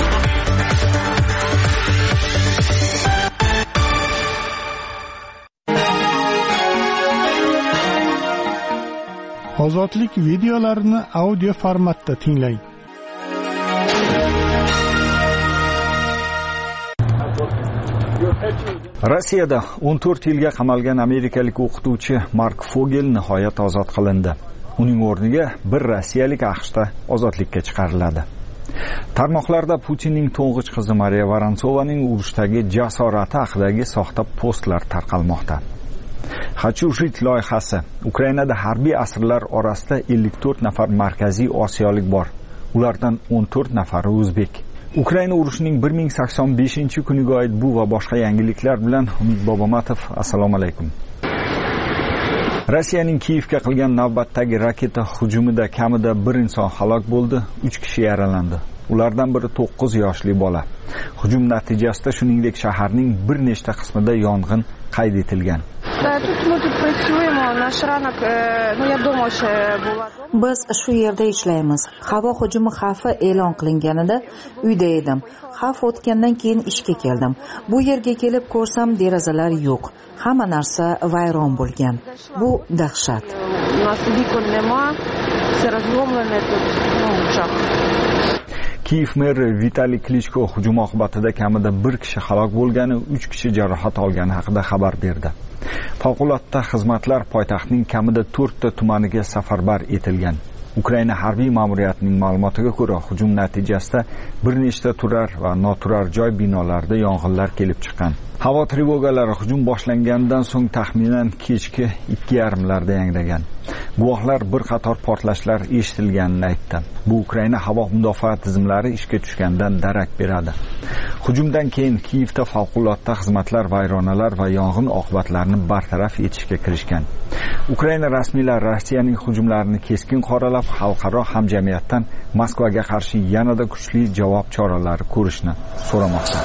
Ozodlik videolarini audio formatda tinglang. Rossiyada 14 yilga qamalgan amerikalik o'qituvchi Mark Fogel nihoyat ozod qilindi. Uning o'rniga bir rossiyalik AQShda ozodlikka chiqariladi. Tarmoqlarda Putinning to'ng'ich qizi Mariya Vorontsovaning urushdagi jasorati haqidagi soxta postlar tarqalmoqda. Хочу жить loyihasi Ukrainada harbiy asirlar orasida 54 nafar markaziy osiyolik bor. Ulardan 14 nafari o'zbek. Ukraina urushining 1085-kuniga oid bu va boshqa yangiliklar bilan Umid Bobomatov, assalomu alaykum. Rossiyaning Kiyevga qilgan navbatdagi raketa hujumida kamida bir inson halok bo'ldi, 3 kishi yaralandi. Ulardan biri 9 yoshli bola. Hujum natijasida shuningdek shaharning bir nechta qismida yong'in qayd etilgan. Biz shu yerda ishlaymiz. Havo hujumi xavfi e'lon qilinganida uyda edim. Xavf o'tgandan keyin ishga keldim. Bu yerga kelib ko'rsam, derazalar yo'q. Hamma narsa vayron bo'lgan. Bu dahshat. Kiyev meri Vitaliy Klichko hujum oqibatida kamida 1 kishi halok bo'lgani, 3 kishi jarohat olgani haqida xabar berdi. Favqulodda xizmatlar poytaxtning kamida 4 ta tumaniga safarbar etilgan. Ukraina harbiy ma'muriyatining ma'lumotiga ko'ra, hujum natijasida bir nechta turar va noturar joy binolarida yong'inlar kelib chiqqan. Havo trevogalari hujum boshlangandan so'ng taxminan kechki 2:30larda yangragan. Guvohlar bir qator portlashlar eshitilganini aytdi. Bu Ukraina havo mudofaa tizimlari ishga tushgandan darak beradi. Hujumdan keyin Kiyevda favqulodda xizmatlar vayronalar va yong'in oqibatlarini bartaraf etishga kirishgan. Ukraina rasmiylari Rossiyaning hujumlarini keskin qoralab, xalqaro hamjamiyatdan Moskvaga qarshi yanada kuchli javob choralari ko'rishni so'ramoqda.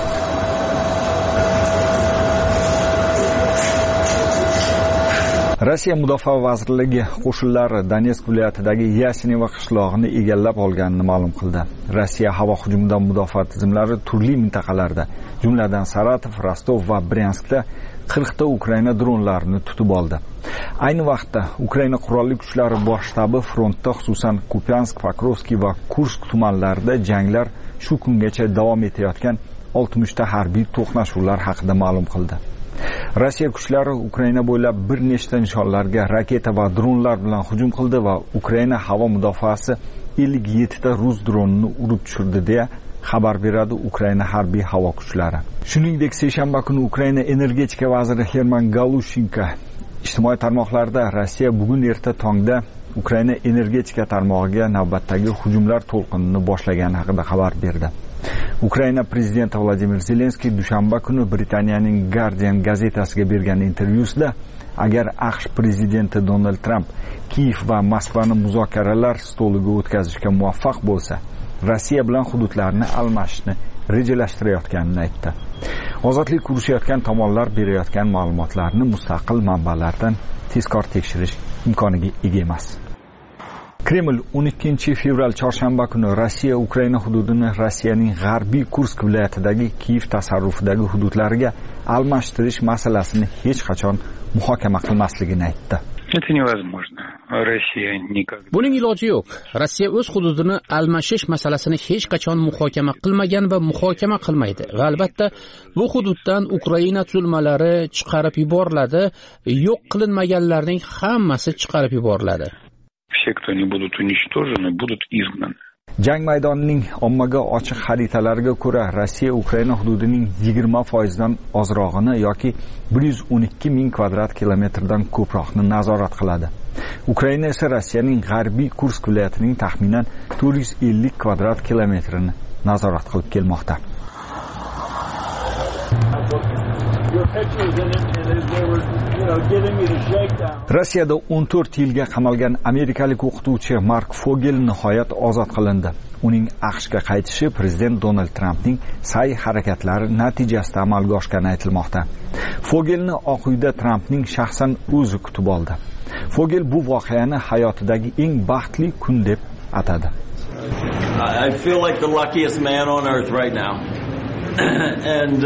Rossiya Mudofaa vazirligi qo'shinlari Donetsk viloyatidagi Yasineva qishlog'ini egallab olganini ma'lum qildi. Rossiya havo hujumidan mudofaa tizimlari turli mintaqalarda, jumladan Saratov, Rostov va Bryanskda 40 ta Ukraina dronlarini tutib oldi. Ayni vaqtda Ukraina qurolli kuchlari bosh shtabi frontda, xususan Kupiansk, Pokrovskiy va Kursk tumanlarida janglar shu kungacha davom etayotgan 60 ta harbiy to'qnashuvlar haqida ma'lum qildi. Rossiya kuchlari Ukraina bo'ylab bir nechta nishonlarga raketa va dronlar bilan hujum qildi va Ukraina havo mudofaasi 57 ta rus dronini urib tushirdi deya xabar beradi Ukraina harbiy havo kuchlari. Shuningdek, seshanba kuni Ukraina energetika vaziri Herman Galushenko ijtimoiy tarmoqlarda Rossiya bugun erta tongda Ukraina energetika tarmog'iga navbatdagi hujumlar to'lqinini boshlagani haqida xabar berdi. Ukraina prezidenti Vladimir Zelenskiy dushanba kuni Britaniyaning Guardian gazetasiga bergan intervyusida, agar AQSh prezidenti Donald Trump Kiyev va Moskvani muzokaralar stoliga o'tkazishga muvaffaq bo'lsa, Rossiya bilan hududlarni almashishni rejalashtirayotganini aytdi. Ozodlik urushayotgan tomonlar berayotgan ma'lumotlarni mustaqil manbalardan tezkor tekshirish imkoniga ega emas. Kreml 12 fevral chorshanba kuni Rossiya Ukraina hududini Rossiyaning g'arbiy Kursk viloyatidagi Kiyev tasarrufidagi hududlariga almashtirish masalasini hech qachon muhokama qilmasligini aytdi. Buning iloji yo'q. Rossiya o'z hududini almashish masalasini hech qachon muhokama qilmagan va muhokama qilmaydi. Va albatta, bu hududdan Ukraina tuzilmalari chiqarib yuboriladi, yo'q qilinmaganlarning hammasi chiqarib yuboriladi. Все, кто не будут уничтожены, будут изгнаны. Jang maydonining ommaga ochiq xaritalariga ko'ra, Rossiya Ukraina hududining 20% dan ozrog'ini yoki 112 ming kvadrat kilometrdan ko'proqni nazorat qiladi. Ukraina esa Rossiyaning g'arbiy Kursk viloyatining taxminan 450 kvadrat kilometrini nazorat qilib kelmoqda. Rossiyada 14 yilga qamalgan amerikalik o'qituvchi Mark Fogel nihoyat ozod qilindi. Uning AQShga qaytishi prezident Donald Trampning sa'y harakatlari natijasida amalga oshgani aytilmoqda. Fogelni Oq uyda Trampning shaxsan o'zi kutib oldi. Fogel bu voqeani hayotidagi eng baxtli kun deb atadi. I feel like the luckiest man on earth right now. And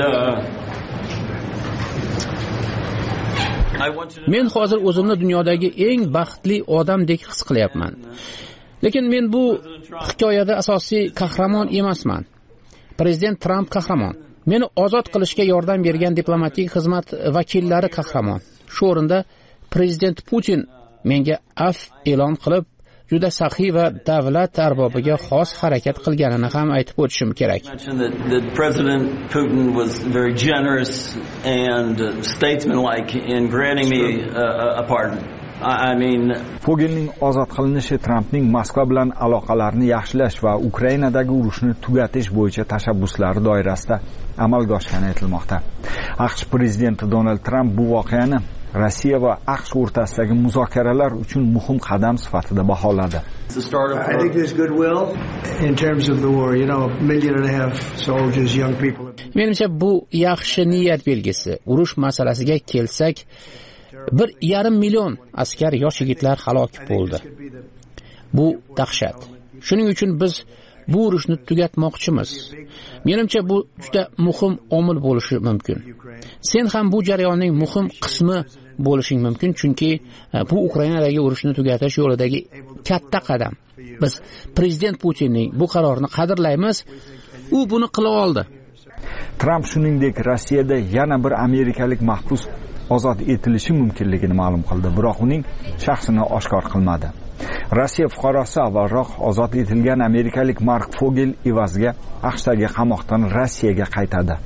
Men hozir o'zimni dunyodagi eng baxtli odamdek his qilyapman. Lekin men bu hikoyada asosiy qahramon emasman. Prezident Trump qahramon. Meni ozod qilishga yordam bergan diplomatik xizmat vakillari qahramon. Shu o'rinda prezident Putin menga af e'lon qilib, juda saxiy va davlat arbobiga xos harakat qilganini ham aytib o'tishim kerak. President Putin was very generous and statesmanlike in granting me a pardon. I mean, Fogelning ozod qilinishi Trampning Moskva bilan aloqalarni yaxshilash va Ukrainadagi urushni tugatish bo'yicha tashabbuslari doirasida amalga oshgani aytilmoqda. AQSh prezidenti Donald Trump bu voqeani Rossiya va AQSh o'rtasidagi muzokaralar uchun muhim qadam sifatida baholadi. I think there's goodwill in terms of the war. You know, 1.5 million soldiers, young people. Menimcha bu yaxshi niyat belgisi. Urush masalasiga kelsak, 1,5 million askar yosh yigitlar halok bo'ldi. Bu dahshat. Shuning uchun biz bu urushni tugatmoqchimiz. Menimcha bu juda muhim omil bo'lishi mumkin. Sen ham bu jarayonning muhim qismi bo'lishing mumkin, chunki bu Ukrainadagi urushni tugatish yo'lidagi katta qadam. Biz prezident Putinning bu qarorini qadrlaymiz. U buni qila oldi. Tramp shuningdek Rossiyada yana bir amerikalik mahbus ozod etilishi mumkinligini ma'lum qildi, biroq uning shaxsini oshkor qilmadi. Rossiya fuqarosi avvalroq ozod etilgan amerikalik Mark Fogel evaziga AQShdagi qamoqdan Rossiyaga qaytadi.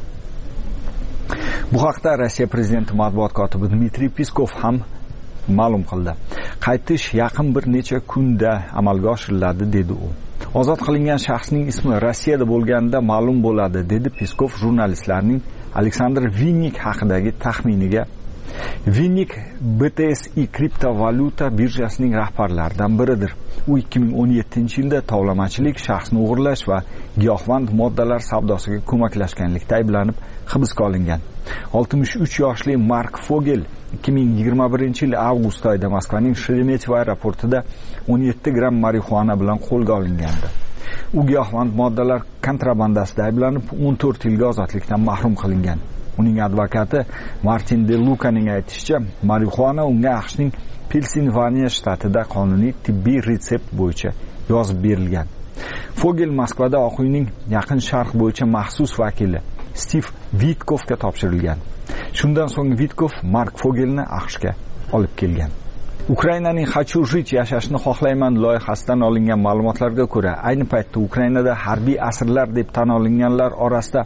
Bu haqda Rossiya prezidenti matbuot kotibi Dmitriy Peskov ham ma'lum qildi. Qaytish yaqin bir necha kunda amalga oshiriladi, dedi u. Ozod qilingan shaxsning ismi Rossiyada bo'lganda ma'lum bo'ladi, dedi Peskov jurnalistlarning Aleksandr Vinnik haqidagi taxminiga. Vinnik BTSI kriptovalyuta birjasining rahbarlaridan biridir. U 2017-yilda tovlamachilik, shaxsni o'g'irlash va giyohvand moddalar savdosiga ko'maklashganlikda ayblanib hibsga olingan. 63 yoshli Mark Fogel 2021-yil avgust oyida Moskvaning Sheremetyevo aeroportida 17 gram marixuana bilan qo'lga olingandi. U giyohvand moddalar kontrabandasida ayblanib 14 yilga ozodlikdan mahrum qilingan. Uning advokati Martin De Lucaning aytishicha, marixuana unga AQShning Pensilvaniya shtatida qonuniy tibbiy retsept bo'yicha yozib berilgan. Fogel Moskvada Oq uyning Yaqin Sharq bo'yicha maxsus vakili Stiv Vitkovga topshirilgan. Shundan so'ng Vitkov Mark Fogelni AQShga olib kelgan. Ukrainaning "Хочу жить, yashashni xohlayman" loyihasidan olingan ma'lumotlarga ko'ra, ayni paytda Ukrainada harbiy asirlar deb tan olinganlar orasida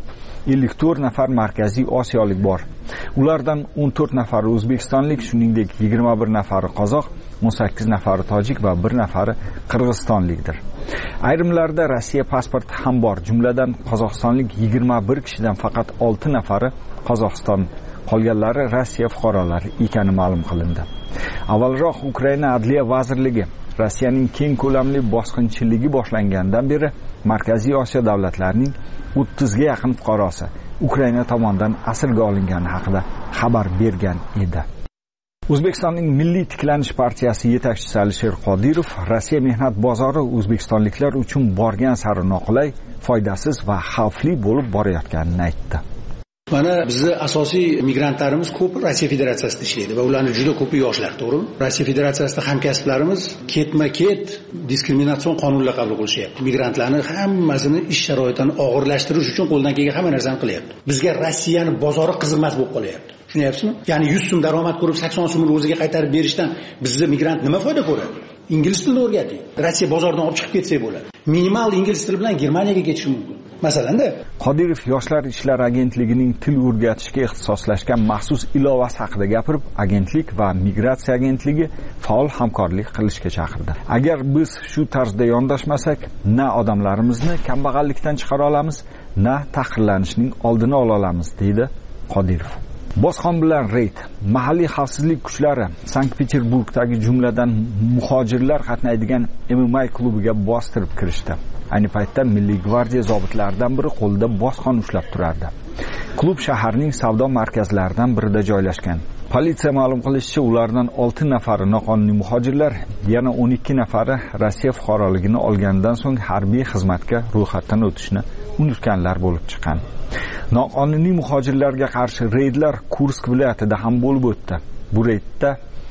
54 nafar Markaziy Osiyolik bor. Ulardan 14 nafari o'zbekistonlik, shuningdek 21 nafari qozoq, 18 nafari tojik va 1 nafari qirg'izistonlikdir. Ayrimlarda Rossiya pasporti ham bor. Jumladan qozog'istonlik 21 kishidan faqat 6 nafari Qozog'iston, qolganlari Rossiya fuqarolari ekani ma'lum qilindi. Avvalroq Ukraina Adliya vazirligi Rossiyaning keng ko'lamli bosqinchiligi boshlangandan beri Markaziy Osiyo davlatlarining 30 ga yaqin fuqarosi Ukraina tomonidan asirga olingani haqida xabar bergan edi. O'zbekistonning Milliy tiklanish partiyasi yetakchisi Alisher Qodirov Rossiya mehnat bozori o'zbekistonliklar uchun borgan sari noqulay, foydasiz va xavfli bo'lib borayotganini aytdi. Mana bizni asosiy migrantlarimiz ko'p Rossiya Federatsiyasida ishlaydi va ularning juda ko'pi yoshlar, to'g'rimi? Rossiya Federatsiyasida hamkasblarimiz ketma-ket diskriminatsion qonunlar qabul qilishyapti. Migrantlarni hammasini ish sharoitini og'irlashtirish uchun qo'ldan kelgan hamma narsani qilyapti. Bizga Rossiyani bozori qiziqmas bo'lib qolyapti. Tushunyapsizmi? Ya'ni 100 so'm daromad ko'rib 80 so'mni o'ziga qaytarib berishdan bizda migrant nima foyda ko'radi? Ingliz tilini o'rgating. Rossiya bozoridan olib chiqib ketsak bo'ladi. Minimal ingliz tili bilan Germaniyaga ketish mumkin. Masalanda Qodirov Yoshlar ishlari agentligining til o'rgatishga ixtisoslashgan maxsus ilovasi haqida gapirib, agentlik va migratsiya agentligi faol hamkorlik qilishga chaqirdi. Agar biz shu tarzda yondashmasak, na odamlarimizni kambag'allikdan chiqara olamiz, na tahqirlanishning oldini ola olamiz, deydi Qodirov. Bosqon bilan reyd. Mahalliy xavfsizlik kuchlari Sankt-Peterburgdagi jumladan muhojirlar qatnaydigan MMA klubiga bostirib kirishdi. Ayni paytda Milliy gvardiya zobitlaridan biri qo'lida bosqon ushlab turardi. Klub shaharning savdo markazlaridan birida joylashgan. Politsiya ma'lum qilishicha, ulardan 6 nafari noqonuniy muhojirlar, yana 12 nafari Rossiya fuqaroligini olgandan so'ng harbiy xizmatga ro'yxatdan o'tishni unutganlar bo'lib chiqqan. Noqonuniy muhojirlarga qarshi reydlar Kursk viloyatida ham bo'lib o'tdi. Bu reydda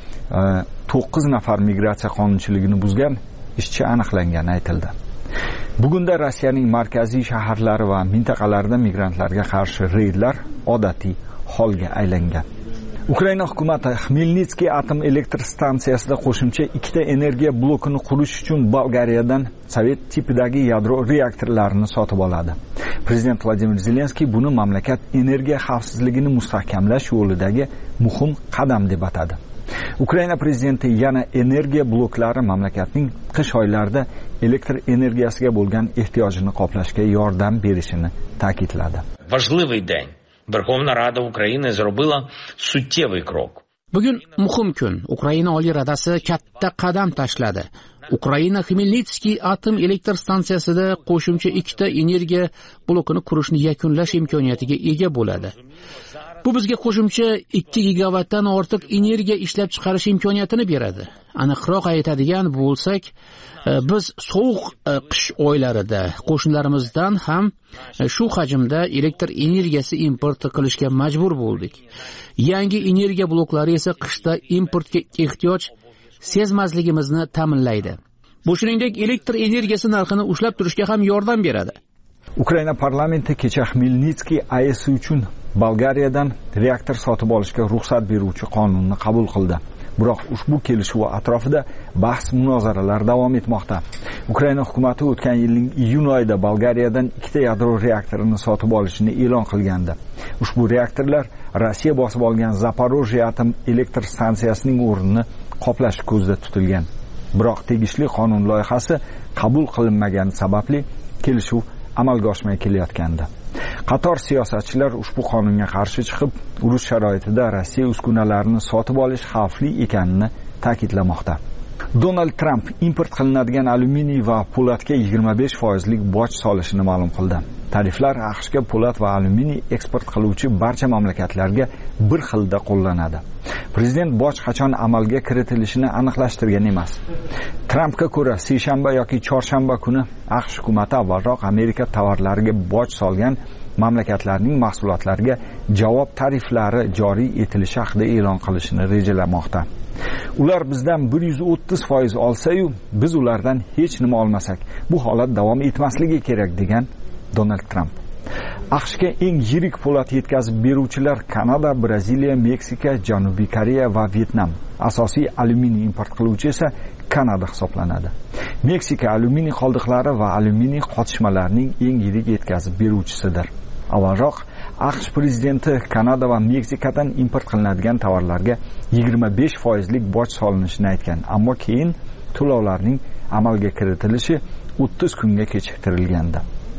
9 nafar migratsiya qonunchiligini buzgan ishchi aniqlangani aytildi. Bugunda Rossiyaning markaziy shaharlari va mintaqalarida migrantlarga qarshi reydlar odatiy holga aylangan. Ukraina hukumati Xmelnitskiy atom elektr stansiyasida qo'shimcha 2 energiya blokini qurish uchun Bolgariyadan sovet tipidagi yadro reaktorlarini sotib oladi. Prezident Vladimir Zelenskiy buni mamlakat energiya xavfsizligini mustahkamlash yo'lidagi muhim qadam deb atadi. Ukraina prezidenti yana energiya bloklari mamlakatning qish oylarida elektr energiyasiga bo'lgan ehtiyojini qoplashga yordam berishini ta'kidladi. Важливий день. Верховна Рада України зробила суттєвий крок. Bugun muhim kun. Ukraina Oliy Radasi katta qadam tashladi. Ukraina Xmelnitskiy atom elektr stansiyasida qo'shimcha 2 ta energiya blokini qurishni yakunlash imkoniyatiga ega bo'ladi. Bu bizga qo'shimcha 2 gigavatdan ortiq energiya ishlab chiqarish imkoniyatini beradi. Aniqroq aytadigan bo'lsak, biz sovuq qish oylarida qo'shnilarimizdan ham shu hajmda elektr energiyasi import qilishga majbur bo'ldik. Yangi energiya bloklari esa qishda importga ehtiyoj sezmasligimizni ta'minlaydi. Bu shuningdek elektr energiyasi narxini ushlab turishga ham yordam beradi. Ukraina parlamenti kecha Xmelnitskiy AES uchun Bolgariyadan reaktor sotib olishga ruxsat beruvchi qonunni qabul qildi. Biroq ushbu kelishuv atrofida bahs-munozaralar davom etmoqda. Ukraina hukumatı o'tgan yilning iyun oyida Bolgariyadan 2 ta yadro reaktorini sotib olishini e'lon qilgandi. Ushbu reaktorlar Rossiya bosib olgan Zaporojye atom elektr stansiyasining o'rnini qoplash ko'zda tutilgan. Biroq tegishli qonun loyihasi qabul qilinmagani sababli kelishuv amalga oshmay kelayotgandi. Qator siyosatchilar ushbu qonunga qarshi chiqib, urush sharoitida Rossiya uskunalarini sotib olish xavfli ekanini ta'kidlamoqda. Donald Trump import qilinadigan alyuminiy va po'latga 25% boj solishini ma'lum qildi. Tariflar AQShga po'lat va alyuminiy eksport qiluvchi barcha mamlakatlarga bir xilda qo'llanadi. Prezident boj qachon amalga kiritilishini aniqlashtirgan emas. Trumpga ko'ra, seshanba yoki chorshanba kuni AQSh hukumatı avvalroq Amerika tovarlariga boj solgan mamlakatlarning mahsulotlariga javob tariflari joriy etilishi haqida e'lon qilishni rejalamoqda. Ular bizdan 130% olsa-yu, biz ulardan hech nima olmasak, bu holat davom etmasligi kerak degan Donald Trump. AQShga eng yirik po'lat yetkazib beruvchilar Kanada, Braziliya, Meksika, Janubiy Koreya va Vyetnam. Asosiy alyuminiy import qiluvchi esa Kanada hisoblanadi. Meksika alyuminiy qoldiqlari va alyuminiy qotishmalarining eng yirik yetkazib beruvchisidir. Avvalroq AQSh prezidenti Kanada va Meksikadan import qilinadigan tovarlarga 25% boj solinishini aytgan, ammo keyin to'lovlarning amalga kiritilishi 30 kunga kechiktirilgandi.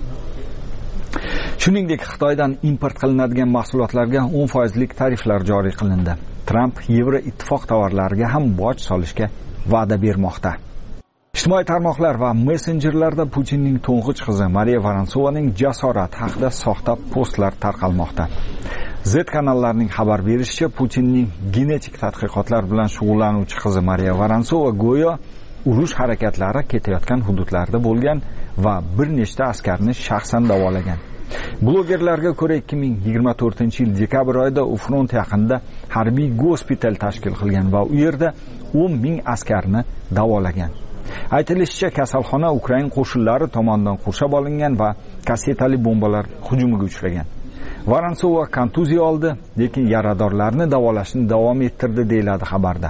Shuningdek, Xitoydan import qilinadigan mahsulotlarga 10% tariflar joriy qilindi. Trump Yevroittifoq tovarlariga ham boj solishga va'da bermoqda. Ijtimoiy tarmoqlar va messenjerlarda Putinning to'ng'ich qizi Mariya Vorontsovaning jasorati haqida soxta postlar tarqalmoqda. Z kanallarining xabar berishicha, Putinning genetik tadqiqotlar bilan shug'ullanuvchi qizi Mariya Vorontsova go'yo urush harakatlari ketayotgan hududlarda bo'lgan va bir nechta askarni shaxsan davolagan. Blogerlarga ko'ra 2024-yil dekabr oyida u front yaqinida harbiy gospital tashkil qilgan va u yerda 10,000 askarni davolagan. Aytilishicha, kasalxona Ukraina qo'shinlari tomonidan qurshab olingan va kassetali bombalar hujumiga uchragan. Vorontsova kontuziya oldi, lekin yaradorlarni davolashni davom ettirdi deyiladi xabarda.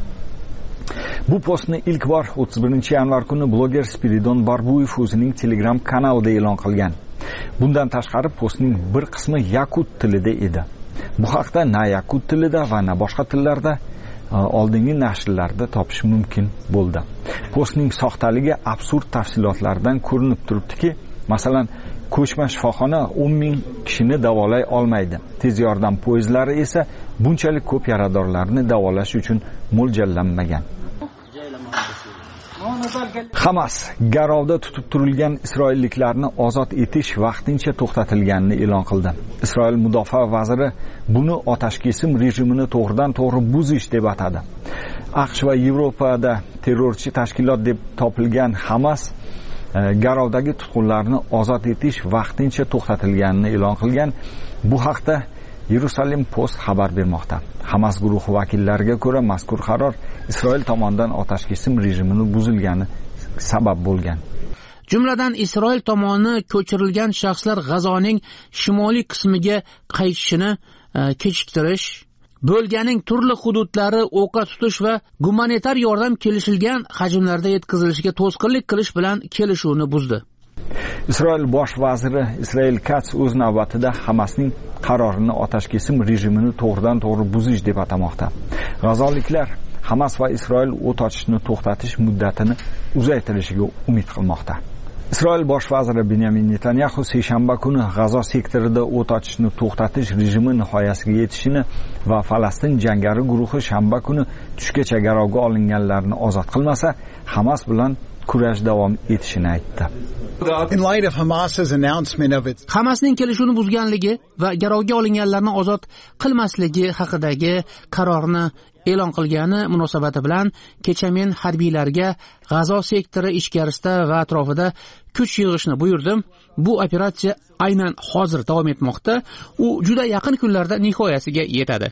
Bu postni ilk bor 31-yanvar kuni bloger Spiridon Barbuyev o'zining Telegram kanalida e'lon qilgan. Bundan tashqari postning bir qismi yakut tilida edi. Bu haqda na yakut tilida va na boshqa tillarda oldingi nashrlarda topish mumkin bo'ldi. Postning soxtaligi absurd tafsilotlardan ko'rinib turibdiki, masalan, ko'chma shifoxona 10,000 kishini davolay olmaydi. Tez yordam poyezdlari esa bunchalik ko'p yaradorlarni davolash uchun mo'ljallanmagan. Hamas garovda tutib turilgan isroilliklarni ozod etish vaqtincha to'xtatilganini e'lon qildi. Isroil mudofaa vaziri buni otashkesim rejimini to'g'ridan-to'g'ri buzish deb atadi. AQSh va Yevropada terrorchi tashkilot deb topilgan Hamas garovdagi tutqunlarni ozod etish vaqtincha to'xtatilganini e'lon qilgan. Bu haqda Jerusalem Post xabar bermoqda. Hamas guruhi vakillariga ko'ra, mazkur qaror Isroil tomonidan otashkesim rejimini buzilgani sabab bo'lgan. Jumladan Isroil tomoni ko'chirilgan shaxslar G'azoning shimoliy qismiga qaytishini kechiktirish, bo'lganing turli hududlari o'qqa tutish va gumanitar yordam kelishilgan hajmlarda yetkazilishiga to'sqinlik qilish bilan kelishuvni buzdi. Isroil bosh vaziri Israel Katz o'z navbatida Hamasning qarorini otashkesim rejimini to'g'ridan-to'g'ri buzish deb atamoqda. G'azoliklar Hamas va Isroil o't ochishni to'xtatish muddatini uzaytirishiga umid qilmoqda. Isroil bosh vaziri Benyamin Netanyahu seshanba kuni G'azo sektorida o't ochishni to'xtatish rejimi nihoyasiga yetishini va Falastin jangari guruhi shanba kuni tushgacha garovga olinganlarni ozod qilmasa, Hamas bilan kurash davom etishini aytdi. Hamasning kelishuvni buzganligi va garovga olinganlarni ozod qilmasligi haqidagi qarorni e'lon qilgani munosabati bilan kecha men harbiylarga G'azo sektori ichkarisida va atrofida kuch yig'ishni buyurdim. Bu operatsiya aynan hozir davom etmoqda. U juda yaqin kunlarda nihoyasiga yetadi.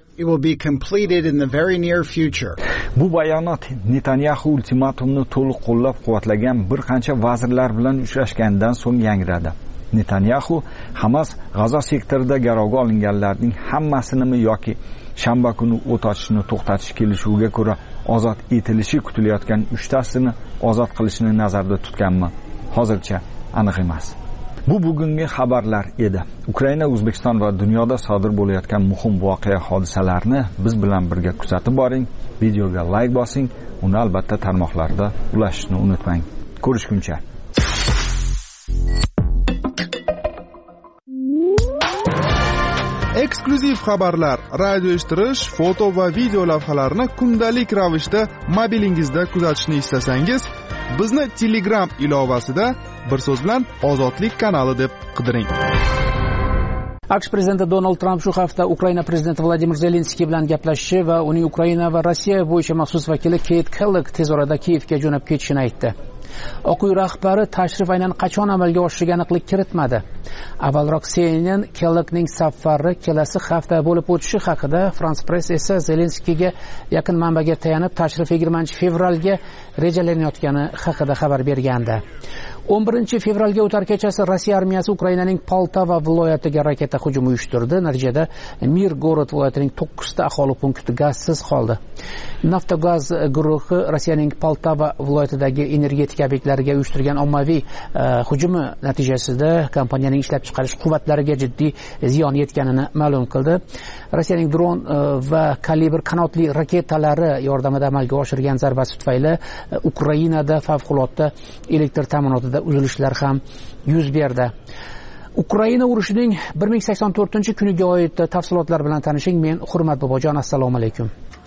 Bu bayonot Netanyahu ultimatumni to'liq qo'llab-quvvatlagan bir qancha vazirlar bilan uchrashgandan so'ng yangradi. Netanyahu Hamas G'azo sektorida garovga olinganlarning hammasinimi yoki shanba kuni o't ochishni to'xtatish kelishuviga ko'ra ozod etilishi kutilayotgan 3 tasini ozod qilishni nazarda tutganmi? Hozircha aniq emas. Bu bugungi xabarlar edi. Ukraina, O'zbekiston va dunyoda sodir bo'layotgan muhim voqea hodisalarni biz bilan birga kuzatib boring. Videoga like bosing, uni albatta tarmoqlarda ulashishni unutmang. Ko'rishguncha. Eksklyuziv xabarlar, radio eshittirish, foto va video lavhalarni kundalik ravishda mobilingizda kuzatishni istasangiz, bizni Telegram ilovasida bir so'z bilan Ozodlik kanali deb qidiring. AQSh prezidenti Donald Tramp shu hafta Ukraina prezidenti Vladimir Zelenskiy bilan gaplashishi va uning Ukraina va Rossiya bo'yicha maxsus vakili Kate Kellogg tez orada Kiyevga jo'nab ketishini aytdi. Oq uy rahbari tashrif aynan qachon amalga oshishiga aniqlik kiritmadi. Avvalroq CNN Kelloggning safari kelasi hafta bo'lib o'tishi haqida, France Press esa Zelenskiyga yaqin manbaga tayanib tashrif 20-fevralga rejalanayotgani haqida xabar bergandi. 11-fevralga o'tar kechasi Rossiya armiyasi Ukrainaning Poltava viloyatiga raketa hujumi uyushtirdi. Natijada Mirgorod viloyatining 9 ta aholi punkti gazsiz qoldi. Naftogaz guruhi Rossiyaning Poltava viloyatidagi energetika obyektlariga uyushtirgan ommaviy hujumi natijasida kompaniyaning ishlab chiqarish quvvatlariga jiddiy ziyon yetganini ma'lum qildi. Rossiyaning dron va kalibr qanotli raketalari yordamida amalga oshirgan zarbasi tufayli Ukrainada favqulodda elektr ta'minotida uzilishlar ham yuz berdi. Ukraina urushining 1084-kuniga oid tafsilotlar bilan tanishing. Men Hurmat Bobojon, assalomu alaykum.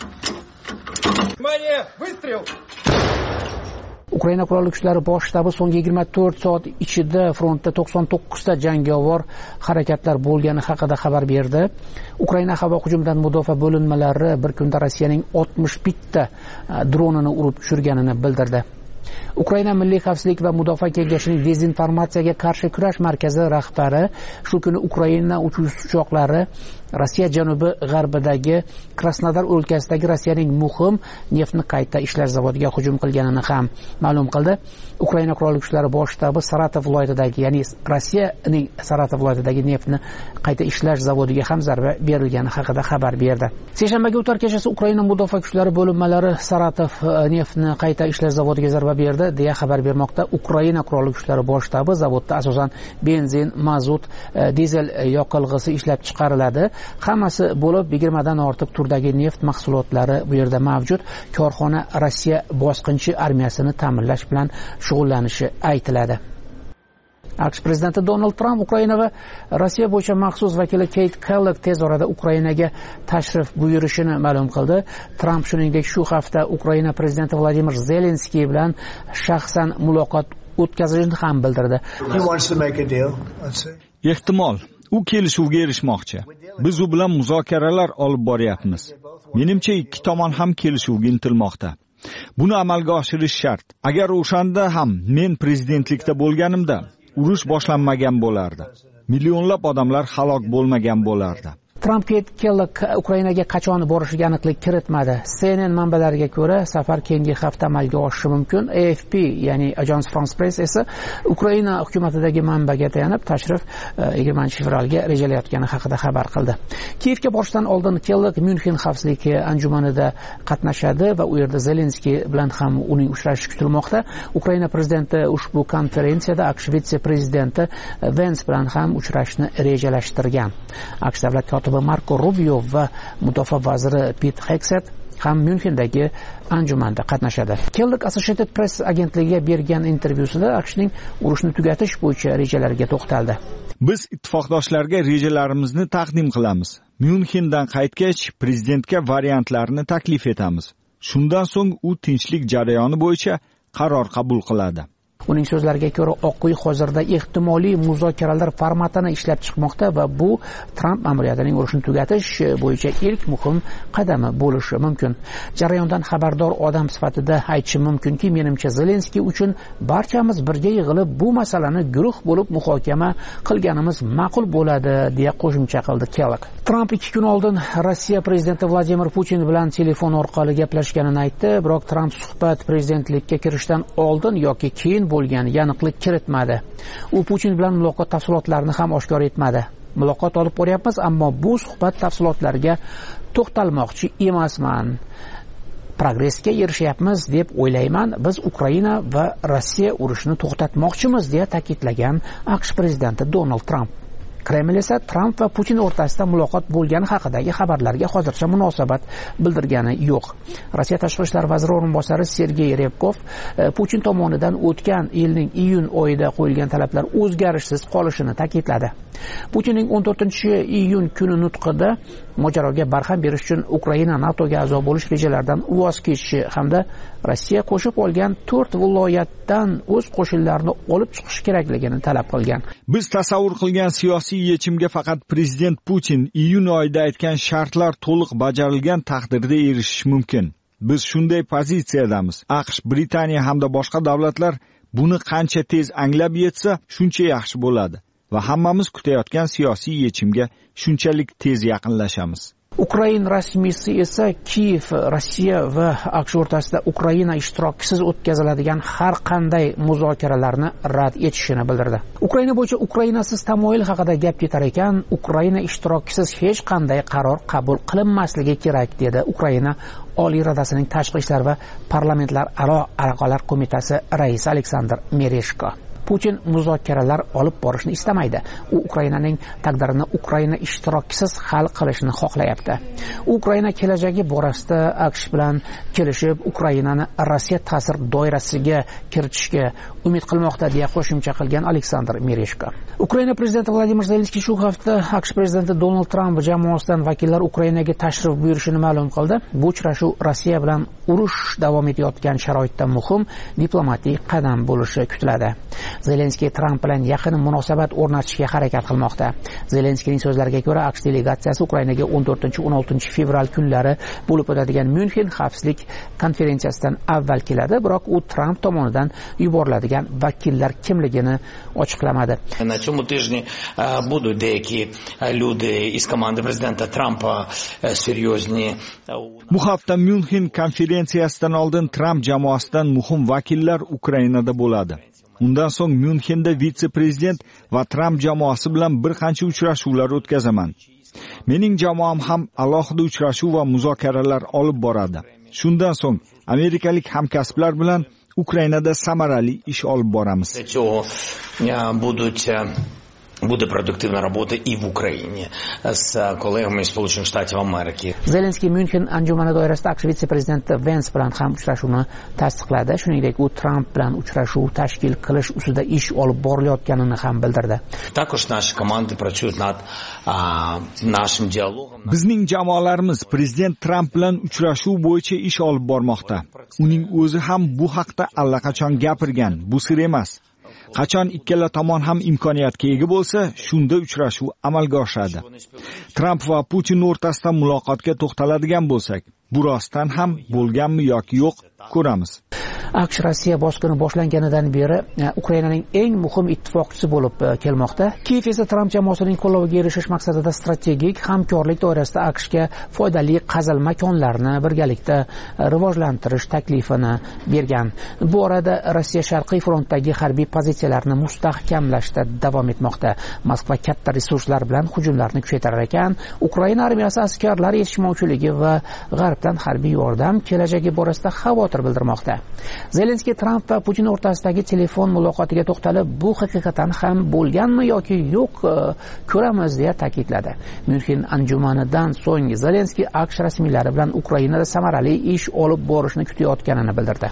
Ukraina qurolli kuchlari bosh shtabi so'nggi 24 soat ichida frontda 99 ta jangovar harakatlar bo'lgani haqida xabar berdi. Ukraina havo hujumidan mudofaa bo'linmalari bir kunda Rossiyaning 61 ta dronini urib tushirganini bildirdi. Ukraina Milliy xavfsizlik va mudofaa kengashining dezinformatsiyaga qarshi kurash markazi rahbari shu kuni Ukraina uchoqlari Rossiya janubi g'arbidagi Krasnodar o'lkasidagi Rossiyaning muhim neftni qayta ishlash zavodiga hujum qilganini ham ma'lum qildi. Ukraina qurolli kuchlari bosh shtabi Saratov viloyatidagi, ya'ni Rossiyaning Saratov viloyatidagi neftni qayta ishlash zavodiga ham zarba berilgani haqida xabar berdi. Seshanbaga o'tar kechasi Ukraina mudofaa kuchlari bo'linmalari Saratov neftni qayta ishlash zavodiga zarba berdi deya xabar bermoqda. Ukraina qurolli kuchlari bosh shtabi zavodda asosan benzin, mazut, dizel yoqilg'isi ishlab chiqariladi. Hammasi bo'lib 20 dan ortiq turdagi neft mahsulotlari bu yerda mavjud. Korxona Rossiya bosqinchi armiyasini ta'minlash bilan shug'ullanishi aytiladi. AQSh prezidenti Donald Tramp Ukraina va Rossiya bo'yicha maxsus vakili Kate Kellogg tez orada Ukrainaga tashrif buyurishini ma'lum qildi. Tramp shuningdek shu hafta Ukraina prezidenti Vladimir Zelenskiy bilan shaxsan muloqot o'tkazishini ham bildirdi. Ehtimol u kelishuvga erishmoqchi. Biz u bilan muzokaralar olib boryapmiz. Menimcha ikki tomon ham kelishuvga intilmoqda. Buni amalga oshirish shart. Agar o'shanda ham men prezidentlikda bo'lganimda, urush boshlanmagan bo'lardi. Millionlab odamlar halok bo'lmagan bo'lardi. Tramp Kellogg Ukrainaga qachon borishiga aniqlik kiritmadi. CNN manbalariga ko'ra, safar keyingi hafta amalga oshishi mumkin. AFP, ya'ni Agence France Presse esa Ukraina hukumatidagi manbaga tayanib, tashrif 20-fevralga rejalayotgani haqida xabar qildi. Kiyevga borishdan oldin Kellogg München xavfsizlik anjumanida qatnashadi va u yerda Zelenskiy bilan ham uning uchrashishi kutilmoqda. Ukraina prezidenti ushbu konferensiyada AQSh vitse-prezidenti Vance bilan ham uchrashishni rejalashtirgan. AQSh davlat kotibi Marko Rubio va mudofaa vaziri Pete Hegseth ham Myunxendagi anjumanda qatnashadi. Kellik Associated Press agentligiga bergan intervyusida AQShning urushni tugatish bo'yicha rejalariga to'xtaldi. Biz ittifoqdoshlarga rejalarimizni taqdim qilamiz. Myunxendan qaytgach, prezidentga variantlarni taklif etamiz. Shundan so'ng u tinchlik jarayoni bo'yicha qaror qabul qiladi. Uning so'zlariga ko'ra, Oq uy hozirda ehtimoliy muzokaralar formatini ishlab chiqmoqda va bu Tramp ma'muriyatining urushni tugatish bo'yicha ilk muhim qadami bo'lishi mumkin. Jarayondan xabardor odam sifatida aytishim mumkinki, menimcha Zelenskiy uchun barchamiz birga yig'ilib bu masalani guruh bo'lib muhokama qilganimiz ma'qul bo'ladi, deya qo'shimcha qildi Kellogg. Tramp 2 kun oldin Rossiya prezidenti Vladimir Putin bilan telefon orqali gaplashganini aytdi, biroq Tramp suhbat prezidentlikka kirishdan oldin yoki keyin bo'lgan aniqlik kiritmadi. U Putin bilan muloqot tafsilotlarini ham oshkor etmadi. Muloqot olib boryapmiz, ammo bu suhbat tafsilotlariga to'xtalmoqchi emasman. Progressga erishyapmiz deb o'ylayman. Biz Ukraina va Rossiya urushini to'xtatmoqchimiz, deya ta'kidlagan AQSh prezidenti Donald Tramp. Kreml esa Tramp va Putin o'rtasida muloqot bo'lgani haqidagi xabarlarga hozircha munosabat bildirgani yo'q. Rossiya tashqi ishlar vaziri o'rinbosari Sergey Ryabkov Putin tomonidan o'tgan yilning iyun oyida qo'yilgan talablar o'zgarishsiz qolishini ta'kidladi. Putinning 14-iyun kuni nutqida mojaroga barham berish uchun Ukraina NATOga a'zo bo'lish rejalaridan voz kechishi hamda Rossiya qo'shib olgan 4 viloyatdan o'z qo'shinlarini olib chiqish kerakligini talab qilgan. Biz tasavvur qilgan siyosiy yechimga faqat prezident Putin iyun oyida aytgan shartlar to'liq bajarilgan taqdirda erishish mumkin. Biz shunday pozitsiyadamiz. AQSh, Britaniya hamda boshqa davlatlar buni qancha tez anglab yetsa, shuncha yaxshi bo'ladi va hammamiz kutayotgan siyosiy yechimga shunchalik tez yaqinlashamiz. Ukraina rasmiysi esa Kiyev, Rossiya va AQSh o'rtasida Ukraina ishtirokisiz o'tkaziladigan har qanday muzokaralarni rad etishini bildirdi. Ukraina bo'yicha Ukrainasiz tamoyil haqida gap ketar ekan, Ukraina ishtirokisiz hech qanday qaror qabul qilinmasligi kerak, dedi Ukraina Oliy Radasining Tashqi ishlar va parlamentlar aro aloqalar qo'mitasi raisi Aleksandr Mereshko. Putin muzokaralar olib borishni istamaydi. U Ukrainaning taqdirini Ukraina ishtirokisiz hal qilishni xohlayapti. Ukraina kelajagi borasida AQSh bilan kelishib, Ukrainani Rossiya ta'sir doirasiga kiritishga umid qilmoqda, deya qo'shimcha qilgan Aleksandr Mereshko. Ukraina prezidenti Vladimir Zelenskiy shu hafta AQSh prezidenti Donald Tramp jamoasidan vakillar Ukrainaga tashrif buyurishini ma'lum qildi. Bu uchrashuv Rossiya bilan urush davom etayotgan sharoitda muhim diplomatik qadam bo'lishi kutiladi. Zelenskiy Tramp bilan yaqin munosabat o'rnatishga harakat qilmoqda. Zelenskiyning so'zlariga ko'ra, AQSh delegatsiyasi Ukrainaga 14-16 fevral kunlari bo'lib o'tadigan Myunxen xavfsizlik konferensiyasidan avval keladi, biroq u Tramp tomonidan yuboriladigan vakillar kimligini ochiqlamadi. На цьому тижні будуть деякі люди із команди президента Трампа серйозні. Bu hafta Myunxen konferensiyasidan oldin Tramp jamoasidan muhim vakillar Ukrainada bo'ladi. Undan so'ng Myunxenda vitse-prezident va Tramp jamoasi bilan bir qancha uchrashuvlar o'tkazaman. Mening jamoam ham alohida uchrashuv va muzokaralar olib boradi. Shundan so'ng amerikalik hamkasblar bilan Ukrainada samarali ish olib boramiz. Буде продуктивна робота і в Україні з колегами з Сполучених Штатів Америки. Zelenskiy Myunxen anjumani doirasida AQSh vitse-prezidenti Vance bilan ham uchrashuvni tasdiqladi. Shuningdek, u Tramp bilan uchrashuv tashkil qilish ustida ish olib borilayotganini ham bildirdi. Також наші команди працюють над нашим диалогом. Bizning jamoalarimiz prezident Tramp bilan uchrashuv bo'yicha ish olib bormoqda. Uning o'zi ham bu haqda allaqachon gapirgan, bu sir emas. Qachon ikkala tomon ham imkoniyatga ega bo'lsa, shunda uchrashuv amalga oshadi. Tramp va Putin o'rtasida muloqotga to'xtaladigan bo'lsak, bu rostdan ham bo'lganmi yoki yo'q, ko'ramiz. AQSh Rossiya bosqini boshlanganidan beri Ukrainaning eng muhim ittifoqchisi bo'lib kelmoqda. Kiyev esa Tramp jamoasining qo'lloviga erishish maqsadida strategik hamkorlik doirasida AQShga foydali qazilma konlarni birgalikda rivojlantirish taklifini bergan. Bu orada Rossiya Sharqiy frontdagi harbiy pozitsiyalarni mustahkamlashda davom etmoqda. Moskva katta resurslar bilan hujumlarni kuchaytirar ekan, Ukraina armiyasi askarlar yetishmovchiligi va g'arbdan harbiy yordam kelajagi borasida xavotir bildirmoqda. Zelenskiy Tramp va Putin o'rtasidagi telefon muloqotiga to'xtalib, bu haqiqatan ham bo'lganmi yoki yo'q, ko'ramiz deya ta'kidladi. Myunxen anjumanidan so'ng Zelenskiy AQSh rasmiylari bilan Ukrainada samarali ish olib borishni kutayotganini bildirdi.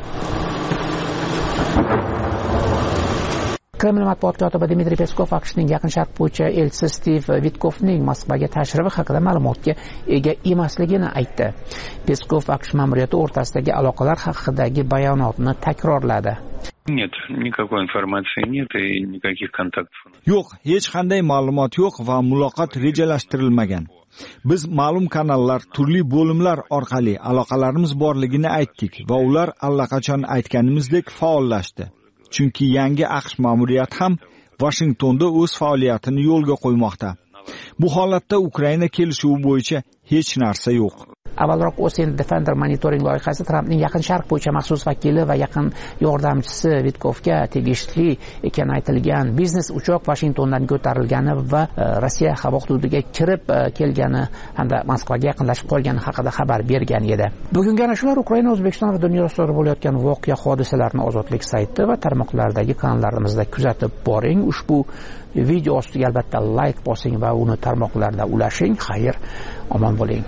Kreml matbuot kotibi Dmitriy Peskov AQShning Yaqin Sharq bo'yicha elchisi Stiv Vitkovning Moskvaga tashrifi haqida ma'lumotga ega emasligini aytdi. Peskov AQSh ma'muriyati o'rtasidagi aloqalar haqidagi bayonotni takrorladi. Нет, никакой информации нет и никаких контактов. Yo'q, hech qanday ma'lumot yo'q va muloqot rejalashtirilmagan. Biz ma'lum kanallar, turli bo'limlar orqali aloqalarimiz borligini aytdik va ular allaqachon aytganimizdek faollashdi. Chunki yangi AQSh ma'muriyati ham Washingtonda o'z faoliyatini yo'lga qo'ymoqda. Bu holatda Ukraina kelishuvi bo'yicha hech narsa yo'q. Avvalroq Ocean Defender monitoring loyihasi Trampning Yaqin Sharq bo'yicha maxsus vakili va yaqin yordamchisi Vitkovga tegishli ekani aytilgan biznes uchoq Washingtondan ko'tarilgani va Rossiya havo hududiga kirib kelgani hamda Moskvaga yaqinlashib qolgani haqida xabar bergan edi. Bugungi ana shular Ukraina, O'zbekiston va dunyo sodir bo'layotgan voqea hodisalarni Ozodlik sayti va tarmoqlardagi kanallarimizda kuzatib boring. Ushbu video ostiga albatta like bosing va uni tarmoqlarda ulashing. Xayr, omon bo'ling.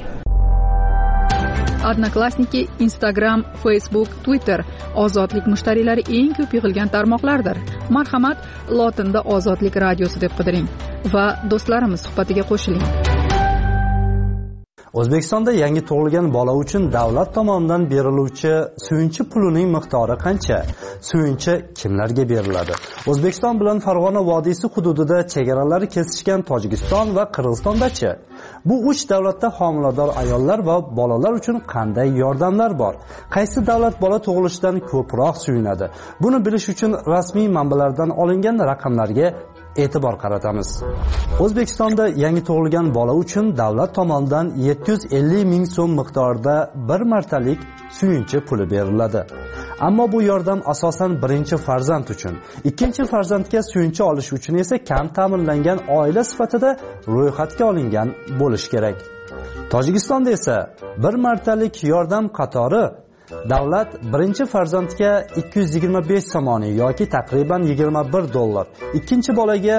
Odnoklassniki, Instagram, Facebook, Twitter ozodlik mushtariylari eng ko'p yig'ilgan tarmoqlardir. Marhamat, lotinda Ozodlik radiosi deb qidiring va do'stlarimiz suhbatiga qo'shiling. O'zbekistonda yangi tug'ilgan bola uchun davlat tomonidan beriluvchi suyunchi pulining miqdori qancha? Suyunchi kimlarga beriladi? O'zbekiston bilan Farg'ona vodiysi hududida chegaralari kesishgan Tojikiston va Qirg'izistondachi? Bu 3 davlatda homilador ayollar va bolalar uchun qanday yordamlar bor? Qaysi davlat bola tug'ilishidan ko'proq suyunadi? Buni bilish uchun rasmiy manbalardan olingan raqamlarga e'tibor qaratamiz. O'zbekistonda yangi tug'ilgan bola uchun davlat tomonidan 750 ming so'm miqdorida bir martalik suyunchi puli beriladi. Ammo bu yordam asosan birinchi farzand uchun, ikkinchi farzandga suyunchi olish uchun esa kam ta'minlangan oila sifatida ro'yxatga olingan bo'lish kerak. Tojikistonda esa bir martalik yordam qatori davlat birinchi farzandga 225 somoni yoki taqriban $21, ikkinchi bolaga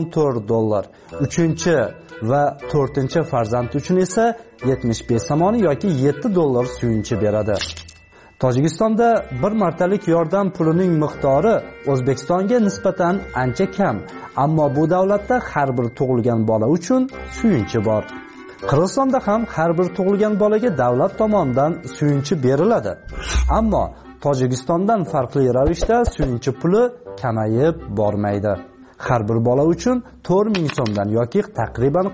$14, uchinchi va to'rtinchi farzand uchun esa 75 somoni yoki $7 suyunchi beradi. Tojikistonda bir martalik yordam pulining miqdori O'zbekistonga nisbatan ancha kam, ammo bu davlatda har bir tug'ilgan bola uchun suyunchi bor. Qirg'izistonda ham har bir tug'ilgan bolaga davlat tomonidan suyunchi beriladi. Ammo Tojikistondan farqli ravishda suyunchi puli kamayib bormaydi. Har bir bola uchun 4000 so'mdan yoki taqriban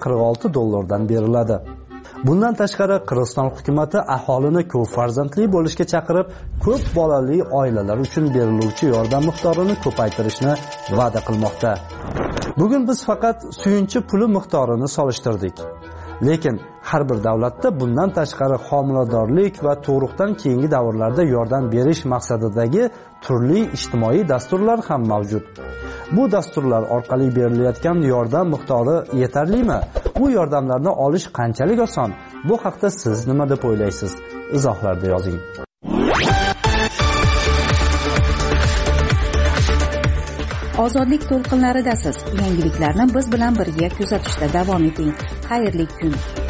$46 beriladi. Bundan tashqari Qirg'iziston hukumatı aholini ko'p farzandli bo'lishga chaqirib, ko'p bolali oilalar uchun beriluvchi yordam miqdorini ko'paytirishni va'da qilmoqda. Bugun biz faqat suyunchi puli miqdorini solishtirdik. Lekin har bir davlatda bundan tashqari homiladorlik va tug'ruqdan keyingi davrlarda yordam berish maqsadidagi turli ijtimoiy dasturlar ham mavjud. Bu dasturlar orqali berilayotgan yordam miqdori yetarlimi? Bu yordamlarni olish qanchalik oson? Bu haqda siz nima deb o'ylaysiz? Izohlarda yozing. Ozodlik to'lqinlaridasiz. Yangiliklarni biz bilan birga kuzatishda davom eting. Xayrli kun.